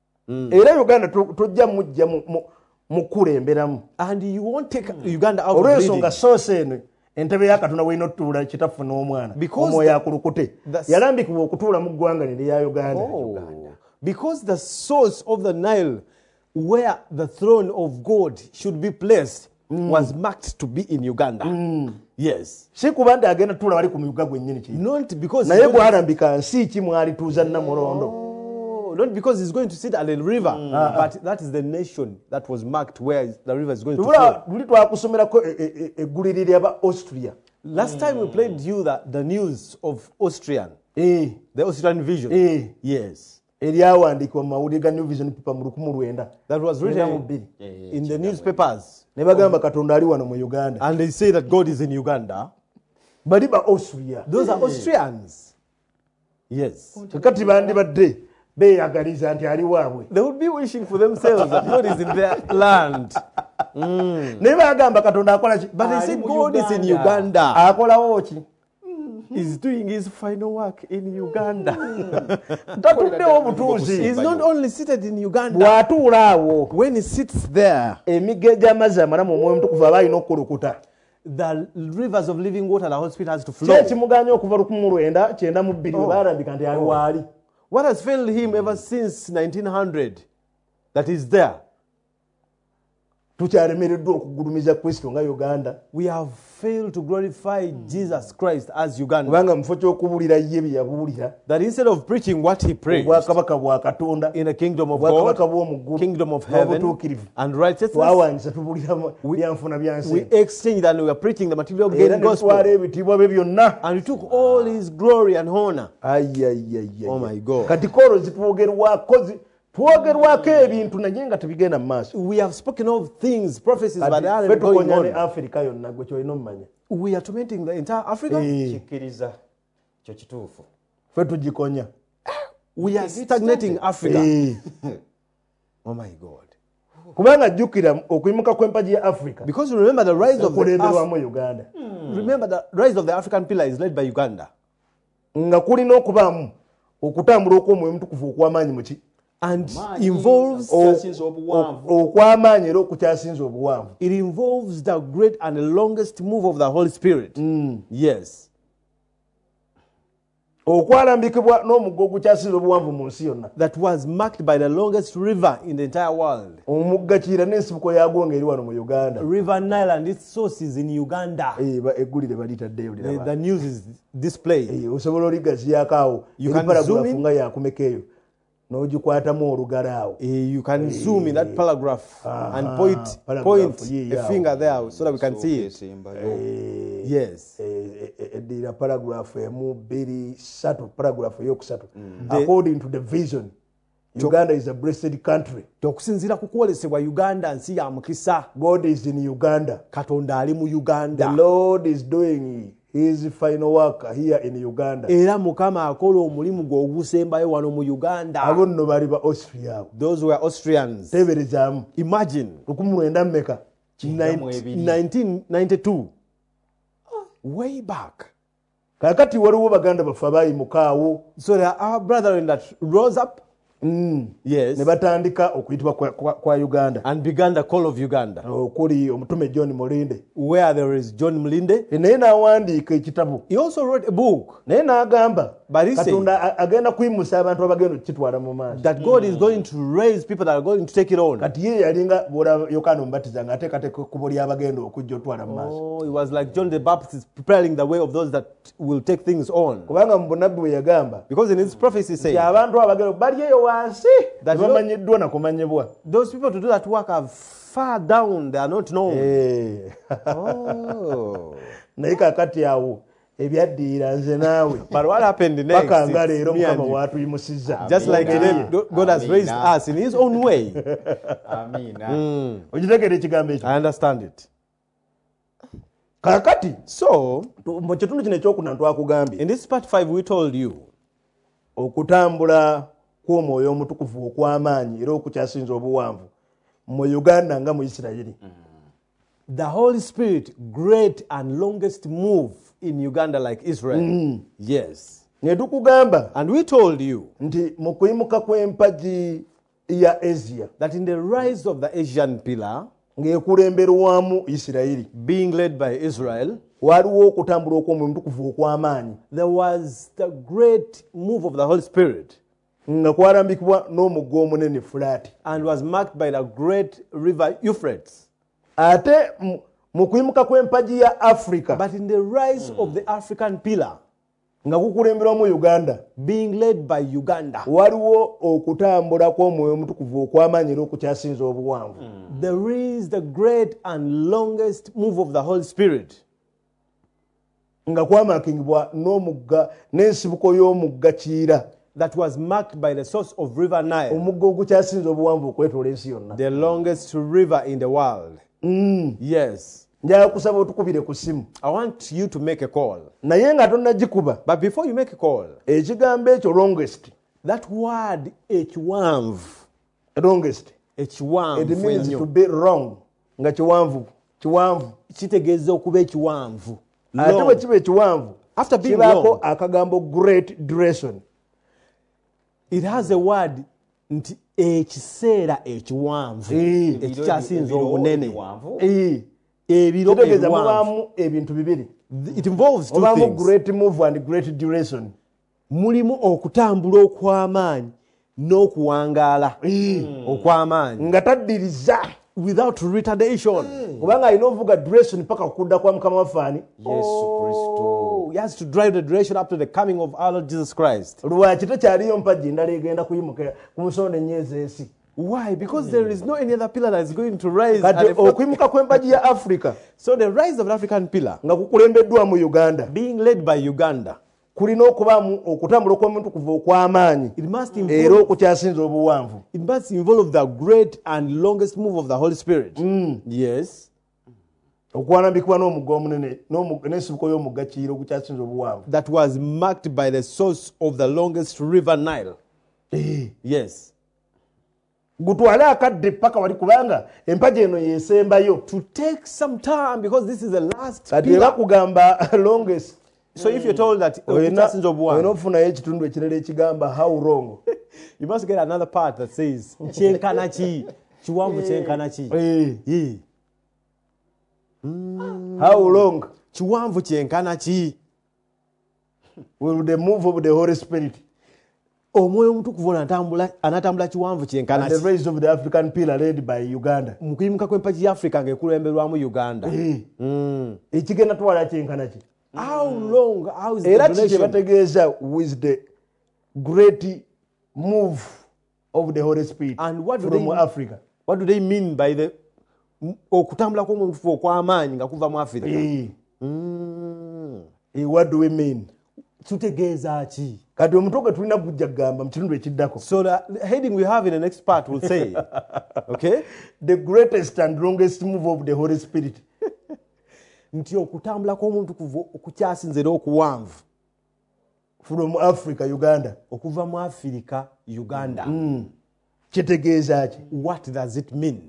Speaker 2: era uganda tu- tujja mujja mu- mu- mukulemberamu
Speaker 1: And you won't take Uganda out of
Speaker 2: olw'ensonga
Speaker 1: leading.
Speaker 2: soose eno entebe ya katonda weina otutuula kitaffe n'omwana
Speaker 1: Because
Speaker 2: omwoyo
Speaker 1: the-
Speaker 2: akulukute
Speaker 1: the-
Speaker 2: yalambikibwa okutuula mu ggwanga lino erya uganda
Speaker 1: Oh, because the source of the Nile, where the throne of God should be placed, was marked to be in Uganda. Yes.
Speaker 2: si kuba nti agenda tutuula bali ku miyuga gwennyini ki
Speaker 1: Not because
Speaker 2: naye
Speaker 1: he's going to,
Speaker 2: bwalambika nsi ki mwalituuza namulondo
Speaker 1: oh, not because he's going to sit at the river, but that is the nation that was marked where the river is going to
Speaker 2: tubula
Speaker 1: flow.
Speaker 2: luli twakusomerako e- e- e- egguliri ly'aba austria
Speaker 1: Last time we played you the, the news of Austrian,
Speaker 2: Eh,
Speaker 1: the Austrian vision.
Speaker 2: eh,
Speaker 1: Yes.
Speaker 2: eryawandiikibwa mu mawulire ga new vision paper mu lukumi lwenda
Speaker 1: That was
Speaker 2: Era mu
Speaker 1: written
Speaker 2: bbiri.
Speaker 1: in the newspapers.
Speaker 2: ne bagamba katonda ali wano mu uganda
Speaker 1: And they say that God is in Uganda.
Speaker 2: bali ba austria
Speaker 1: Those are Austrians. Yes.
Speaker 2: kakati bandibadde beeyagaliza nti ali waabwe
Speaker 1: They would be wishing for themselves that God is in their land.
Speaker 2: naye bagamba katonda akola ki
Speaker 1: But they
Speaker 2: Ali
Speaker 1: said
Speaker 2: mu
Speaker 1: God is in
Speaker 2: Uganda.
Speaker 1: Uganda.
Speaker 2: akolawo ki
Speaker 1: He's doing his final work in Uganda.
Speaker 2: tatuddewo butuuzi
Speaker 1: He's not only seated in Uganda.
Speaker 2: bw'atuula awo
Speaker 1: When he sits there,
Speaker 2: emigga egy'amazzi amalamu omwoyo omutukuvu aba alina okukulukuta
Speaker 1: the rivers of living water, the Holy Spirit has to
Speaker 2: ki
Speaker 1: flow.
Speaker 2: ekimuganya okuva lukumi mu lwenda kyenda mu bbiri bwe baalambika nti ali waali
Speaker 1: What has failed him ever since nineteen hundred? That is there.
Speaker 2: tukyalemereddwa okugulumiza Kristo nga Uganda.
Speaker 1: We have failed to glorify Jesus Christ as Uganda.
Speaker 2: Kubanga mufo ky'okubuulira ye bye yabuulira.
Speaker 1: That instead of preaching what he preached
Speaker 2: Obwakabaka bwa Katonda,
Speaker 1: in the kingdom of
Speaker 2: obwakabaka
Speaker 1: God,
Speaker 2: bw'omu ggulu,
Speaker 1: kingdom of heaven,
Speaker 2: n'obutuukirivu,
Speaker 1: and righteousness,
Speaker 2: twawandiisa tubuulira byanfuna byansi.
Speaker 1: we exchanged and we were preaching the material
Speaker 2: Era
Speaker 1: gain
Speaker 2: ne tutwala
Speaker 1: gospel.
Speaker 2: ebitiibwa bye byonna.
Speaker 1: And we took all his glory and honor.
Speaker 2: Ayayayaya.
Speaker 1: Oh my God.
Speaker 2: Kati kolo zitwogerwako zi- twogerwako ebintu naye nga tebigenda mu maaso.
Speaker 1: We have spoken of things, prophecies, but they
Speaker 2: Kati
Speaker 1: aren't
Speaker 2: ffe
Speaker 1: going
Speaker 2: tukonya ne
Speaker 1: on.
Speaker 2: Africa yonna gwe kyolina omumanya.
Speaker 1: We are tormenting the entire Africa.
Speaker 2: Eh,
Speaker 3: kikkiriza kyo kituufu.
Speaker 2: ffe tugikonya.
Speaker 1: We are stagnating Africa.
Speaker 2: Eh,
Speaker 1: Oh my God.
Speaker 2: kubanga jjukira okuyimuka kw'empagi ya Africa
Speaker 1: Because you remember the rise of the Af-
Speaker 2: kulemberwamu Uganda.
Speaker 1: remember the rise of the African pillar is led by Uganda.
Speaker 2: Nga kulina okubaamu okutambula okw'omwoyo omutukuvu okw'amaanyi mu ki?
Speaker 1: And
Speaker 3: Maanyi
Speaker 1: involves
Speaker 3: okukyasinza obuwanvu.
Speaker 2: Okw'amaanyi era okukyasinza obuwanvu.
Speaker 1: it involves the great and the longest move of the Holy Spirit. Yes.
Speaker 2: Okwalambikibwa n'omugga ogukyasinza obuwanvu mu nsi yonna.
Speaker 1: That was marked by the longest river in the entire world.
Speaker 2: Omugga Kiyira n'ensibuko yaagwo ng'eri wano mu Uganda.
Speaker 1: River Nile and its sources in Uganda.
Speaker 2: Eh, ba- eggulire balitaddeyo
Speaker 1: The,
Speaker 2: liraba.
Speaker 1: the news is displayed.
Speaker 2: Eh, osobola oligaziyaako awo
Speaker 1: You
Speaker 2: eri
Speaker 1: can
Speaker 2: paragraph
Speaker 1: zoom in.
Speaker 2: nga yakumeka eyo n'ogikwatamu olugala awo.
Speaker 1: Eh, you can zoom in that paragraph and
Speaker 2: Aha,
Speaker 1: point
Speaker 2: paragraph,
Speaker 1: point
Speaker 2: yeah,
Speaker 1: a
Speaker 2: yeah.
Speaker 1: finger there so that we can see it.
Speaker 3: Esembayo.
Speaker 2: Eh,
Speaker 1: Yes.
Speaker 2: eh, eh, eddira paragraph emu bbiri ssatu paragraph eyokusatu. According to the vision, Uganda is a blessed country.
Speaker 1: Okusinziira ku kwolesebwa Uganda nsi ya mukisa.
Speaker 2: God is in Uganda.
Speaker 1: Katonda ali mu
Speaker 2: The
Speaker 1: Uganda.
Speaker 2: Lord is doing his final work here in Uganda.
Speaker 1: Era Mukama akola omulimu gwe ogusembayo wano mu Uganda.
Speaker 2: Abo nno bali ba Austria abo.
Speaker 1: Those were Austrians.
Speaker 2: Teeberezaamu.
Speaker 1: Imagine
Speaker 2: lukumi mwenda mmeka?
Speaker 3: Kigamu ebiri.
Speaker 1: nineteen ninety-two. Way back.
Speaker 2: Kaakati waliwo baganda baffe abaayimukaawo.
Speaker 1: So there are brethren that rose up.
Speaker 2: Mm.
Speaker 1: Yes.
Speaker 2: Ne batandika okuyitibwa kwa, kwa, kwa Uganda.
Speaker 1: And began the call of Uganda.
Speaker 2: Okuli omutume John Mulinde.
Speaker 1: Where there is John Mlinde.
Speaker 2: Naye n'awandiika ekitabo.
Speaker 1: He also wrote a book
Speaker 2: Naye n'agamba
Speaker 1: But he
Speaker 2: Katonda a- agenda kuyimusa abantu abagenda okukitwala mu maaso.
Speaker 1: that God is going to raise people that are going to take it on.
Speaker 2: Kati ye yalinga bw'olaba Yokaana Omubatiza ng'ateekateeka ekkubo ly'abagenda okujja otwala mu maaso.
Speaker 1: Oh, it was like John the Baptist preparing the way of those that will take things on.
Speaker 2: Kubanga mu bunabbi bwe yagamba
Speaker 1: Because in his prophecy
Speaker 2: nti
Speaker 1: saying
Speaker 2: abantu abagenda bali eyo wansi
Speaker 1: That
Speaker 2: tebamanyiddwa na kumanyibwa.
Speaker 1: those people to do that work are far down, they are not known.
Speaker 2: Eh.
Speaker 1: Oh.
Speaker 2: Naye kaakati awo ebyaddiira nze naawe
Speaker 1: But what happened next?
Speaker 2: paka nga
Speaker 1: is
Speaker 2: leero
Speaker 1: me and
Speaker 2: Mukama
Speaker 1: you.
Speaker 2: w'atuyimusizza.
Speaker 1: Just like
Speaker 3: Amina.
Speaker 1: today, God has raised
Speaker 3: Amina.
Speaker 1: us in his own way.
Speaker 3: Amiina.
Speaker 2: Okitegera ekigambo ekyo.
Speaker 1: I understand it.
Speaker 2: Kaakati
Speaker 1: So,
Speaker 2: tu- mu kitundu kino ekyokuna twakugambye
Speaker 1: in this part five, we told you
Speaker 2: okutambula kw'omwoyo omutukuvu okw'amaanyi era okukyasinza obuwanvu mu Uganda nga mu Isirayiri.
Speaker 1: the Holy Spirit, great and longest move in Uganda like Israel. Yes.
Speaker 2: Ne tukugamba
Speaker 1: And we told you
Speaker 2: nti mu kuyimuka kw'empagi ya Asia
Speaker 1: that in the rise of the Asian pillar,
Speaker 2: ng'ekulemberwamu Isirayiri
Speaker 1: being led by Israel,
Speaker 2: waliwo okutambula okw'omwoyo omutukuvu okw'amaanyi
Speaker 1: there was the great move of the Holy Spirit
Speaker 2: nga kwalambikibwa n'omugga omunene Fulaati.
Speaker 1: and was marked by the great river Euphrates.
Speaker 2: Ate mu- mu kuyimuka kw'empagi ya Africa
Speaker 1: But in the rise of the African pillar,
Speaker 2: nga kukulemberwamu Uganda
Speaker 1: being led by Uganda,
Speaker 2: waliwo okutambula kw'omwoyo omutukuvu okw'amaanyi era okukyasinza obuwanvu.
Speaker 1: there is the great and longest move of the Holy Spirit
Speaker 2: nga kwamakingibwa n'omugga n'ensibuko y'omugga Kiyira,
Speaker 1: that was marked by the source of River Nile,
Speaker 2: omugga ogukyasinza obuwanvu okwetoola ensi yonna.
Speaker 1: the longest river in the world. Yes.
Speaker 2: Njala kusaba otukubire ku simu
Speaker 1: I want you to make a call.
Speaker 2: naye nga tonnagikuba
Speaker 1: But before you make a call,
Speaker 2: ekigambo ekyo longest
Speaker 1: that word ekiwanvu,
Speaker 2: longest it
Speaker 1: ekiwanvu
Speaker 2: means to
Speaker 1: ennyo,
Speaker 2: be wrong nga kiwanvu kiwanvu
Speaker 1: kitegeeza okuba ekiwanvu.
Speaker 2: ate
Speaker 1: Long.
Speaker 2: bwe kiba ekiwanvu
Speaker 1: After being
Speaker 2: kibaako
Speaker 1: long,
Speaker 2: akagambo great duration.
Speaker 1: it has a word nti ekiseera ekiwanvu
Speaker 2: Eh.
Speaker 1: ekikyasinza
Speaker 3: Ebiro
Speaker 1: obunene,
Speaker 3: ebiwanvu.
Speaker 2: Eh,
Speaker 1: ebiro
Speaker 2: kitegeeza
Speaker 1: ebiwanvu.
Speaker 2: mubaamu ebintu bibiri,
Speaker 1: It involves two
Speaker 2: mubaamu
Speaker 1: things.
Speaker 2: great move and great duration.
Speaker 1: Mulimu okutambula okw'amaanyi n'okuwangaala okw'amaanyi,
Speaker 2: nga taddiriza
Speaker 1: without retardation.
Speaker 2: kubanga alina ovuga duration paka kudda kwa mukama wafaani.
Speaker 3: yesu kristo
Speaker 1: Oh, he has to drive the duration up to the coming of our Lord Jesus Christ.
Speaker 2: lwaki tekyaliyo mpagi endala egenda kuyimuka ku musono enyeezi ensi.
Speaker 1: Why? Because there is no any other pillar that is going to rise. at
Speaker 2: kati
Speaker 1: the fourth-
Speaker 2: okuyimuka kw'empagi ya africa
Speaker 1: So the rise of the African pillar
Speaker 2: nga kukulembeddwa mu uganda
Speaker 1: being led by Uganda,
Speaker 2: kulina okubaamu okutambula okw'omuntu kuva okw'amaanyi
Speaker 1: it must
Speaker 2: era
Speaker 1: involve,
Speaker 2: okukyasinza obuwanvu.
Speaker 1: it must involve the great and longest move of the Holy Spirit. Yes.
Speaker 2: okwanambikibwa n'omugga omunene n'omu- n'ensibuko y'omugga kiyira ogukyasinza obuwanvu.
Speaker 1: That was marked by the source of the longest river Nile. Yes.
Speaker 2: gutwale akadde paka wali kubanga empagi eno yesembayo.
Speaker 1: To take some time because this is the last
Speaker 2: kati
Speaker 1: pillar.
Speaker 2: era kugamba longest
Speaker 1: So if you're told that uh,
Speaker 2: olina
Speaker 1: Uchasins of one,
Speaker 2: olina okufunayo ekitundu ekirala ekigamba how long.
Speaker 1: you must get another part that says kyenkana ki kiwanvu kyenkana ki.
Speaker 2: Eh,
Speaker 1: Yeah.
Speaker 2: how long
Speaker 1: Kiwanvu kyenkana ki.
Speaker 2: will the move of the Holy Spirit
Speaker 1: Omwoyo omutukuvu anatambula anatambula kiwanvu kyenkana
Speaker 2: and the
Speaker 1: ki.
Speaker 2: rise of the African pillar led by Uganda.
Speaker 1: Mu kuyimuka kw'empagi ya Africa ng'ekulemberwamu Uganda.
Speaker 2: Eh,
Speaker 1: Mm.
Speaker 2: ekigenda twala kyenkana ki.
Speaker 1: How long? How is the
Speaker 2: era kiki
Speaker 1: duration?
Speaker 2: bategeeza with the great move of the Holy Spirit
Speaker 1: And what do
Speaker 2: from
Speaker 1: they-
Speaker 2: Africa.
Speaker 1: What do they mean by the m- okutambula kw'omuntu okw'amaanyi nga kuva mu Africa?
Speaker 2: Eh,
Speaker 1: Mm.
Speaker 2: eh, what do we mean?
Speaker 1: Tutegeeza ki?
Speaker 2: kati omutwe gwe tulina gujja kugamba mu kitundu ekiddako
Speaker 1: So the heading we have in the next part will say, okay,
Speaker 2: the greatest and longest move of the Holy Spirit
Speaker 1: nti okutambula kw'omuntu kuva okukyasinza era okuwanvu
Speaker 2: from Africa, Uganda.
Speaker 1: okuva mu Afirika, Uganda.
Speaker 2: Kitegeeza ki?
Speaker 1: What does it mean?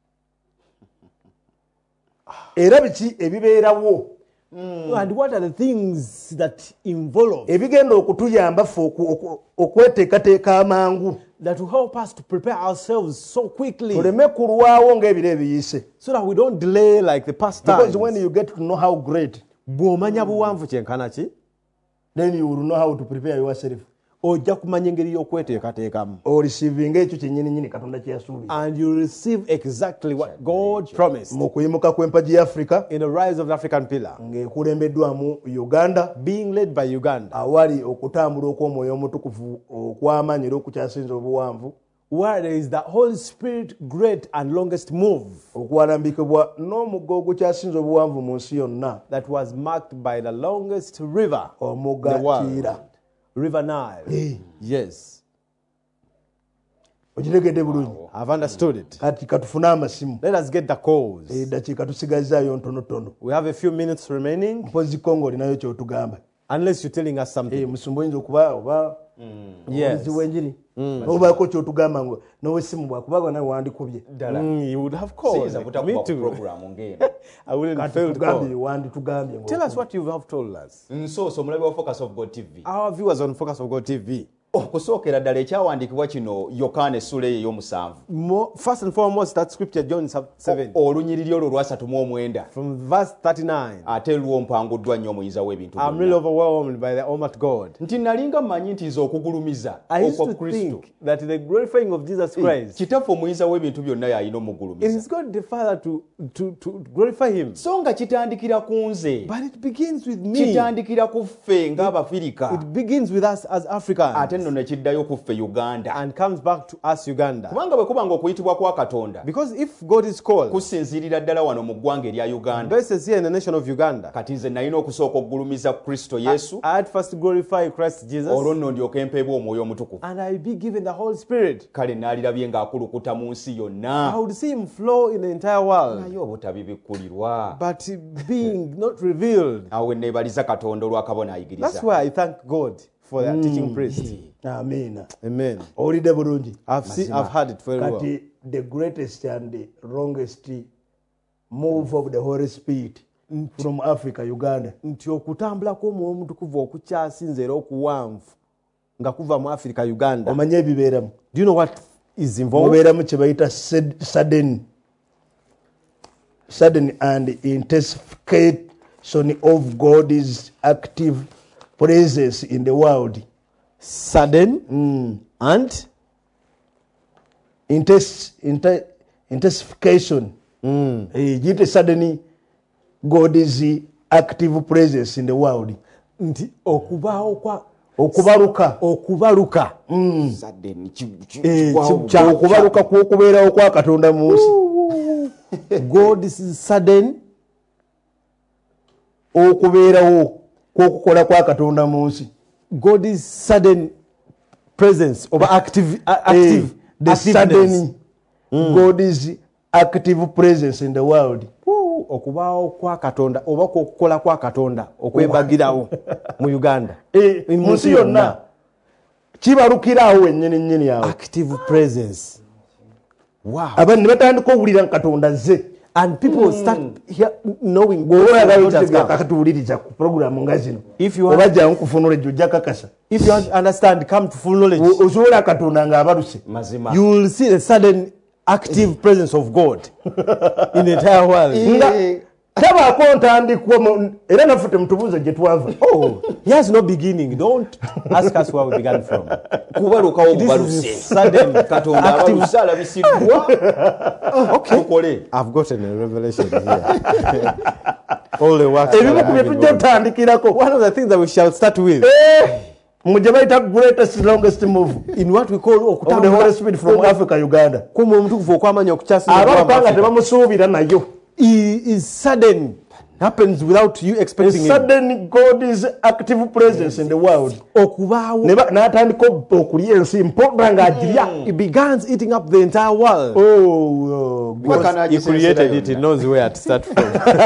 Speaker 2: Era biki ebibeerawo
Speaker 1: And what are the things that involve
Speaker 2: ebigenda okutuyamba ffe oku- oku- okweteekateeka amangu
Speaker 1: that will help us to prepare ourselves so quickly
Speaker 2: tuleme kulwawo ng'ebiro ebiyise.
Speaker 1: so that we don't delay like the past times?
Speaker 2: Because when you get to know how great,
Speaker 1: Bw'omanya buwanvu kyenkana ki,
Speaker 2: then you will know how to prepare yourself
Speaker 1: ojja kumanya engeri y'okweteekateekamu.
Speaker 2: or receiving ekyo kyennyini nyini Katonda kye yasuubiza.
Speaker 1: And you receive exactly what God promised
Speaker 2: Mu kuyimuka kw'empagi ya Africa
Speaker 1: in the rise of the African pillar,
Speaker 2: ng'ekulembeddwamu Uganda
Speaker 1: being led by Uganda,
Speaker 2: awali okutambula okw'omwoyo omutukuvu okw'amaanyi era okukyasinza obuwanvu
Speaker 1: where there is the Holy Spirit great and longest move
Speaker 2: okwalambikibwa n'omugga ogukyasinza obuwanvu mu nsi yonna
Speaker 1: that was marked by the longest river,
Speaker 2: omugga
Speaker 1: the world,
Speaker 2: Kiyira.
Speaker 1: River Nile. Yes,
Speaker 2: okitegedde bulungi.
Speaker 1: I've understood it.
Speaker 2: Kati katufune amasimu.
Speaker 1: Let us get the calls.
Speaker 2: Eddakiika tusigazaayo ntonotono.
Speaker 1: We have a few minutes remaining,
Speaker 2: Mpozi Kongo olinayo kyotugamba.
Speaker 1: unless you're telling us something.
Speaker 2: Eh, musumba oyinza okuba oba
Speaker 1: Yes.
Speaker 2: omulizi w'enjiri obaako kyotugamba ngo n'owessimu bwakubagwa nawe wandikubye.
Speaker 1: Mm, you would have called.
Speaker 3: siyinza
Speaker 1: Me
Speaker 3: butakuba ku
Speaker 1: too.
Speaker 3: programu ng'eno
Speaker 1: I wouldn't
Speaker 2: Kati
Speaker 1: fail to
Speaker 2: tugambye
Speaker 1: call.
Speaker 2: wanditugambye ngo-
Speaker 1: Tell us what you have told us.
Speaker 3: nsooso omulabi wa focus of god tv
Speaker 1: Our viewers on Focus of God T V.
Speaker 3: okusookera ddala ekyawandiikibwa kino yokaana essula eyo ey'omusanvu
Speaker 1: More, first and foremost, that scripture, John seven,
Speaker 3: olunyiriri olwo lwasatu mu omwenda
Speaker 1: from verse thirty-nine.
Speaker 3: ate lwompanguddwa nnyo omuyinza w'ebintu
Speaker 1: I'm really
Speaker 3: byonna
Speaker 1: overwhelmed by the Almighty God.
Speaker 3: nti nalinga mmanyi nti nze okugulumiza
Speaker 1: I used
Speaker 3: okwa
Speaker 1: to
Speaker 3: kristo
Speaker 1: think that the glorifying of Jesus Christ,
Speaker 3: kitaffe omuyinza w'ebintu byonna y'alina
Speaker 1: it
Speaker 3: omugulumiza
Speaker 1: is God the Father to, to, to glorify Him.
Speaker 3: so nga kitandikira ku nze
Speaker 1: But it begins with me.
Speaker 3: kitandikira ku ffe ng'abafirika
Speaker 1: It begins with us as Africans
Speaker 3: ate nno ne kiddayo ku ffe uganda
Speaker 1: and comes back to us, Uganda.
Speaker 3: kubanga bwe kubanga okuyitibwa kwa katonda
Speaker 1: Because if God is called,
Speaker 3: kusinziirira ddala wano mu ggwanga erya uganda
Speaker 1: basis here in the nation of Uganda,
Speaker 3: kati nze nalina okusooka okugulumiza kristo yesu
Speaker 1: I had first to glorify Christ Jesus,
Speaker 3: olwo nno ndyoke mpeebwa omwoyo omutukuvu
Speaker 1: and I be given the Holy Spirit.
Speaker 3: kale naalirabye ng'akulukuta mu nsi
Speaker 1: I
Speaker 3: yonna
Speaker 1: would see Him flow in the entire world,
Speaker 3: naye obutabi bikkulirwa
Speaker 1: but being not revealed.
Speaker 3: awe neebaliza katonda olw'akabona
Speaker 1: That's
Speaker 3: ayigiriza
Speaker 1: why I thank God for the teaching priest.
Speaker 2: Amiina.
Speaker 1: Amen.
Speaker 2: Owulidde bulungi.
Speaker 1: I've seen, I've heard it very well.
Speaker 2: Kati the greatest and the longest move of the Holy Spirit from Africa, Uganda.
Speaker 1: Nti okutambula kw'omwoyo omutukuvu okukyasinza era okuwanvu nga kuva mu Africa, Uganda.
Speaker 2: Omanye ebibeeramu.
Speaker 1: Do you know what is involved?
Speaker 2: Mubeeramu kye bayita sud- sudden sudden and intensification of God's active presence in the world.
Speaker 1: Sudden and
Speaker 2: Intes, inte, intensification mm. uh, suddenly God's active presence in the world.
Speaker 1: Nti okubaawo kwa
Speaker 2: okubaluka
Speaker 1: okubaluka
Speaker 2: mm.
Speaker 3: sudden
Speaker 1: Eh,
Speaker 2: okubaluka kw'okubeerawo kwa Katonda mu nsi.
Speaker 1: God is sudden
Speaker 2: okubeerawo kw'okukola kwa Katonda mu nsi.
Speaker 1: God is sudden presence or active uh, active
Speaker 2: Eh, the sudden mm. God's active presence in the world.
Speaker 1: Woo, okubaawo kwa Katonda oba okukola kwa Katonda okwebagirawo mu Uganda
Speaker 2: Eh, mu nsi yonna kibalukiraawo wennyini nnyini awo.
Speaker 1: active presence. Wow.
Speaker 2: Abantu ne batandika owulira Katonda ze.
Speaker 1: And people start hear, knowing
Speaker 2: bw'oyagala otegeka kakatuwuliriza ku programu nga zino
Speaker 1: If you
Speaker 2: oba
Speaker 1: want-
Speaker 2: jangu kufunula ejjo ojja kakasa
Speaker 1: if you understand, come to full knowledge,
Speaker 2: O- osobola Katonda ng'abaluse.
Speaker 3: mazima
Speaker 1: you will see the sudden active presence of God in the entire world.
Speaker 2: nga tabaako ntandikwa mu- era naffe temutubuuze gye twava.
Speaker 1: Oh, he has no beginning. Don't ask us where we began from.
Speaker 3: kubalukawo
Speaker 1: This
Speaker 3: bubaluse
Speaker 1: is sudden
Speaker 3: Katonda
Speaker 1: active.
Speaker 3: abaluse alabisiddwa
Speaker 1: Okay,
Speaker 3: tukole
Speaker 1: I've gotten a revelation here. All the work.
Speaker 2: ebimu ku bye tujja otandikirako
Speaker 1: One of the things that we shall start with
Speaker 2: mu gye bayita greatest longest move
Speaker 1: in what we call
Speaker 2: of the Holy Spirit from Africa Uganda.
Speaker 1: kuma omutukuvu okwamanya okukyasa
Speaker 2: Abalukanga tebamusuubira nayo.
Speaker 1: he is sudden, happens without you
Speaker 2: The
Speaker 1: expecting him.
Speaker 2: sudden God's active presence in the world.
Speaker 1: Okubaawo,
Speaker 2: Ne ba- n'atandika okulya ensi mpodda ng'agirya.
Speaker 1: he begins eating up the entire world.
Speaker 2: Oh, oh, God.
Speaker 3: Mwaka
Speaker 1: He created
Speaker 3: n'agisensera
Speaker 1: it, he
Speaker 3: yonna.
Speaker 1: knows where to start from.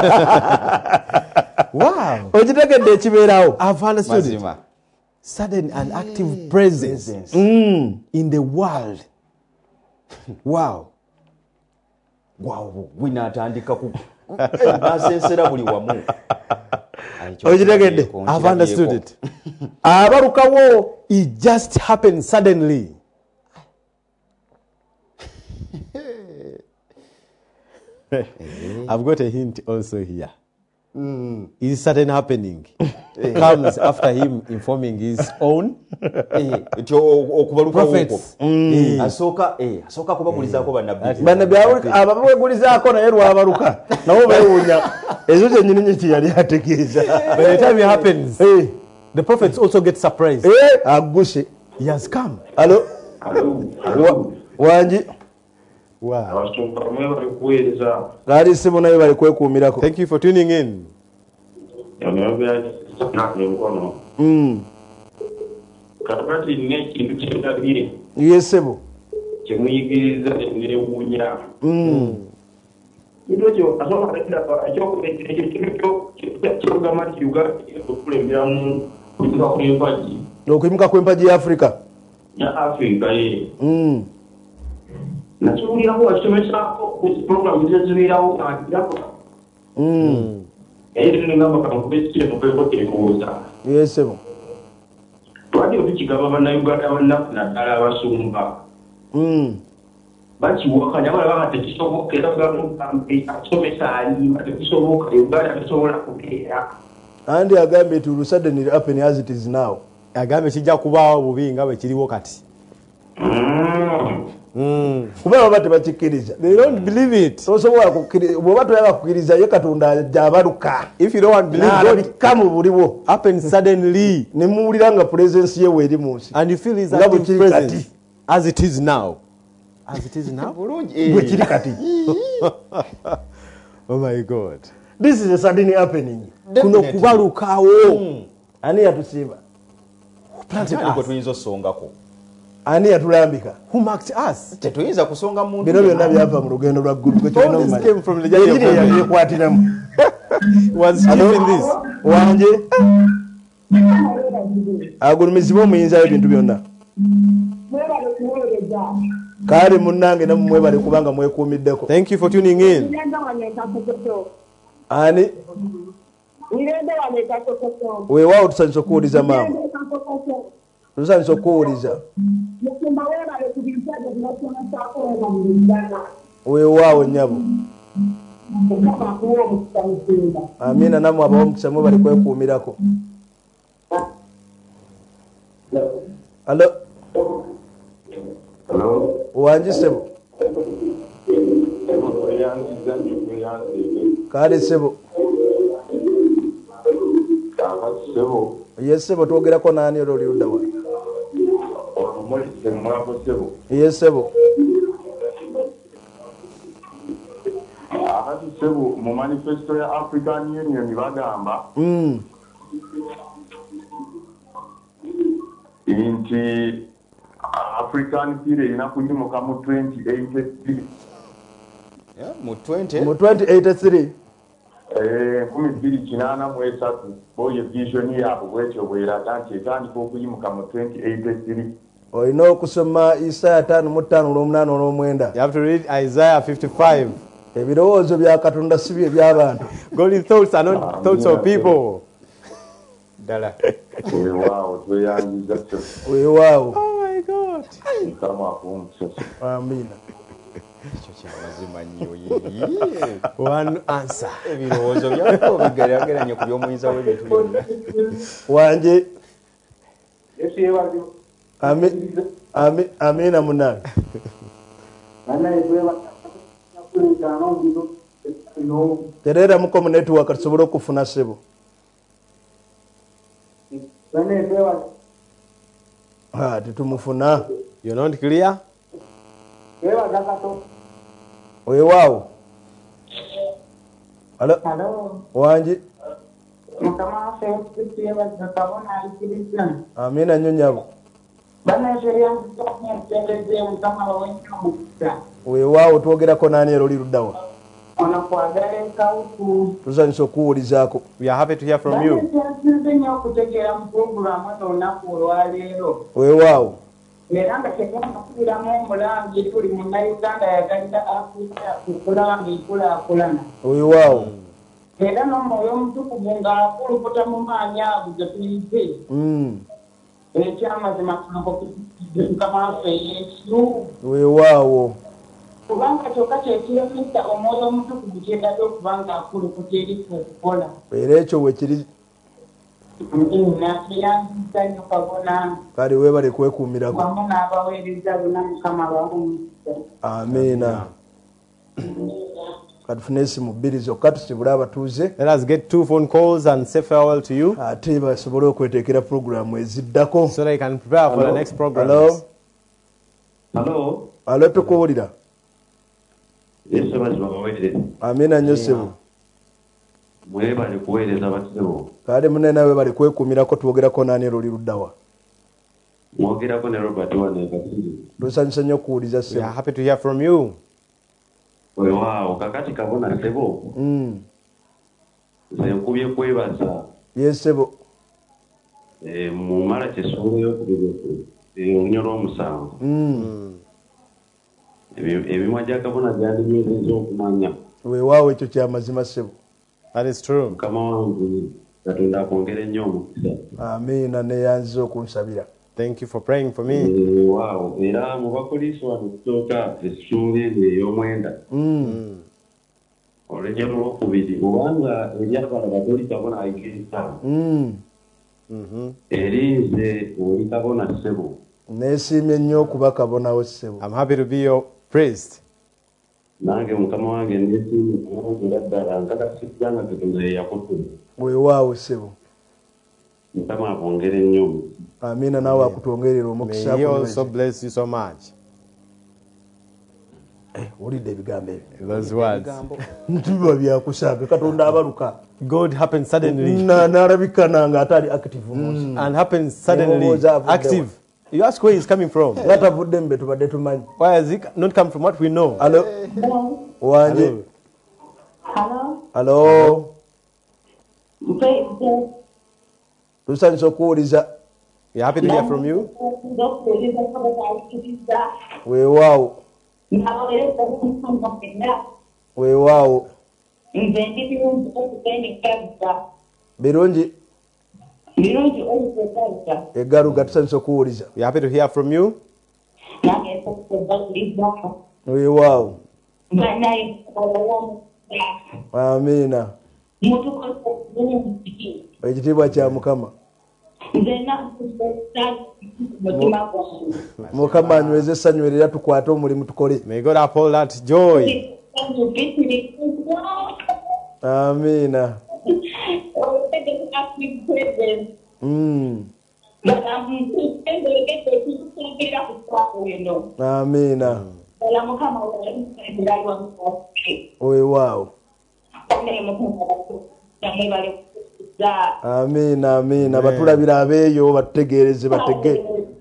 Speaker 1: Wow,
Speaker 2: Okitegedde ekibeerawo.
Speaker 1: I've understood it.
Speaker 3: mazima
Speaker 1: Sudden and active presence in the world. Wow.
Speaker 3: gwawo gwinaatandika ku nasensera buli wamu.
Speaker 2: Okitegedde?
Speaker 1: I've understood it.
Speaker 2: Abalukawo
Speaker 1: It just happened suddenly. I've got a hint also here. Mm. His sudden happening comes after him informing his own
Speaker 3: okubalukawo okwo
Speaker 1: prophets. Eh,
Speaker 3: asooka eh, asooka kubabulizaako bannabbi
Speaker 2: bannabbi ababeegulizaako naye lwabaluka nabo beewuunya ezo kyennyini nyi kye yali ategeeza.
Speaker 1: By the time it happens,
Speaker 2: Eh,
Speaker 1: the prophets also get surprised.
Speaker 2: eh, agguse.
Speaker 1: He has come.
Speaker 2: Alo Wa- wangi
Speaker 1: Wow.
Speaker 6: abasumba bamwe bali kuweereza
Speaker 2: gaali ssimu naye bali kwekuumirako.
Speaker 1: Thank you for tuning in.
Speaker 6: emyoyo emikono
Speaker 2: Mm.
Speaker 6: kakati nina ekintu kyendabye
Speaker 2: Ye ssebo.
Speaker 6: kyemuyigiriza neewuunya kintu ekyo asobola ekyo kyogamba nti uganda okukulemberamu kuyimuka kw'empagi
Speaker 2: Okuyimuka kw'empagi ya Africa.
Speaker 6: ya afrika ye
Speaker 2: Mm.
Speaker 6: nakiwulirako wakisomesaako programu zezibeerawo agirako
Speaker 2: Mm.
Speaker 6: naye tenengamba kamukubekiremukweko tebuuza
Speaker 2: Ye ssebo.
Speaker 6: twali otukigaba bannayuganda bannaku naddala abasumba
Speaker 2: Mm.
Speaker 6: bakiwakanya balaba nga tekisoboka era asomesa alima tekisoboka uganda tesobola kubeera
Speaker 2: Andi agambye it will suddenly happen as it is now.
Speaker 1: Agambe kijja kubaawo bubi nga bwe kiriwo kati.
Speaker 2: Kuba baba tebakikkiriza.
Speaker 1: They don't believe it.
Speaker 2: Tosobola kukkiriza bw'oba toyagala kukkiriza ye Katonda ajja abaluka.
Speaker 1: If you don't want to believe God,
Speaker 2: N'alabika mu buliwo.
Speaker 1: happens suddenly
Speaker 2: Ne muwulira nga presence ye weeri mu nsi.
Speaker 1: and you feel his
Speaker 2: Nga bwe
Speaker 1: active
Speaker 2: kiri
Speaker 1: presence
Speaker 2: kati.
Speaker 1: as it is now. As it is now?
Speaker 3: bulungi
Speaker 2: Bwe kiri kati.
Speaker 1: Oh my God.
Speaker 2: This is a sudden happening.
Speaker 1: Kuno kubalukawo.
Speaker 2: Ani yatusiiba?
Speaker 1: Planted
Speaker 3: kwe
Speaker 1: us.
Speaker 3: tuyinza osongako
Speaker 2: Ani yatulambika?
Speaker 1: Who marked us?
Speaker 3: tetuyinza kusonga muntu
Speaker 2: Bino byonna byava mu lugendo lwa ggulu. Kwe tulina
Speaker 1: All this
Speaker 2: okumanya.
Speaker 1: came from the journey of
Speaker 2: Enjiri
Speaker 1: God.
Speaker 2: yabyekwatiramu.
Speaker 1: Was given this.
Speaker 2: Wanje agulumizibwe omuyinza w'ebintu byonna. Kale munnange nammwe mwebale kubanga mwekuumiddeko.
Speaker 1: Thank you for tuning in.
Speaker 2: Ani weewaawo tusanyusa okuwuliza maama. Tusanyusa okuwuliza. Weewaawo nnyabo. Amiina nammwe abawa omukisa mwe bali kwekuumirako. Alo. Wangi ssebo.
Speaker 7: tweyanziza nnyo tweyanzize.
Speaker 2: Kale ssebo.
Speaker 7: Kakati ssebo.
Speaker 2: Ye ssebo twogerako n'ani olwo oli ludda wa?
Speaker 7: Ono mulise mwako ssebo.
Speaker 2: Ye ssebo.
Speaker 7: Akati ssebo mu manifesto ya African Union bagamba
Speaker 2: Mm.
Speaker 7: nti African period erina kuyimuka mu twenty eighty-three.
Speaker 3: Yeah, mu twenty
Speaker 2: Mu twenty eighty-three.
Speaker 7: Eh, kumi bbiri kinaana mu esatu boye vision yaabwe bwetyo bweraga nti etandika okuyimuka mu twenty eighty-three.
Speaker 2: Olina okusoma Isaya tano mu ttaano olw'omunaana olw'omwenda.
Speaker 1: You have to read Isaiah fifty-five.
Speaker 2: Ebirowoozo bya Katonda si bye by'abantu.
Speaker 1: God's thoughts are not thoughts of people. Dala.
Speaker 7: Weewaawo tweyanziza ssebo.
Speaker 2: Weewaawo.
Speaker 1: Oh my God.
Speaker 7: Mukama akumpisa.
Speaker 2: Amiina.
Speaker 3: Ekyo kyamazima nnyo yeye.
Speaker 1: One answer.
Speaker 3: Ebirowoozo byako bigeraageranye ku by'omuyinza w'ebintu byonna.
Speaker 2: Wanje.
Speaker 6: Yesu yebaze.
Speaker 2: Ami ami Amiina munange.
Speaker 6: Bana ebweba nakuleta n'obuzo no
Speaker 2: Terera muko mu network tusobole okufuna ssebo.
Speaker 6: bana ebweba
Speaker 2: Ah, tetumufuna.
Speaker 1: You're not clear?
Speaker 6: ebweba zakato.
Speaker 2: Weewaawo. Alo.
Speaker 8: Hello.
Speaker 2: Wanje.
Speaker 8: Mukama waffe yebaze kabona ayikiriza.
Speaker 2: Amiina nnyo nyabo.
Speaker 8: Bana sheria nzitendeze mukama wawenye omukisa.
Speaker 2: Weewaawo twogerako n'ani era oli ludda wa?
Speaker 8: Ono kwagala ekawuku.
Speaker 2: Tuzanyisa okuwulizaako.
Speaker 1: We are happy to hear from you.
Speaker 8: Bana nnyo okutegeera mu pulogulaamu eno olunaku olwaleero.
Speaker 2: Weewaawo.
Speaker 8: Era nga tegenda kubeeramu omulangi tuli munnayuganda yagalira Afrika kukulanga enkulaakulana.
Speaker 2: Weewaawo.
Speaker 8: Era n'omwoyo omutukuvu ng'akulukuta mu maanyi ago ge tuyite.
Speaker 2: Mm.
Speaker 8: Ekyamazima kanko mukama waffe Yesu.
Speaker 2: Weewaawo.
Speaker 8: Kubanga kyokka kyekiremesa omwoyo omutukuvu kyegaza okuba ng'akulukuta erifu okukola.
Speaker 2: Era ekyo wekiri.
Speaker 8: Nakiyanziza nnyo kabona.
Speaker 2: Kale weebale kwekuumirako.
Speaker 8: Wamu n'abaweereza bonna mukama bawumisa.
Speaker 2: Amiina. Katufune esimu bbiri zokka tusibule abatuuze.
Speaker 1: Let us get two phone calls and say farewell to you
Speaker 2: Ate basobole okweteekera pulogulaamu eziddako.
Speaker 1: so that you can prepare for the next program.
Speaker 2: Hello.
Speaker 7: Hello.
Speaker 2: Alo tukuwulira.
Speaker 7: Yesu baziba baweereza.
Speaker 2: Amiina nnyo ssebo.
Speaker 7: Mwebale kuweereza basebo.
Speaker 2: Kale munne nawe bali kwekuumirako twogerako n'ani era oli ludda wa?
Speaker 7: Mwogerako ne Robert Wane Kasiri.
Speaker 2: Tusanyusa nnyo okuwuliza
Speaker 1: We are
Speaker 2: ssebo.
Speaker 1: happy to hear from you.
Speaker 7: Weewaawo kakati kabona ssebo.
Speaker 2: Mm.
Speaker 7: Nze nkubye kwebaza.
Speaker 2: Ye ssebo.
Speaker 7: Eh, mu mala kyessuula y'okubiri olunya lw'omusanvu.
Speaker 2: Mm.
Speaker 7: Emimwa gya kabona gyandinywezezza okumanya.
Speaker 2: Weewaawo ekyo kyamazima ssebo.
Speaker 1: That is true.
Speaker 7: Mukama wange Katonda akwongere nnyo omukisa.
Speaker 2: Amiina neeyanziza okunsabira.
Speaker 1: Thank you for praying for me.
Speaker 7: Waawo era mu bapoliisi wano kusooka essuula eno ey'omwenda.
Speaker 2: Mm.
Speaker 7: Olujja lw'okubiri kubanga eryabala batoli kabona ayigiriza.
Speaker 2: Mm.
Speaker 1: Mhm.
Speaker 7: Erinze oli kabona ssebo.
Speaker 2: Neesiimye nnyo okuba kabonawo ssebo.
Speaker 1: I'm happy to be your priest.
Speaker 7: Nange mukama wange nesiimye kubanga ddala nkakasizza nga Katonda ye yakutuma.
Speaker 2: Weewaawo ssebo.
Speaker 7: Mukama akwongere nnyo.
Speaker 2: Amiina naawe akutwongerera
Speaker 1: May
Speaker 2: omukisa.
Speaker 1: he also bless you so much.
Speaker 2: Olidde ebigambo ebyo.
Speaker 1: Those words.
Speaker 2: Ntibiba byakusaaga Katonda abaluka.
Speaker 1: God happens suddenly
Speaker 2: Na n'alabika nange ate ali active munsi.
Speaker 1: and happens suddenly
Speaker 2: Nebuuza avudde
Speaker 1: active. You ask where he's coming from.
Speaker 2: Nga tavudde mu be tubadde tumanyi.
Speaker 1: Why has he not come from what we know?
Speaker 2: Alo.
Speaker 8: Hello.
Speaker 2: Wanje.
Speaker 8: Hello.
Speaker 2: Alo.
Speaker 8: Mpe
Speaker 2: Tusanyusa okuwuliza.
Speaker 1: We are happy to hear from you.
Speaker 8: okuweereza kabona ayikiriza.
Speaker 2: Weewaawo.
Speaker 8: N'abaweereza b'omusango fenna.
Speaker 2: Weewaawo.
Speaker 8: Nze ndi birungi okugenda ekkaluka.
Speaker 2: Birungi
Speaker 8: Birungi okugenda.
Speaker 2: eggaluga tusanyusa okuwuliza.
Speaker 1: We are happy to hear from you.
Speaker 8: Nange nsobola okuliza.
Speaker 2: Weewaawo.
Speaker 8: Nga naye olowoomusa.
Speaker 2: Amiina.
Speaker 8: Mutukoze okugenda mukiki.
Speaker 2: Ekitiibwa kya Mukama.
Speaker 8: Nze nakusosa mutima gwange.
Speaker 2: Mukama anyweze essanyu era tukwate omulimu tukole.
Speaker 1: May God uphold that joy.
Speaker 8: Thank you, Betty.
Speaker 2: amina
Speaker 8: Oh, thank you for asking presents.
Speaker 2: Mm,
Speaker 8: But I'm going to get the people to get up with what you know.
Speaker 2: amina
Speaker 8: But I'm going to come out and I want to
Speaker 2: owe waawo
Speaker 8: that.
Speaker 2: amina amina batulabira abeeyo batutegeereze batege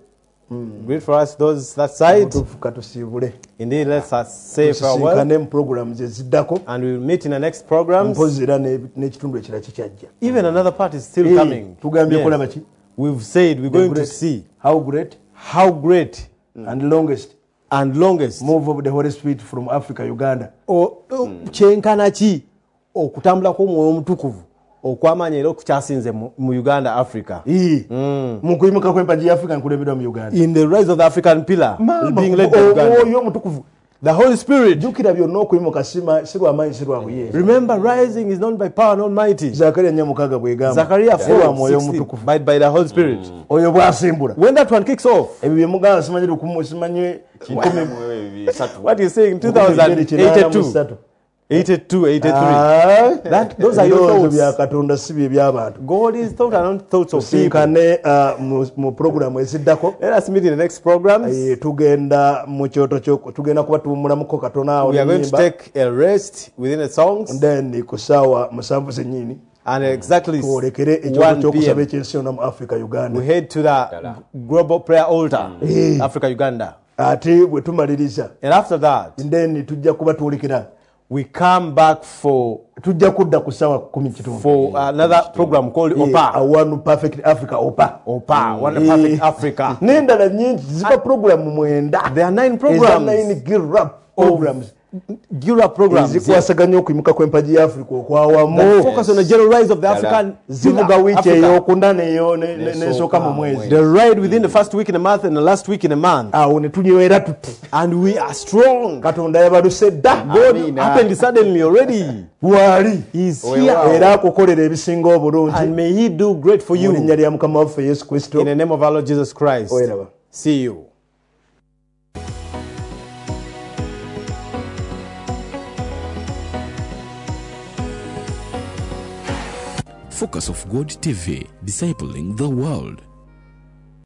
Speaker 1: Great for us, those that side.
Speaker 2: tufuka tusiibule
Speaker 1: Indeed, let's uh, say farewell.
Speaker 2: tusisinkane mu programu eziddako
Speaker 1: And we'll meet in the next programs.
Speaker 2: mpozi era ne- n'ekitundu ekira kikyajja
Speaker 1: Even another part is still
Speaker 2: Eh,
Speaker 1: coming.
Speaker 2: tugambye
Speaker 1: Yes.
Speaker 2: kulaba ki
Speaker 1: We've said we're going to
Speaker 2: Great.
Speaker 1: see
Speaker 2: how great
Speaker 1: how great
Speaker 2: and longest
Speaker 1: and longest
Speaker 2: move of the Holy Spirit from Africa Uganda
Speaker 1: o- o- kyenkana ki okutambula kw'omwoyo omutukuvu okw'amaanyi era okukyasinze mu mu Uganda, Africa.
Speaker 2: Ii. mu kuyimuka kw'empagi ya Africa nkulemberwa mu Uganda
Speaker 1: In the rise of the African pillar,
Speaker 2: Mama,
Speaker 1: being led by
Speaker 2: o-
Speaker 1: Uganda.
Speaker 2: oyo omutukuvu
Speaker 1: The Holy Spirit.
Speaker 2: jjukira byonna okuyimuka sima si lw'amaanyi si lwa buyeezi
Speaker 1: Remember, rising is not by power, not mighty.
Speaker 2: zakariya nnya mukaaga bwegamba
Speaker 1: Zachariah
Speaker 2: si lwa
Speaker 1: four
Speaker 2: mwoyo
Speaker 1: sixteen,
Speaker 2: omutukuvu
Speaker 1: by, by the Holy Spirit.
Speaker 2: oyo bw'asimbula
Speaker 1: When that one kicks off,
Speaker 2: ebyo bye mugamba simanyi lukumu simanyi nkumi
Speaker 1: what you're saying, two
Speaker 2: nkumi
Speaker 1: thousand
Speaker 2: bbiri kinaana mu
Speaker 1: eighty-two,
Speaker 2: ssatu.
Speaker 1: eighty-two, eighty-three.
Speaker 2: Ah,
Speaker 1: That- those are your
Speaker 2: ebirowoozo
Speaker 1: thoughts.
Speaker 2: bya katonda si bye by'abantu
Speaker 1: God is thought and not thoughts of people.
Speaker 2: tusinkane uh, mu- mu programu eziddako
Speaker 1: Let us meet in the next programs.
Speaker 2: Eh, tugenda mu kyoto kyo tugenda kuba tuwummulamuko katono awo
Speaker 1: We are going to
Speaker 2: n'ennyimba.
Speaker 1: take a rest within the songs,
Speaker 2: then ku ssaawa musanvu zennyini
Speaker 1: and exactly
Speaker 2: twolekere ekyoto
Speaker 1: one
Speaker 2: ky'okusaba
Speaker 1: p m
Speaker 2: ekyensi yonna mu africa uganda
Speaker 1: we head to the global prayer altar,
Speaker 2: Eh.
Speaker 1: Africa, Uganda.
Speaker 2: ate bwe tumaliriza
Speaker 1: And after that,
Speaker 2: then tujja kuba twolekera
Speaker 1: we come back for
Speaker 2: tujja kudda ku ssaawa kumi kitundu
Speaker 1: for another program called
Speaker 2: Eh,
Speaker 1: OPA.
Speaker 2: awanu perfect africa opa
Speaker 1: OPA, One
Speaker 2: Eh,
Speaker 1: Perfect Africa.
Speaker 2: n'endala nyingi ziba programu mwenda
Speaker 1: There are nine
Speaker 2: eza
Speaker 1: programs.
Speaker 2: nine girap programs
Speaker 1: Gura programs
Speaker 2: zikwasaganya okuyimuka kw'empagi ya africa
Speaker 1: that
Speaker 2: okwawamu
Speaker 1: focus on the general rise of the African
Speaker 2: zivuga
Speaker 1: pillar,
Speaker 2: wiiki
Speaker 1: Africa.
Speaker 2: eyokuna neyo ne- ne- n'esooka mu mwezi
Speaker 1: The ride within the first week in a month and the last week in a month.
Speaker 2: awo ne tunywera tuti
Speaker 1: And we are strong.
Speaker 2: katonda yabaluse dda
Speaker 1: God happened suddenly already.
Speaker 2: bw'ali
Speaker 1: He's here.
Speaker 2: era akukolera ebisinga obulungi
Speaker 1: And may He do great for
Speaker 2: mu
Speaker 1: you.
Speaker 2: linnya lya mukama waffe yesu kristo
Speaker 1: In the name of our Lord Jesus Christ.
Speaker 2: Oyeraba.
Speaker 1: See you.
Speaker 4: Focus of God T V, discipling the world.